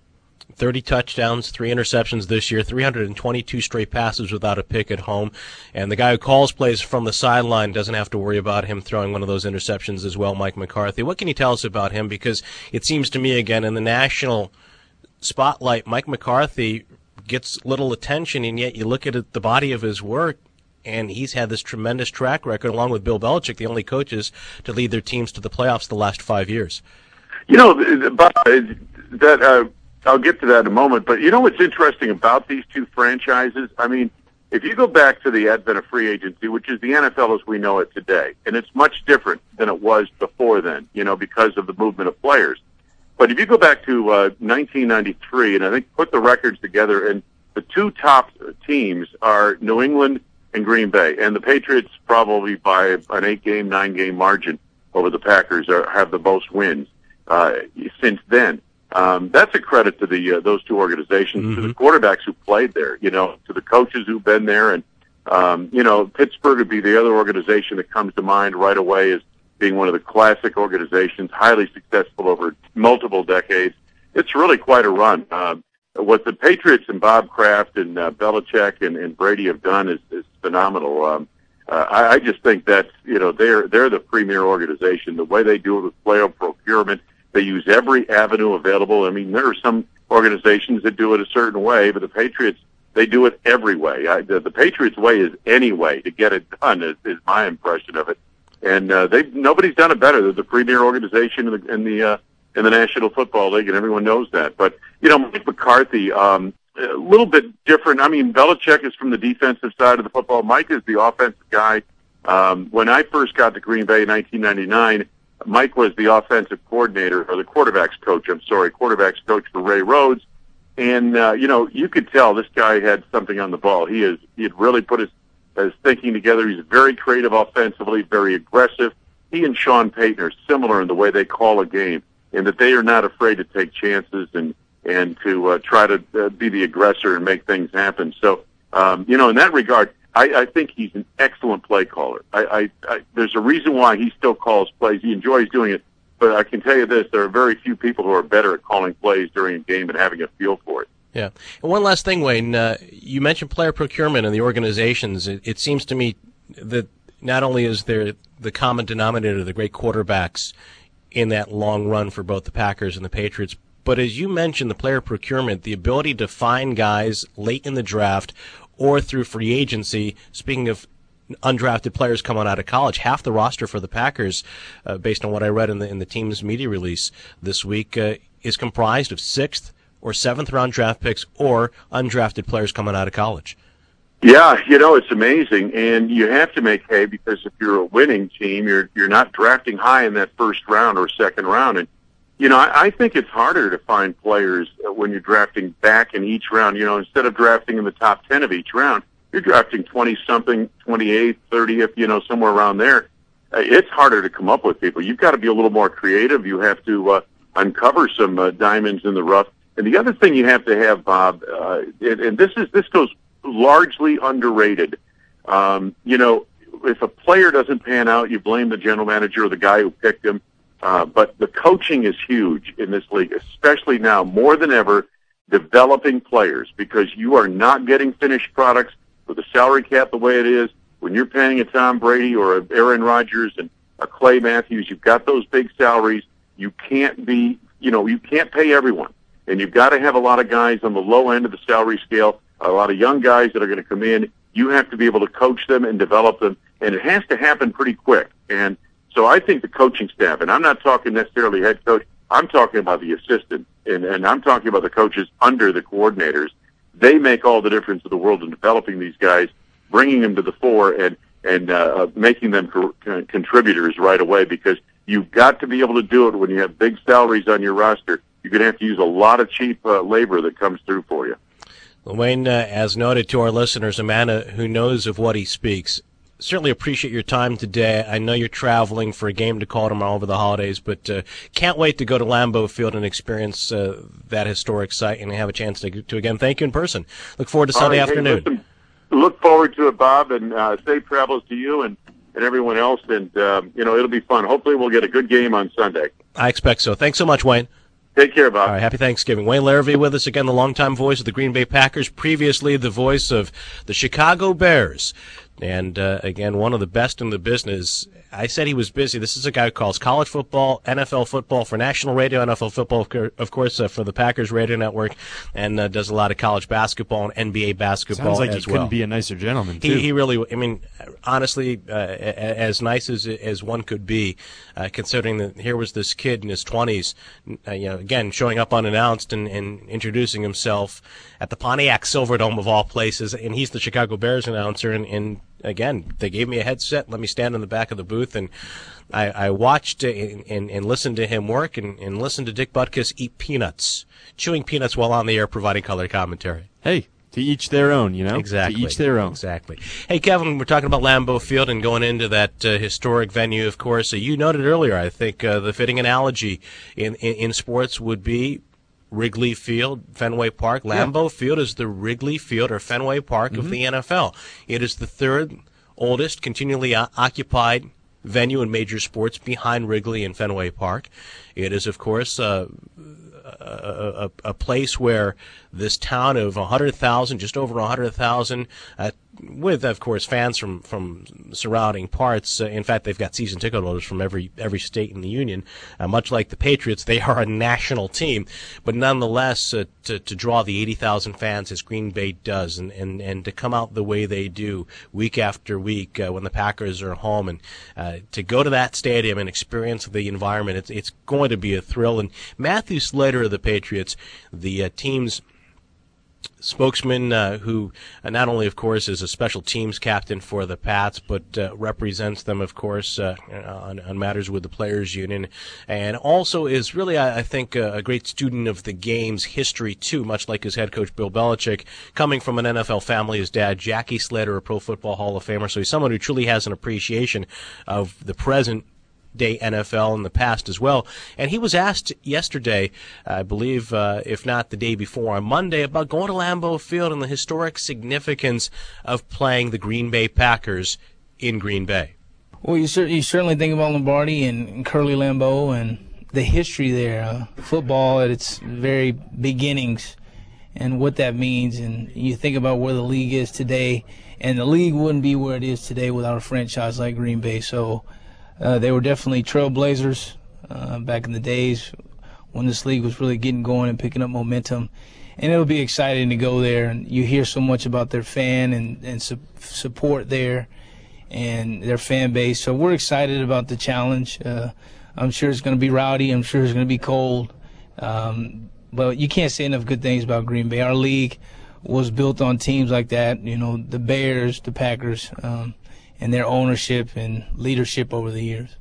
thirty touchdowns, three interceptions this year, three hundred twenty-two straight passes without a pick at home. And the guy who calls plays from the sideline doesn't have to worry about him throwing one of those interceptions as well, Mike McCarthy. What can you tell us about him? Because it seems to me, again, in the national spotlight, Mike McCarthy gets little attention, and yet you look at it, the body of his work, and he's had this tremendous track record, along with Bill Belichick, the only coaches to lead their teams to the playoffs the last five years. You know, that uh, I'll get to that in a moment, but you know what's interesting about these two franchises? I mean, if you go back to the advent of free agency, which is the N F L as we know it today, and it's much different than it was before then, you know, because of the movement of players. But if you go back to uh, nineteen ninety-three, and I think put the records together, and the two top teams are New England and Green Bay, and the Patriots probably by an eight-game, nine-game margin over the Packers are, have the most wins uh, since then. Um, that's a credit to the uh, those two organizations, mm-hmm. to the quarterbacks who played there, you know, to the coaches who've been there, and um, you know, Pittsburgh would be the other organization that comes to mind right away as being one of the classic organizations, highly successful over multiple decades. It's really quite a run. Uh, what the Patriots and Bob Kraft and uh, Belichick and, and Brady have done is, is phenomenal. Um, uh, I, I just think that's, you know, they're they're the premier organization. The way they do it with player procurement, they use every avenue available. I mean, there are some organizations that do it a certain way, but the Patriots, they do it every way. I, the, the Patriots' way is any way to get it done, is, is my impression of it. And uh, they nobody's done it better. They're the premier organization in the in the, uh, in the National Football League, and everyone knows that. But you know, Mike McCarthy, um, a little bit different. I mean, Belichick is from the defensive side of the football. Mike is the offensive guy. Um, when I first got to Green Bay in nineteen ninety-nine, Mike was the offensive coordinator, or the quarterbacks coach. I'm sorry, quarterbacks coach for Ray Rhodes. And uh, you know, you could tell this guy had something on the ball. He is he had really put his As thinking together. He's very creative offensively, very aggressive. He and Sean Payton are similar in the way they call a game, in that they are not afraid to take chances and and to uh, try to uh, be the aggressor and make things happen. So, um, you know, in that regard, I, I think he's an excellent play caller. I, I, I, there's a reason why he still calls plays. He enjoys doing it. But I can tell you this, there are very few people who are better at calling plays during a game and having a feel for it. Yeah. And one last thing, Wayne. Uh, you mentioned player procurement and the organizations. It, it seems to me that not only is there the common denominator, the great quarterbacks in that long run for both the Packers and the Patriots, but as you mentioned, the player procurement, the ability to find guys late in the draft or through free agency. Speaking of undrafted players coming out of college, half the roster for the Packers, uh, based on what I read in the in the team's media release this week, uh, is comprised of sixth or seventh round draft picks or undrafted players coming out of college. Yeah, you know, it's amazing, and you have to make hay because if you're a winning team, you're you're not drafting high in that first round or second round. And you know, I, I think it's harder to find players when you're drafting back in each round. You know, instead of drafting in the top ten of each round, you're drafting twenty something, twenty-eighth, thirtieth, you know, somewhere around there. It's harder to come up with people. You've got to be a little more creative. You have to uh, uncover some uh, diamonds in the rough. And the other thing you have to have, Bob, uh, and, and this is this goes largely underrated. Um, you know, if a player doesn't pan out, you blame the general manager or the guy who picked him. Uh, but the coaching is huge in this league, especially now more than ever, developing players, because you are not getting finished products with the salary cap the way it is. When you're paying a Tom Brady or a Aaron Rodgers and a Clay Matthews, you've got those big salaries. You can't be, you know, you can't pay everyone. And you've got to have a lot of guys on the low end of the salary scale, a lot of young guys that are going to come in. You have to be able to coach them and develop them, and it has to happen pretty quick. And so I think the coaching staff, and I'm not talking necessarily head coach, I'm talking about the assistant, and, and I'm talking about the coaches under the coordinators. They make all the difference in the world in developing these guys, bringing them to the fore, and, and uh, making them co- contributors right away, because you've got to be able to do it when you have big salaries on your roster. You're going to have to use a lot of cheap uh, labor that comes through for you. Wayne, uh, as noted to our listeners, a man uh, who knows of what he speaks. Certainly appreciate your time today. I know you're traveling for a game to call tomorrow over the holidays, but uh, can't wait to go to Lambeau Field and experience uh, that historic site and have a chance to, to again thank you in person. Look forward to Sunday right, afternoon. Hey, listen, look forward to it, Bob, and uh, safe travels to you and, and everyone else. And, um, you know, it'll be fun. Hopefully we'll get a good game on Sunday. I expect so. Thanks so much, Wayne. Take care, Bob. All right, happy Thanksgiving. Wayne Larrivee with us again, the longtime voice of the Green Bay Packers, previously the voice of the Chicago Bears. And, uh, again, one of the best in the business. I said he was busy. This is a guy who calls college football, N F L football for national radio, N F L football, of course, uh, for the Packers radio network, and uh, does a lot of college basketball and N B A basketball Sounds like as he well. couldn't be a nicer gentleman, too. He, he really, I mean, honestly, uh, as nice as as one could be, uh, considering that here was this kid in his twenties, uh, you know, again, showing up unannounced and, and introducing himself at the Pontiac Silverdome of all places, and he's the Chicago Bears announcer, and, and again, they gave me a headset, let me stand in the back of the booth, and I, I watched and, and, and listened to him work and, and listened to Dick Butkus eat peanuts, chewing peanuts while on the air providing color commentary. Hey, to each their own, you know? Exactly. To each their own. Exactly. Hey, Kevin, we're talking about Lambeau Field and going into that uh, historic venue, of course. Uh, you noted earlier, I think, uh, the fitting analogy in, in, in sports would be Wrigley Field, Fenway Park. Lambeau yeah. Field is the Wrigley Field or Fenway Park mm-hmm. of the N F L. It is the third oldest continually o- occupied venue in major sports behind Wrigley and Fenway Park. It is, of course, uh, a, a, a place where this town of one hundred thousand, just over one hundred thousand, uh, with, of course, fans from, from surrounding parts. Uh, in fact, they've got season ticket holders from every every state in the union. Uh, much like the Patriots, they are a national team. But nonetheless, uh, to, to draw the eighty thousand fans as Green Bay does, and, and, and to come out the way they do week after week uh, when the Packers are home, and uh, to go to that stadium and experience the environment, it's, it's going to be a thrill. And Matthew Slater of the Patriots, the uh, team's spokesman, uh, who uh, not only, of course, is a special teams captain for the Pats, but uh, represents them, of course, uh, on, on matters with the Players Union, and also is really, I, I think, a, a great student of the game's history, too, much like his head coach, Bill Belichick, coming from an N F L family. His dad, Jackie Slater, a Pro Football Hall of Famer, so he's someone who truly has an appreciation of the present day N F L in the past as well. And he was asked yesterday, I believe, uh, if not the day before, on Monday, about going to Lambeau Field and the historic significance of playing the Green Bay Packers in Green Bay. Well, you, cer- you certainly think about Lombardi and, and Curly Lambeau and the history there, uh, football at its very beginnings and what that means. And you think about where the league is today, and the league wouldn't be where it is today without a franchise like Green Bay. So Uh, they were definitely trailblazers uh, back in the days when this league was really getting going and picking up momentum. And it'll be exciting to go there. And you hear so much about their fan and, and su- support there and their fan base. So we're excited about the challenge. Uh, I'm sure it's going to be rowdy. I'm sure it's going to be cold. Um, but you can't say enough good things about Green Bay. Our league was built on teams like that, you know, the Bears, the Packers, um, and their ownership and leadership over the years.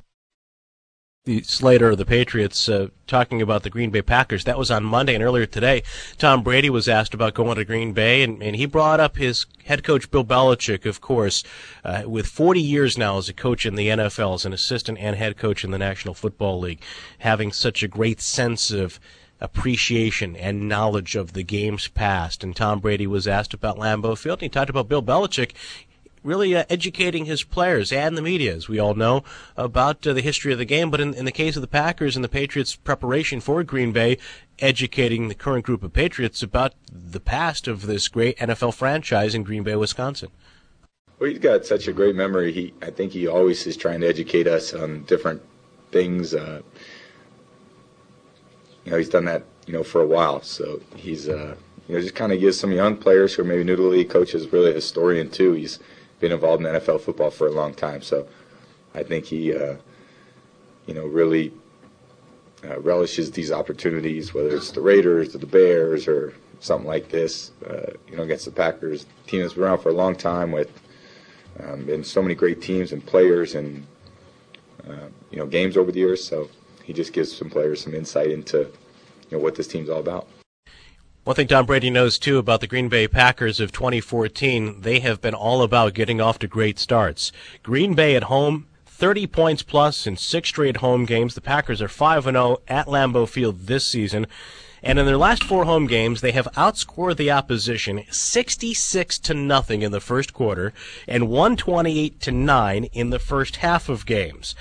The Slater of the Patriots uh, talking about the Green Bay Packers. That was on Monday, and earlier today, Tom Brady was asked about going to Green Bay, and, and he brought up his head coach, Bill Belichick, of course, uh, with forty years now as a coach in the N F L, as an assistant and head coach in the National Football League, having such a great sense of appreciation and knowledge of the game's past. And Tom Brady was asked about Lambeau Field, and he talked about Bill Belichick really uh, educating his players and the media, as we all know, about uh, the history of the game. But in, in the case of the Packers and the Patriots' preparation for Green Bay, educating the current group of Patriots about the past of this great N F L franchise in Green Bay, Wisconsin. Well, he's got such a great memory. He, I think he always is trying to educate us on different things. Uh, you know, he's done that, you know, for a while. So he's, uh, you know, just kind of gives some young players who are maybe new to the league, coaches, really a historian too. He's been involved in N F L football for a long time, so I think he, uh, you know, really uh, relishes these opportunities, whether it's the Raiders or the Bears or something like this, uh, you know, against the Packers, team that's been around for a long time with, um, and so many great teams and players and, uh, you know, games over the years. So he just gives some players some insight into, you know, what this team's all about. One thing Tom Brady knows, too, about the Green Bay Packers of twenty fourteen, they have been all about getting off to great starts. Green Bay at home, thirty points plus in six straight home games. The Packers are five and oh at Lambeau Field this season. And in their last four home games, they have outscored the opposition sixty-six to nothing in the first quarter and one twenty-eight to nine in the first half of games.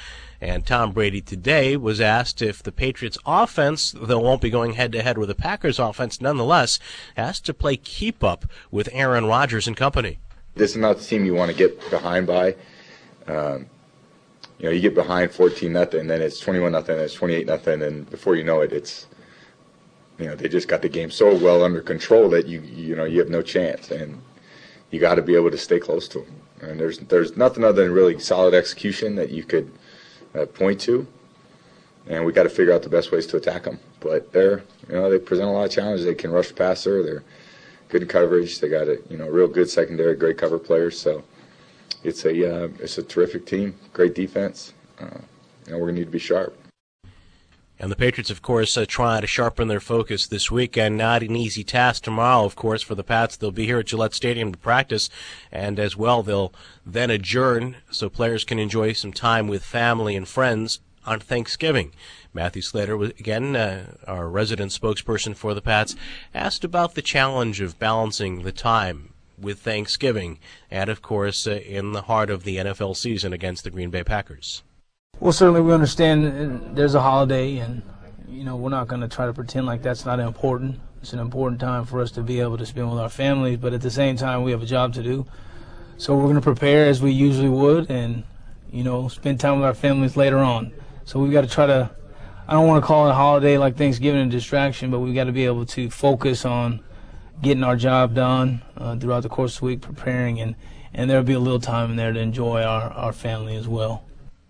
And Tom Brady today was asked if the Patriots offense, though won't be going head-to-head with the Packers offense, nonetheless has to play keep up with Aaron Rodgers and company. This is not the team you want to get behind by. Um, you know, you get behind fourteen nothing, and then it's twenty-one nothing, and it's twenty-eight nothing, and before you know it, it's, you know, they just got the game so well under control that you you know you have no chance, and you got to be able to stay close to them. And there's there's nothing other than really solid execution that you could uh, point to, and we got to figure out the best ways to attack them. But they're you know they present a lot of challenges. They can rush the passer. They're good in coverage. They got a you know real good secondary, great cover players. So it's a uh, it's a terrific team, great defense. Uh, you know we're gonna need to be sharp. And the Patriots, of course, uh, trying to sharpen their focus this weekend. Not an easy task tomorrow, of course, for the Pats. They'll be here at Gillette Stadium to practice, and as well, they'll then adjourn so players can enjoy some time with family and friends on Thanksgiving. Matthew Slater, again, uh, our resident spokesperson for the Pats, asked about the challenge of balancing the time with Thanksgiving and, of course, uh, in the heart of the N F L season against the Green Bay Packers. Well, certainly we understand there's a holiday, and, you know, we're not going to try to pretend like that's not important. It's an important time for us to be able to spend with our families, but at the same time, we have a job to do. So we're going to prepare as we usually would and, you know, spend time with our families later on. So we've got to try to, I don't want to call it a holiday like Thanksgiving a distraction, but we've got to be able to focus on getting our job done uh, throughout the course of the week, preparing, and, and there'll be a little time in there to enjoy our, our family as well.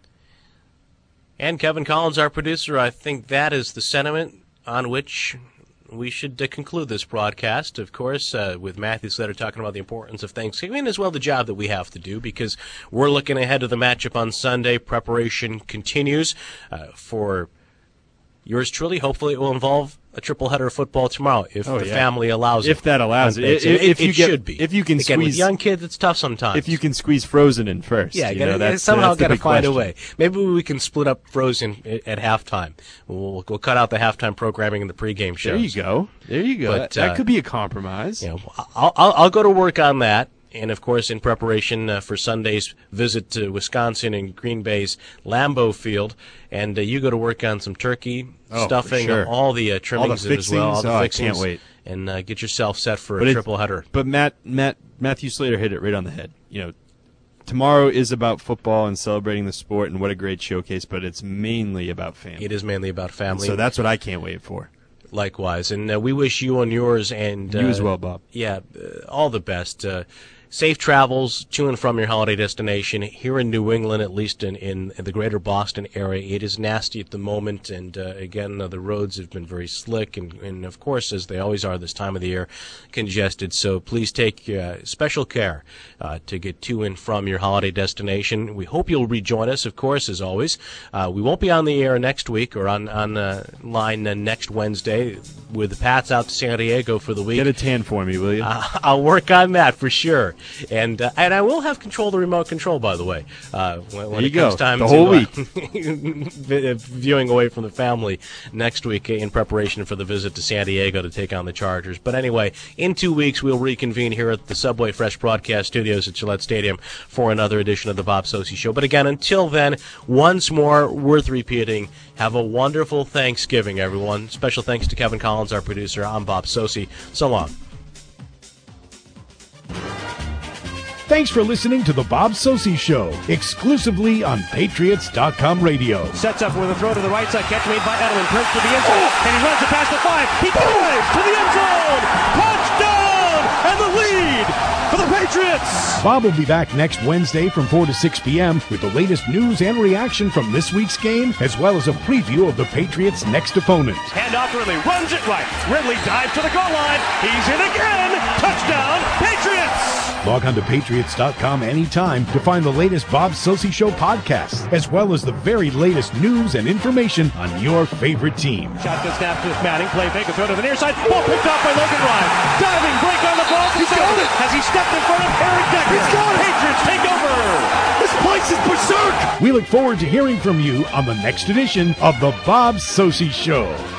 And Kevin Collins, our producer, I think that is the sentiment on which we should uh, conclude this broadcast, of course, uh, with Matthew Slater talking about the importance of Thanksgiving and as well the job that we have to do because we're looking ahead to the matchup on Sunday. Preparation continues uh, for yours truly. Hopefully it will involve a triple header of football tomorrow if oh, the yeah. family allows if it. If that allows it. If, it, if it, you it get, should be. If you can Again, squeeze with young kids, it's tough sometimes. If you can squeeze Frozen in first. Yeah, you gotta, know, that's, somehow that's got to find question. a way. Maybe we can split up Frozen at, at halftime. We'll, we'll cut out the halftime programming and the pregame shows. There you go. There you go. But, that that uh, could be a compromise. You know, I'll, I'll, I'll go to work on that. And, of course, in preparation uh, for Sunday's visit to Wisconsin and Green Bay's Lambeau Field. And uh, you go to work on some turkey, oh, stuffing, sure. all the uh, trimmings all the as well. All the oh, fixings. I can't wait. And uh, get yourself set for but a it, triple header. But Matt, Matt, Matthew Slater hit it right on the head. You know, tomorrow is about football and celebrating the sport, and what a great showcase, but it's mainly about family. It is mainly about family. And so that's what I can't wait for. Likewise. And uh, we wish you and yours and... Uh, you as well, Bob. Yeah, uh, all the best. Uh, safe travels to and from your holiday destination. Here in New England, at least in, in, in the greater Boston area, it is nasty at the moment. And, uh, again, uh, the roads have been very slick and, and, of course, as they always are this time of the year, congested. So please take uh, special care uh, to get to and from your holiday destination. We hope you'll rejoin us, of course, as always. Uh, we won't be on the air next week or on, on uh, line uh, next Wednesday with the Pats out to San Diego for the week. Get a tan for me, will you? Uh, I'll work on that for sure. And uh, and I will have control of the remote control, by the way, uh, when, when there you it comes go. time the to whole week. uh, viewing away from the family next week in preparation for the visit to San Diego to take on the Chargers. But anyway, in two weeks we'll reconvene here at the Subway Fresh Broadcast Studios at Gillette Stadium for another edition of the Bob Socci Show. But again, until then, once more, worth repeating, have a wonderful Thanksgiving, everyone. Special thanks to Kevin Collins, our producer. I'm Bob Socci. So long. Thanks for listening to the Bob Socci Show, exclusively on Patriots dot com radio. Sets up with a throw to the right side, catch made by Edelman, turns to the end zone, and he runs it past the five. He dives to the end zone. Touchdown! And the lead for the Patriots. Bob will be back next Wednesday from four to six p.m. with the latest news and reaction from this week's game, as well as a preview of the Patriots' next opponent. Handoff, Ridley runs it right. Ridley dives to the goal line. He's in again. Touchdown, Patriots! Log on to Patriots dot com anytime to find the latest Bob Socci Show podcasts, as well as the very latest news and information on your favorite team. Shotgun snap to Manning, play fake, a throw to the near side, ball picked off by Logan Ryan. Diving break on the ball. He's got it. Has he stepped in front of Eric Decker? He's got it. Patriots take over. This place is berserk. We look forward to hearing from you on the next edition of the Bob Socci Show.